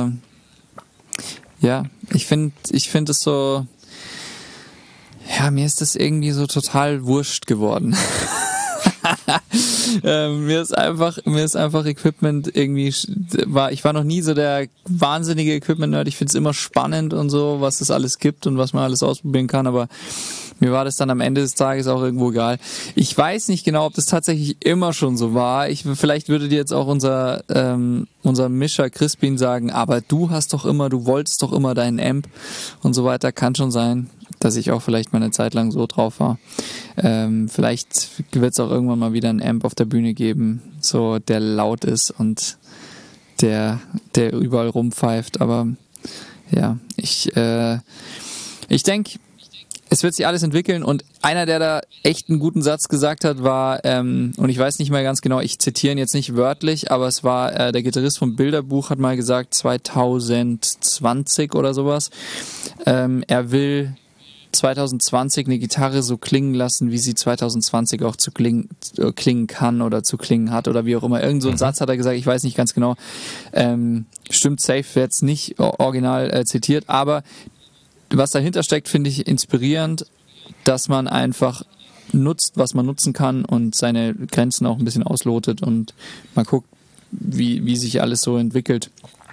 ja, ich finde, ich finde es so, ja, mir ist das irgendwie so total wurscht geworden. ähm, mir ist einfach, mir ist einfach Equipment irgendwie, war, ich war noch nie so der wahnsinnige Equipment-Nerd. Ich finde es immer spannend und so, was es alles gibt und was man alles ausprobieren kann, aber mir war das dann am Ende des Tages auch irgendwo egal. Ich weiß nicht genau, ob das tatsächlich immer schon so war. Ich, vielleicht würde dir jetzt auch unser, ähm, unser Mischer Crispin sagen, aber du hast doch immer, du wolltest doch immer deinen Amp und so weiter. Kann schon sein, dass ich auch vielleicht mal eine Zeit lang so drauf war. Ähm, vielleicht wird es auch irgendwann mal wieder einen Amp auf der Bühne geben, so der laut ist und der, der überall rumpfeift. Aber ja, ich, äh, ich denke, es wird sich alles entwickeln, und einer, der da echt einen guten Satz gesagt hat, war, ähm, und ich weiß nicht mehr ganz genau, ich zitiere ihn jetzt nicht wörtlich, aber es war, äh, der Gitarrist vom Bilderbuch hat mal gesagt, zwanzig zwanzig oder sowas, ähm, er will zwanzig zwanzig eine Gitarre so klingen lassen, wie sie zwanzig zwanzig auch zu klingen, äh, klingen kann oder zu klingen hat oder wie auch immer. Irgend so einen mhm. Satz hat er gesagt, ich weiß nicht ganz genau, ähm, stimmt safe, jetzt nicht original äh, zitiert, aber was dahinter steckt, finde ich inspirierend, dass man einfach nutzt, was man nutzen kann und seine Grenzen auch ein bisschen auslotet und mal guckt, wie, wie sich alles so entwickelt.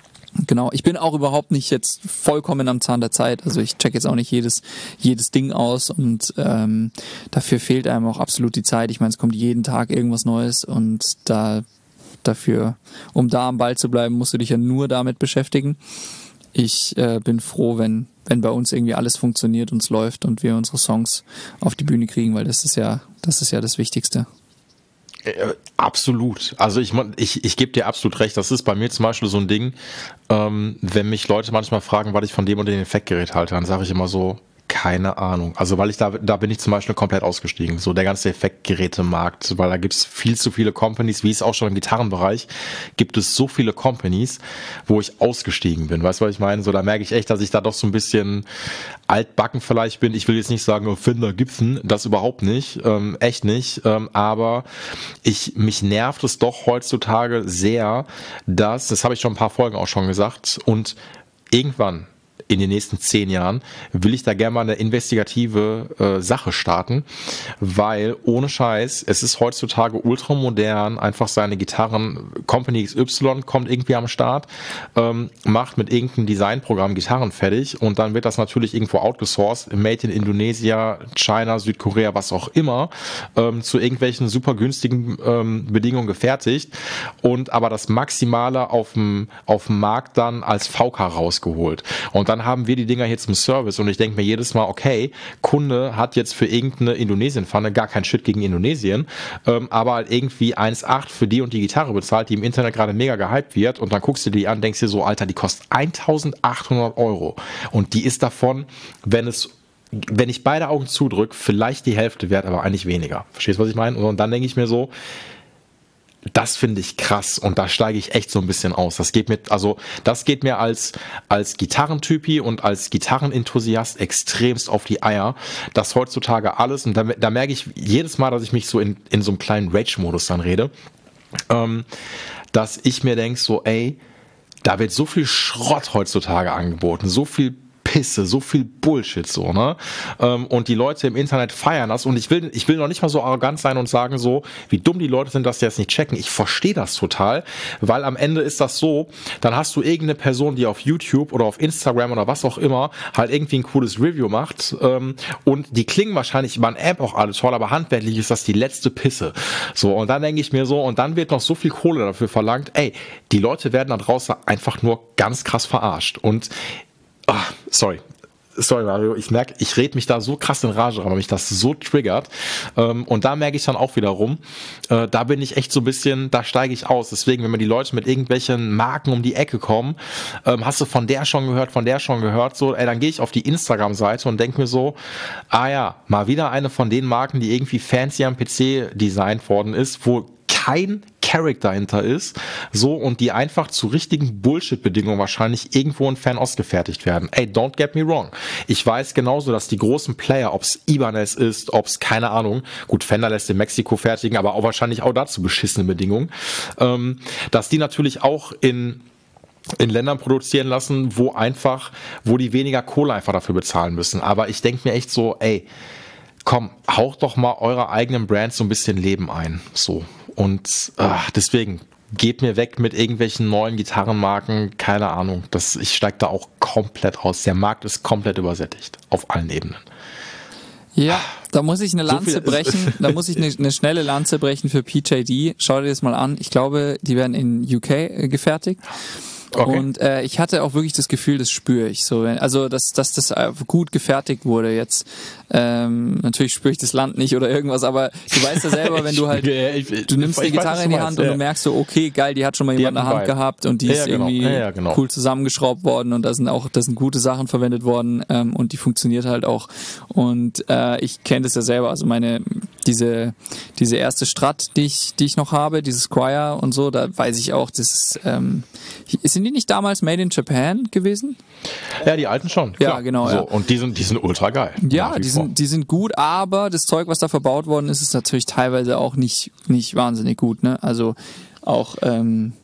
Genau, ich bin auch überhaupt nicht jetzt vollkommen am Zahn der Zeit. Also ich check jetzt auch nicht jedes jedes Ding aus und ähm, dafür fehlt einem auch absolut die Zeit. Ich meine, es kommt jeden Tag irgendwas Neues und da dafür, um da am Ball zu bleiben, musst du dich ja nur damit beschäftigen. Ich äh, bin froh, wenn wenn bei uns irgendwie alles funktioniert und es läuft und wir unsere Songs auf die Bühne kriegen, weil das ist ja das ist ja das Wichtigste. Äh, absolut. Also ich, ich, ich gebe dir absolut recht. Das ist bei mir zum Beispiel so ein Ding, ähm, wenn mich Leute manchmal fragen, was ich von dem und dem Effektgerät halte, dann sage ich immer so, keine Ahnung. Also weil ich da, da bin ich zum Beispiel komplett ausgestiegen. So der ganze Effektgerätemarkt, weil da gibt es viel zu viele Companies, wie es auch schon im Gitarrenbereich, gibt es so viele Companies, wo ich ausgestiegen bin. Weißt du, was ich meine? So da merke ich echt, dass ich da doch so ein bisschen altbacken vielleicht bin. Ich will jetzt nicht sagen, oh, Fender, Gibson, das überhaupt nicht. Ähm, echt nicht. Ähm, aber ich, mich nervt es doch heutzutage sehr, dass, das habe ich schon ein paar Folgen auch schon gesagt, und irgendwann in den nächsten zehn Jahren will ich da gerne mal eine investigative äh, Sache starten, weil ohne Scheiß, es ist heutzutage ultramodern, einfach seine Gitarren, Company X Y kommt irgendwie am Start, ähm, macht mit irgendeinem Designprogramm Gitarren fertig und dann wird das natürlich irgendwo outgesourced, made in Indonesia, China, Südkorea, was auch immer, ähm, zu irgendwelchen super günstigen ähm, Bedingungen gefertigt und aber das Maximale auf dem auf dem Markt dann als V K rausgeholt. Und dann haben wir die Dinger jetzt im Service und ich denke mir jedes Mal, okay, Kunde hat jetzt für irgendeine Indonesien-Pfanne gar kein Shit gegen Indonesien, ähm, aber halt irgendwie eins Komma acht für die und die Gitarre bezahlt, die im Internet gerade mega gehypt wird und dann guckst du die an, denkst dir so, Alter, die kostet eintausendachthundert Euro und die ist davon, wenn es wenn ich beide Augen zudrücke, vielleicht die Hälfte wert, aber eigentlich weniger. Verstehst du, was ich meine? Und dann denke ich mir so, das finde ich krass und da steige ich echt so ein bisschen aus. Das geht mir, also das geht mir als als Gitarrentypi und als Gitarrenenthusiast extremst auf die Eier, dass heutzutage alles, und da, da merke ich jedes Mal, dass ich mich so in in so einem kleinen Rage-Modus dann rede, ähm, dass ich mir denke so, ey, da wird so viel Schrott heutzutage angeboten, so viel Pisse, so viel Bullshit so, ne? Und die Leute im Internet feiern das und ich will ich will noch nicht mal so arrogant sein und sagen so, wie dumm die Leute sind, dass die das nicht checken. Ich verstehe das total, weil am Ende ist das so, dann hast du irgendeine Person, die auf YouTube oder auf Instagram oder was auch immer halt irgendwie ein cooles Review macht und die klingen wahrscheinlich über eine App auch alle toll, aber handwerklich ist das die letzte Pisse. So, und dann denke ich mir so, und dann wird noch so viel Kohle dafür verlangt, ey, die Leute werden da draußen einfach nur ganz krass verarscht und Ah, sorry. Sorry, Mario, ich merke, ich rede mich da so krass in Rage, aber mich das so triggert. Ähm, und da merke ich dann auch wiederum, äh, da bin ich echt so ein bisschen, da steige ich aus. Deswegen, wenn mir die Leute mit irgendwelchen Marken um die Ecke kommen, ähm, hast du von der schon gehört, von der schon gehört, so, ey, dann gehe ich auf die Instagram-Seite und denke mir so, ah ja, mal wieder eine von den Marken, die irgendwie fancy am P C designt worden ist, wo kein Charakter dahinter ist, so, und die einfach zu richtigen Bullshit-Bedingungen wahrscheinlich irgendwo in Fernost gefertigt werden. Ey, don't get me wrong. Ich weiß genauso, dass die großen Player, ob es Ibanez ist, ob es, keine Ahnung, gut, Fender lässt in Mexiko fertigen, aber auch wahrscheinlich auch dazu beschissene Bedingungen, ähm, dass die natürlich auch in in Ländern produzieren lassen, wo einfach, wo die weniger Kohle einfach dafür bezahlen müssen. Aber ich denke mir echt so, ey, komm, haucht doch mal eurer eigenen Brand so ein bisschen Leben ein, so. Und ach, deswegen, geht mir weg mit irgendwelchen neuen Gitarrenmarken, keine Ahnung. Das, ich steige da auch komplett aus. Der Markt ist komplett übersättigt, auf allen Ebenen. Ja, da muss ich eine Lanze so brechen, da muss ich eine, eine schnelle Lanze brechen für P J D. Schau dir das mal an. Ich glaube, die werden in U K gefertigt. Okay. Und äh, ich hatte auch wirklich das Gefühl, das spüre ich so, also dass, dass das gut gefertigt wurde jetzt. Ähm, natürlich spüre ich das Land nicht oder irgendwas, aber du weißt ja selber, wenn du halt, du nimmst die Gitarre in die Hand und du merkst so, okay, geil, die hat schon mal jemand in der Hand gehabt und die ist irgendwie cool zusammengeschraubt worden und da sind auch, da sind gute Sachen verwendet worden ähm, und die funktioniert halt auch. Und äh, ich kenne das ja selber, also meine diese diese erste Strat, die ich die ich noch habe, dieses Squire und so, da weiß ich auch, das ist ähm, sind die nicht damals Made in Japan gewesen? Ja, die alten schon. Klar. Ja, genau. So, ja. Und die sind, die sind ultra geil. Ja, die sind, die sind gut, aber das Zeug, was da verbaut worden ist, ist natürlich teilweise auch nicht, nicht wahnsinnig gut, ne? Also auch, ähm,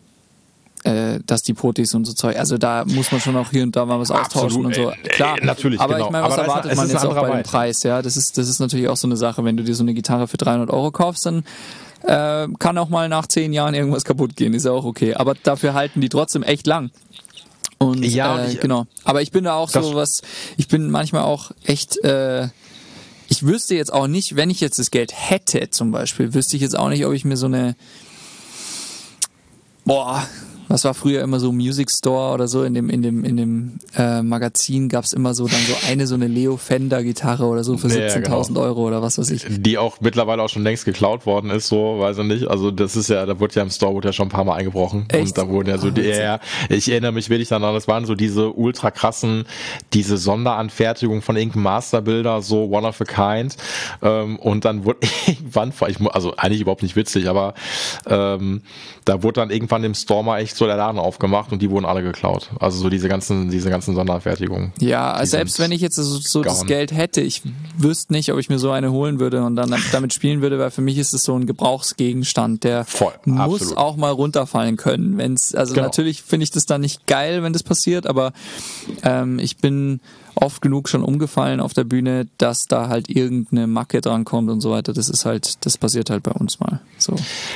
äh, dass die Protis und so Zeug, also da muss man schon auch hier und da mal was austauschen. Absolut, und so. Klar, äh, natürlich, aber genau. ich meine, was aber erwartet man jetzt auch bei dem Preis, ja? Das ist, das ist natürlich auch so eine Sache, wenn du dir so eine Gitarre für dreihundert Euro kaufst, dann äh, kann auch mal nach zehn Jahren irgendwas kaputt gehen, ist ja auch okay. Aber dafür halten die trotzdem echt lang. Und ja, äh, ich, genau. Aber ich bin da auch so was, ich bin manchmal auch echt, äh, ich wüsste jetzt auch nicht, wenn ich jetzt das Geld hätte zum Beispiel, wüsste ich jetzt auch nicht, ob ich mir so eine, boah, was war früher immer so Music Store oder so, in dem in dem in dem äh, Magazin gab's immer so dann so eine so eine Leo Fender Gitarre oder so für siebzehntausend ja, genau. Euro oder was weiß ich. Die auch mittlerweile auch schon längst geklaut worden ist, so, weiß ich nicht. Also das ist ja, da wurde ja im Store wurde ja schon ein paar Mal eingebrochen. Echt? Und da wurden ja so, oh, die, ja, ich erinnere mich wirklich daran, das waren so diese ultra krassen, diese Sonderanfertigung von irgendeinem Masterbilder, so one of a kind. Ähm, und dann wurde irgendwann, also eigentlich überhaupt nicht witzig, aber ähm, da wurde dann irgendwann im Store mal echt so der Laden aufgemacht und die wurden alle geklaut. Also so diese ganzen, diese ganzen Sonderanfertigungen. Ja, also selbst wenn ich jetzt so, so das Geld hätte, ich wüsste nicht, ob ich mir so eine holen würde und dann damit spielen würde, weil für mich ist es so ein Gebrauchsgegenstand, der Voll, muss absolut. auch mal runterfallen können. Wenn's, also genau. Natürlich finde ich das dann nicht geil, wenn das passiert, aber ähm, ich bin oft genug schon umgefallen auf der Bühne, dass da halt irgendeine Macke dran kommt und so weiter. Das ist halt, das passiert halt bei uns mal. So.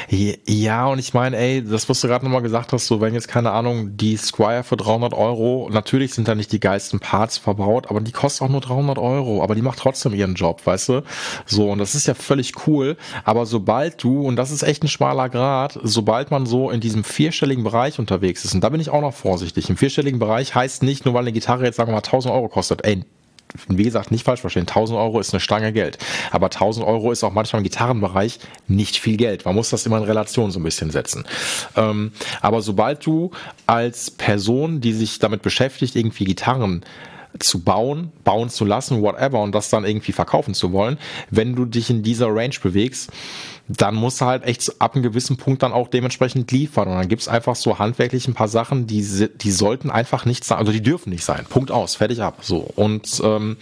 Ja, und ich meine, ey, das, was du gerade nochmal gesagt hast, so wenn jetzt, keine Ahnung, die Squire für dreihundert Euro, natürlich sind da nicht die geilsten Parts verbaut, aber die kostet auch nur dreihundert Euro, aber die macht trotzdem ihren Job, weißt du? So, und das ist ja völlig cool, aber sobald du, und das ist echt ein schmaler Grat, sobald man so in diesem vierstelligen Bereich unterwegs ist, und da bin ich auch noch vorsichtig, im vierstelligen Bereich heißt nicht, nur weil eine Gitarre jetzt, sagen wir mal, tausend Euro kostet, ey, wie gesagt, nicht falsch verstehen, tausend Euro ist eine Stange Geld, aber tausend Euro ist auch manchmal im Gitarrenbereich nicht viel Geld. Man muss das immer in Relation so ein bisschen setzen. Ähm, aber sobald du als Person, die sich damit beschäftigt, irgendwie Gitarren zu bauen, bauen zu lassen, whatever, und das dann irgendwie verkaufen zu wollen, wenn du dich in dieser Range bewegst, dann musst du halt echt ab einem gewissen Punkt dann auch dementsprechend liefern. Und dann gibt's einfach so handwerklich ein paar Sachen, die die sollten einfach nicht sein, also die dürfen nicht sein. Punkt aus, fertig ab. So. Und ähm,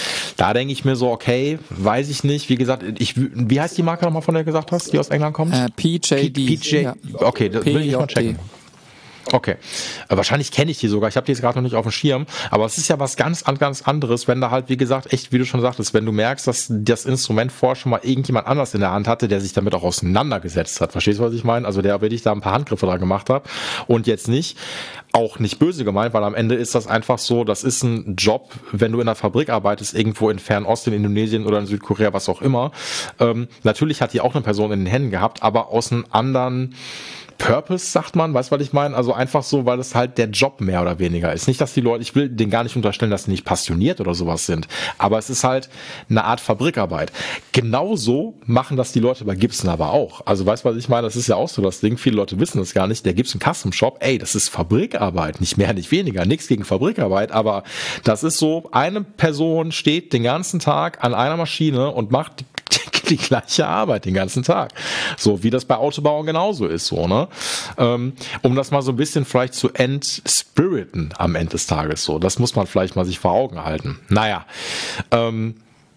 da denke ich mir so, okay, weiß ich nicht. Wie gesagt, ich wie heißt die Marke nochmal, von der du gesagt hast, die aus England kommt? Äh, P J D. P J, ja. Okay, das will ich mal checken. Okay, wahrscheinlich kenne ich die sogar, ich habe die jetzt gerade noch nicht auf dem Schirm, aber es ist ja was ganz, ganz anderes, wenn da halt, wie gesagt, echt, wie du schon sagtest, wenn du merkst, dass das Instrument vorher schon mal irgendjemand anders in der Hand hatte, der sich damit auch auseinandergesetzt hat, verstehst du, was ich meine? Also der wirklich da ein paar Handgriffe da gemacht hat und jetzt nicht, auch nicht böse gemeint, weil am Ende ist das einfach so, das ist ein Job, wenn du in einer Fabrik arbeitest, irgendwo in Fernost, in Indonesien oder in Südkorea, was auch immer, ähm, natürlich hat die auch eine Person in den Händen gehabt, aber aus einem anderen Purpose, sagt man, weißt du, was ich meine? Also einfach so, weil es halt der Job mehr oder weniger ist. Nicht, dass die Leute, ich will denen gar nicht unterstellen, dass sie nicht passioniert oder sowas sind, aber es ist halt eine Art Fabrikarbeit. Genauso machen das die Leute bei Gibson aber auch. Also weißt du, was ich meine? Das ist ja auch so das Ding, viele Leute wissen das gar nicht. Der Gibson Custom Shop, ey, das ist Fabrikarbeit, nicht mehr, nicht weniger, nichts gegen Fabrikarbeit, aber das ist so, eine Person steht den ganzen Tag an einer Maschine und macht die die gleiche Arbeit den ganzen Tag. So wie das bei Autobauern genauso ist, so, ne? Ähm, um das mal so ein bisschen vielleicht zu entspiriten am Ende des Tages, so. Das muss man vielleicht mal sich vor Augen halten. Naja, ähm,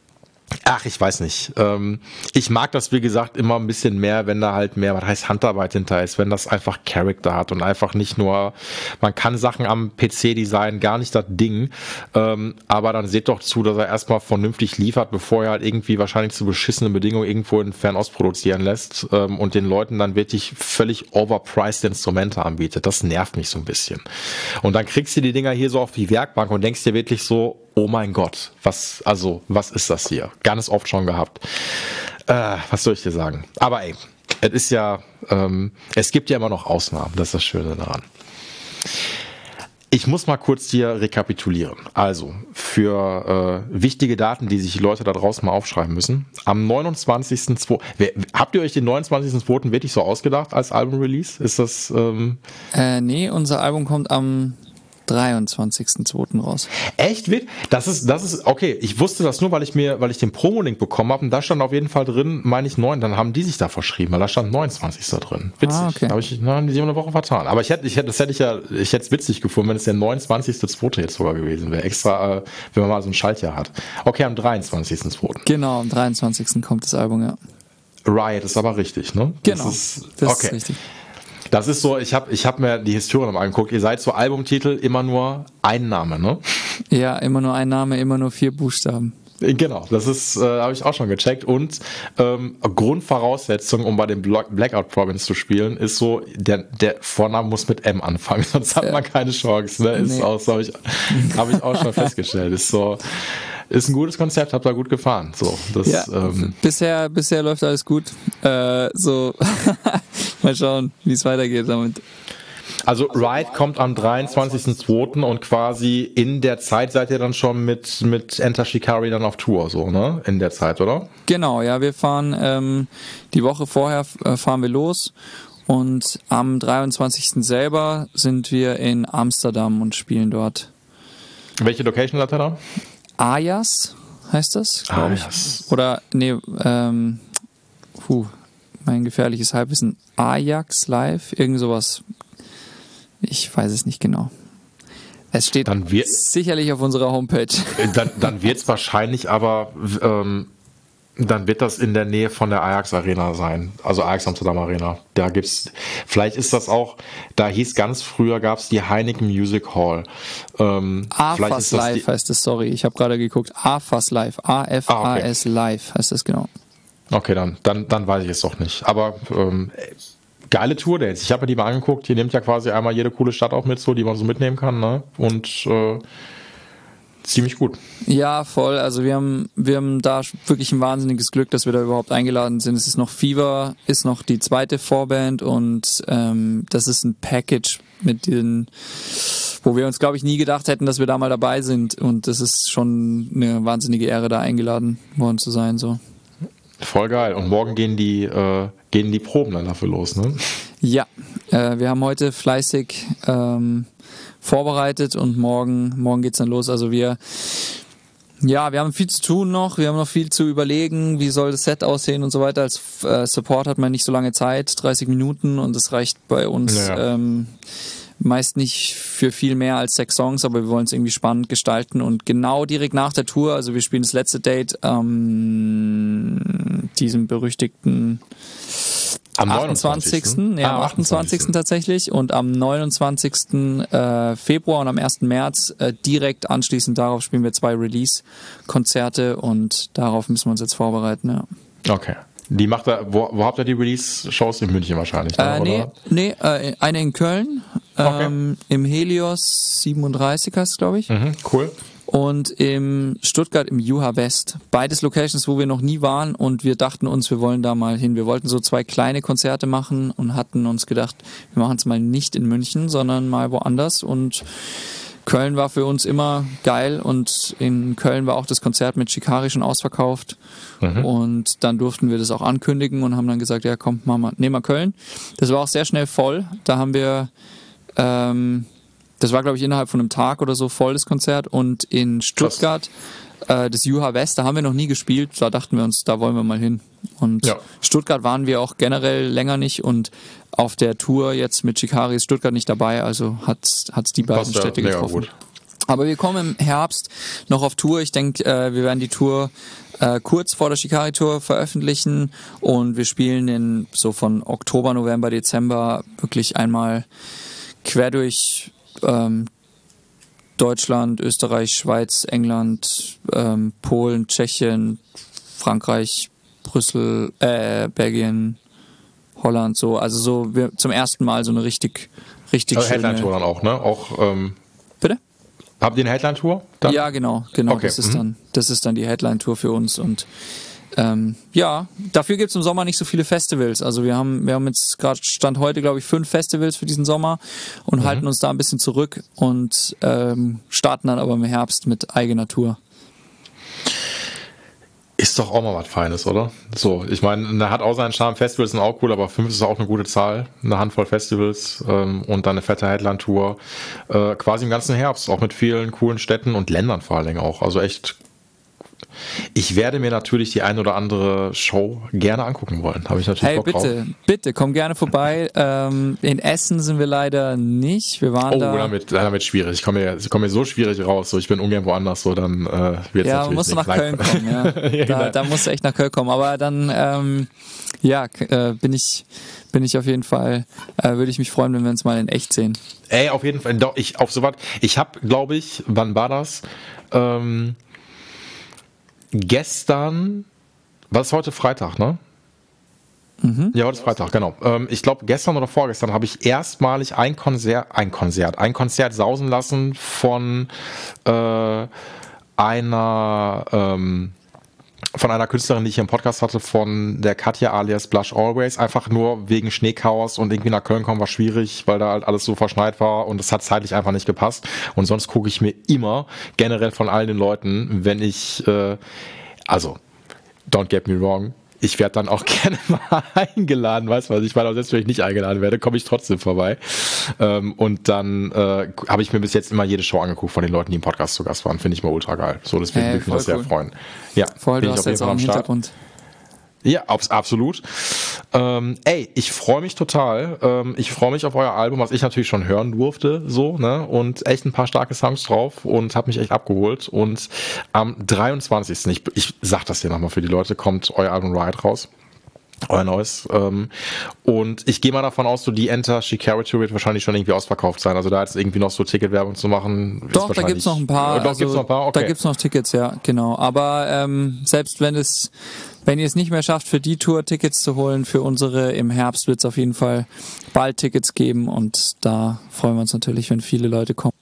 ach, ich weiß nicht. Ähm, ich mag das, wie gesagt, immer ein bisschen mehr, wenn da halt mehr, was heißt Handarbeit hinter ist, wenn das einfach Charakter hat und einfach nicht nur, man kann Sachen am P C designen, gar nicht das Ding, ähm, aber dann seht doch zu, dass er erstmal vernünftig liefert, bevor er halt irgendwie wahrscheinlich zu beschissenen Bedingungen irgendwo in Fernost produzieren lässt ähm, und den Leuten dann wirklich völlig overpriced Instrumente anbietet. Das nervt mich so ein bisschen. Und dann kriegst du die Dinger hier so auf die Werkbank und denkst dir wirklich so, oh mein Gott, was, also, was ist das hier? Ganz oft schon gehabt. Äh, was soll ich dir sagen? Aber ey, es ist ja, ähm, es gibt ja immer noch Ausnahmen, das ist das Schöne daran. Ich muss mal kurz hier rekapitulieren. Also, für äh, wichtige Daten, die sich die Leute da draußen mal aufschreiben müssen. Am neunundzwanzigsten zweiten Habt ihr euch den neunundzwanzigsten zweiten wirklich so ausgedacht als Album-Release? Ist das... Ähm äh, nee, unser Album kommt am dreiundzwanzigsten zweiten raus. Echt? Das ist, das ist, okay, ich wusste das nur, weil ich mir, weil ich den Promo-Link bekommen habe und da stand auf jeden Fall drin, meine ich neun, dann haben die sich da verschrieben, weil da stand neunundzwanzigsten drin. Witzig. Ah, okay. Da habe ich, na, die haben eine Woche vertan. Aber ich hätte, ich hätte, das hätte ich ja, ich hätte es witzig gefunden, wenn es der neunundzwanzigsten zweite jetzt sogar gewesen wäre. Extra, äh, wenn man mal so ein Schaltjahr hat. Okay, am dreiundzwanzigsten zweiten Genau, am dreiundzwanzigsten kommt das Album, ja. Riot ist aber richtig, ne? Genau. Das ist, das okay. ist richtig. Das ist so, ich habe ich hab mir die Historie nochmal angeguckt. Ihr seid so Albumtitel immer nur ein Name, ne? Ja, immer nur ein Name, immer nur vier Buchstaben. Genau, das ist, äh, habe ich auch schon gecheckt. Und ähm, Grundvoraussetzung, um bei den Blackout Province zu spielen, ist so, der, der Vorname muss mit M anfangen, sonst hat ja. man keine Chance. Ne? Ist nee. auch, so, habe ich, hab ich auch schon festgestellt. Ist so, ist ein gutes Konzept, hab da gut gefahren. So, das, ja, ähm, bisher, bisher läuft alles gut. Äh, so, mal schauen, wie es weitergeht damit. Also Ride kommt am dreiundzwanzigsten zweiten und quasi in der Zeit seid ihr dann schon mit mit Enter Shikari dann auf Tour, so, ne? In der Zeit, oder? Genau, ja, wir fahren ähm, die Woche vorher äh, fahren wir los und am dreiundzwanzigsten selber sind wir in Amsterdam und spielen dort. Welche Location seid ihr da? Ajax heißt das, glaube ich. Oder, nee, ähm, puh, mein gefährliches Halbwissen. Ajax Live, irgend sowas. Ich weiß es nicht genau. Es steht dann wird, sicherlich auf unserer Homepage. Dann, dann wird es wahrscheinlich aber, ähm, dann wird das in der Nähe von der Ajax Arena sein. Also Ajax Amsterdam Arena. Da gibt's, vielleicht ist das auch, da hieß ganz früher, gab es die Heineken Music Hall. Ähm, A F A S Live die, heißt es, sorry. Ich habe gerade geguckt. A F A S Live. A F A S ah, okay. Live heißt das genau. Okay, dann, dann, dann weiß ich es doch nicht. Aber ähm, geile Tour-Dates. Ich habe mir die mal angeguckt. Ihr nehmt ja quasi einmal jede coole Stadt auch mit, so, die man so mitnehmen kann, ne? Und äh, ziemlich gut. Ja, voll. Also wir haben, wir haben da wirklich ein wahnsinniges Glück, dass wir da überhaupt eingeladen sind. Es ist noch Fever, ist noch die zweite Vorband und ähm, das ist ein Package mit den, wo wir uns, glaube ich, nie gedacht hätten, dass wir da mal dabei sind. Und das ist schon eine wahnsinnige Ehre, da eingeladen worden zu sein, so. Voll geil. Und morgen gehen die, äh, gehen die Proben dann dafür los, ne? Ja, äh, wir haben heute fleißig ähm, vorbereitet und morgen, morgen geht's dann los. Also wir, ja, wir haben viel zu tun noch. Wir haben noch viel zu überlegen, wie soll das Set aussehen und so weiter. Als äh, Support hat man nicht so lange Zeit, dreißig Minuten, und das reicht bei uns ja. ähm, meist nicht für viel mehr als sechs Songs, aber wir wollen es irgendwie spannend gestalten und genau direkt nach der Tour, also wir spielen das letzte Date am ähm, diesem berüchtigten am achtundzwanzigsten Ja, am ah, achtundzwanzigsten tatsächlich und am neunundzwanzigsten Äh, Februar und am ersten März äh, direkt anschließend darauf spielen wir zwei Release-Konzerte und darauf müssen wir uns jetzt vorbereiten, ja. Okay. Die macht da, wo, wo habt ihr die Release-Shows? In München wahrscheinlich, ne, äh, nee, oder? Nee, äh, eine in Köln, okay. ähm, im Helios siebenunddreißig heißt es, glaube ich. Mhm, cool. Und im Stuttgart im Juha West. Beides Locations, wo wir noch nie waren und wir dachten uns, wir wollen da mal hin. Wir wollten so zwei kleine Konzerte machen und hatten uns gedacht, wir machen es mal nicht in München, sondern mal woanders, und Köln war für uns immer geil und in Köln war auch das Konzert mit Shikari schon ausverkauft. Mhm. Und dann durften wir das auch ankündigen und haben dann gesagt, ja komm, machen wir, nehmen wir Köln. Das war auch sehr schnell voll. Da haben wir, ähm, das war glaube ich innerhalb von einem Tag oder so voll, das Konzert. Und in Stuttgart, äh, das Juha West, da haben wir noch nie gespielt. Da dachten wir uns, da wollen wir mal hin. Und ja. Stuttgart waren wir auch generell länger nicht und auf der Tour jetzt mit Shikari ist Stuttgart nicht dabei, also hat's hat's die beiden Passt Städte ja getroffen. Gut. Aber wir kommen im Herbst noch auf Tour. Ich denke, äh, wir werden die Tour äh, kurz vor der Shikari-Tour veröffentlichen und wir spielen in so von Oktober, November, Dezember wirklich einmal quer durch ähm, Deutschland, Österreich, Schweiz, England, ähm, Polen, Tschechien, Frankreich, Brüssel, äh, Belgien, Holland, so, also so wir zum ersten Mal so eine richtig, richtig also schöne Headline-Tour dann auch, ne? Auch, ähm, Bitte? Habt ihr eine Headline-Tour? Dann? Ja, genau, genau. Okay. Das ist mhm. dann, das ist dann die Headline-Tour für uns und ähm, ja, dafür gibt's im Sommer nicht so viele Festivals. Also wir haben, wir haben jetzt gerade Stand heute, glaube ich, fünf Festivals für diesen Sommer und mhm. halten uns da ein bisschen zurück und ähm, starten dann aber im Herbst mit eigener Tour. Ist doch auch mal was Feines, oder? So, ich meine, da hat auch seinen Charme. Festivals sind auch cool, aber fünf ist auch eine gute Zahl. Eine Handvoll Festivals ähm, und dann eine fette Headline-Tour. Äh, quasi im ganzen Herbst, auch mit vielen coolen Städten und Ländern vor allen Dingen auch. Also echt. Ich werde mir natürlich die ein oder andere Show gerne angucken wollen. Habe ich natürlich hey, Bock bitte, drauf. Hey, bitte, bitte, komm gerne vorbei. Ähm, in Essen sind wir leider nicht. Wir waren oh, da. Oh, damit, damit schwierig. Ich komme mir, ich komme mir so schwierig raus. So, ich bin ungern woanders. So, dann äh, wird es ja, natürlich musst du nach Köln kommen. Ja. ja, da, da musst du echt nach Köln kommen. Aber dann, ähm, ja, äh, bin ich, bin ich auf jeden Fall. Äh, würde ich mich freuen, wenn wir uns mal in echt sehen. Ey, auf jeden Fall. Doch, ich auf sowas. Ich habe, glaube ich, wann war das? Ähm, gestern, was ist heute Freitag, ne? Mhm. Ja, heute ist Freitag, genau. Ähm, ich glaube, gestern oder vorgestern habe ich erstmalig ein Konzert, ein Konzert, ein Konzert sausen lassen von äh, einer ähm, von einer Künstlerin, die ich hier im Podcast hatte, von der Katja alias Blush Always, einfach nur wegen Schneechaos und irgendwie nach Köln kommen war schwierig, weil da halt alles so verschneit war und es hat zeitlich einfach nicht gepasst. Und sonst gucke ich mir immer generell von all den Leuten, wenn ich, äh, also, don't get me wrong, ich werde dann auch gerne mal eingeladen, weißt du was, ich meine, auch selbst wenn ich nicht eingeladen werde, komme ich trotzdem vorbei. Ähm, und dann äh, habe ich mir bis jetzt immer jede Show angeguckt von den Leuten, die im Podcast zu Gast waren. Finde ich mal ultra geil. So, deswegen würde ich mich das sehr freuen. Ja, voll, du hast jetzt auch einen Hintergrund. Ja, absolut. Ähm, ey, ich freue mich total. Ähm, ich freue mich auf euer Album, was ich natürlich schon hören durfte, so, ne? Und echt ein paar starke Songs drauf und habe mich echt abgeholt. Und am dreiundzwanzigsten Ich, ich sag das hier nochmal für die Leute, kommt euer Album Riot raus. Euer neues. Ähm, und ich gehe mal davon aus, so die Enter She Carried To wird wahrscheinlich schon irgendwie ausverkauft sein. Also da jetzt irgendwie noch so Ticketwerbung zu machen. Doch, da gibt's noch ein paar. Doch, also, gibt's noch ein paar? Okay. Da gibt's noch Tickets, ja, genau. Aber ähm, selbst wenn es, wenn ihr es nicht mehr schafft, für die Tour Tickets zu holen, für unsere im Herbst wird's auf jeden Fall bald Tickets geben und da freuen wir uns natürlich, wenn viele Leute kommen.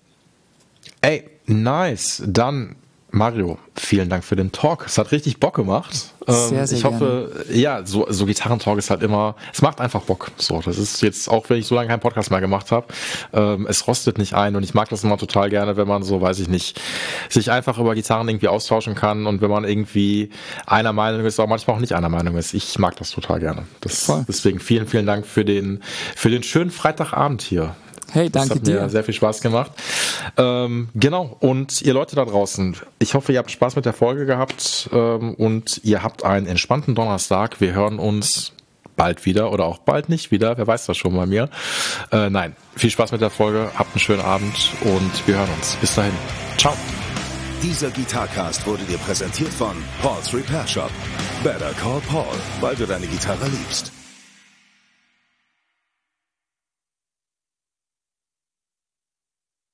Ey, nice. Dann Mario, vielen Dank für den Talk. Es hat richtig Bock gemacht. Sehr, sehr ich hoffe, gerne. ja, so, so Gitarrentalk ist halt immer, es macht einfach Bock. So, das ist jetzt auch, wenn ich so lange keinen Podcast mehr gemacht habe, ähm, es rostet nicht ein und ich mag das immer total gerne, wenn man so, weiß ich nicht, sich einfach über Gitarren irgendwie austauschen kann und wenn man irgendwie einer Meinung ist, aber manchmal auch nicht einer Meinung ist. Ich mag das total gerne. Das, deswegen vielen, vielen Dank für den, für den schönen Freitagabend hier. Hey, danke dir. Das hat mir sehr viel Spaß gemacht. Ähm, genau, und ihr Leute da draußen, ich hoffe, ihr habt Spaß mit der Folge gehabt ähm, und ihr habt einen entspannten Donnerstag. Wir hören uns bald wieder oder auch bald nicht wieder, wer weiß das schon bei mir. Äh, nein, viel Spaß mit der Folge, habt einen schönen Abend und wir hören uns. Bis dahin. Ciao. Dieser Gitarcast wurde dir präsentiert von Paul's Repair Shop. Better call Paul, weil du deine Gitarre liebst.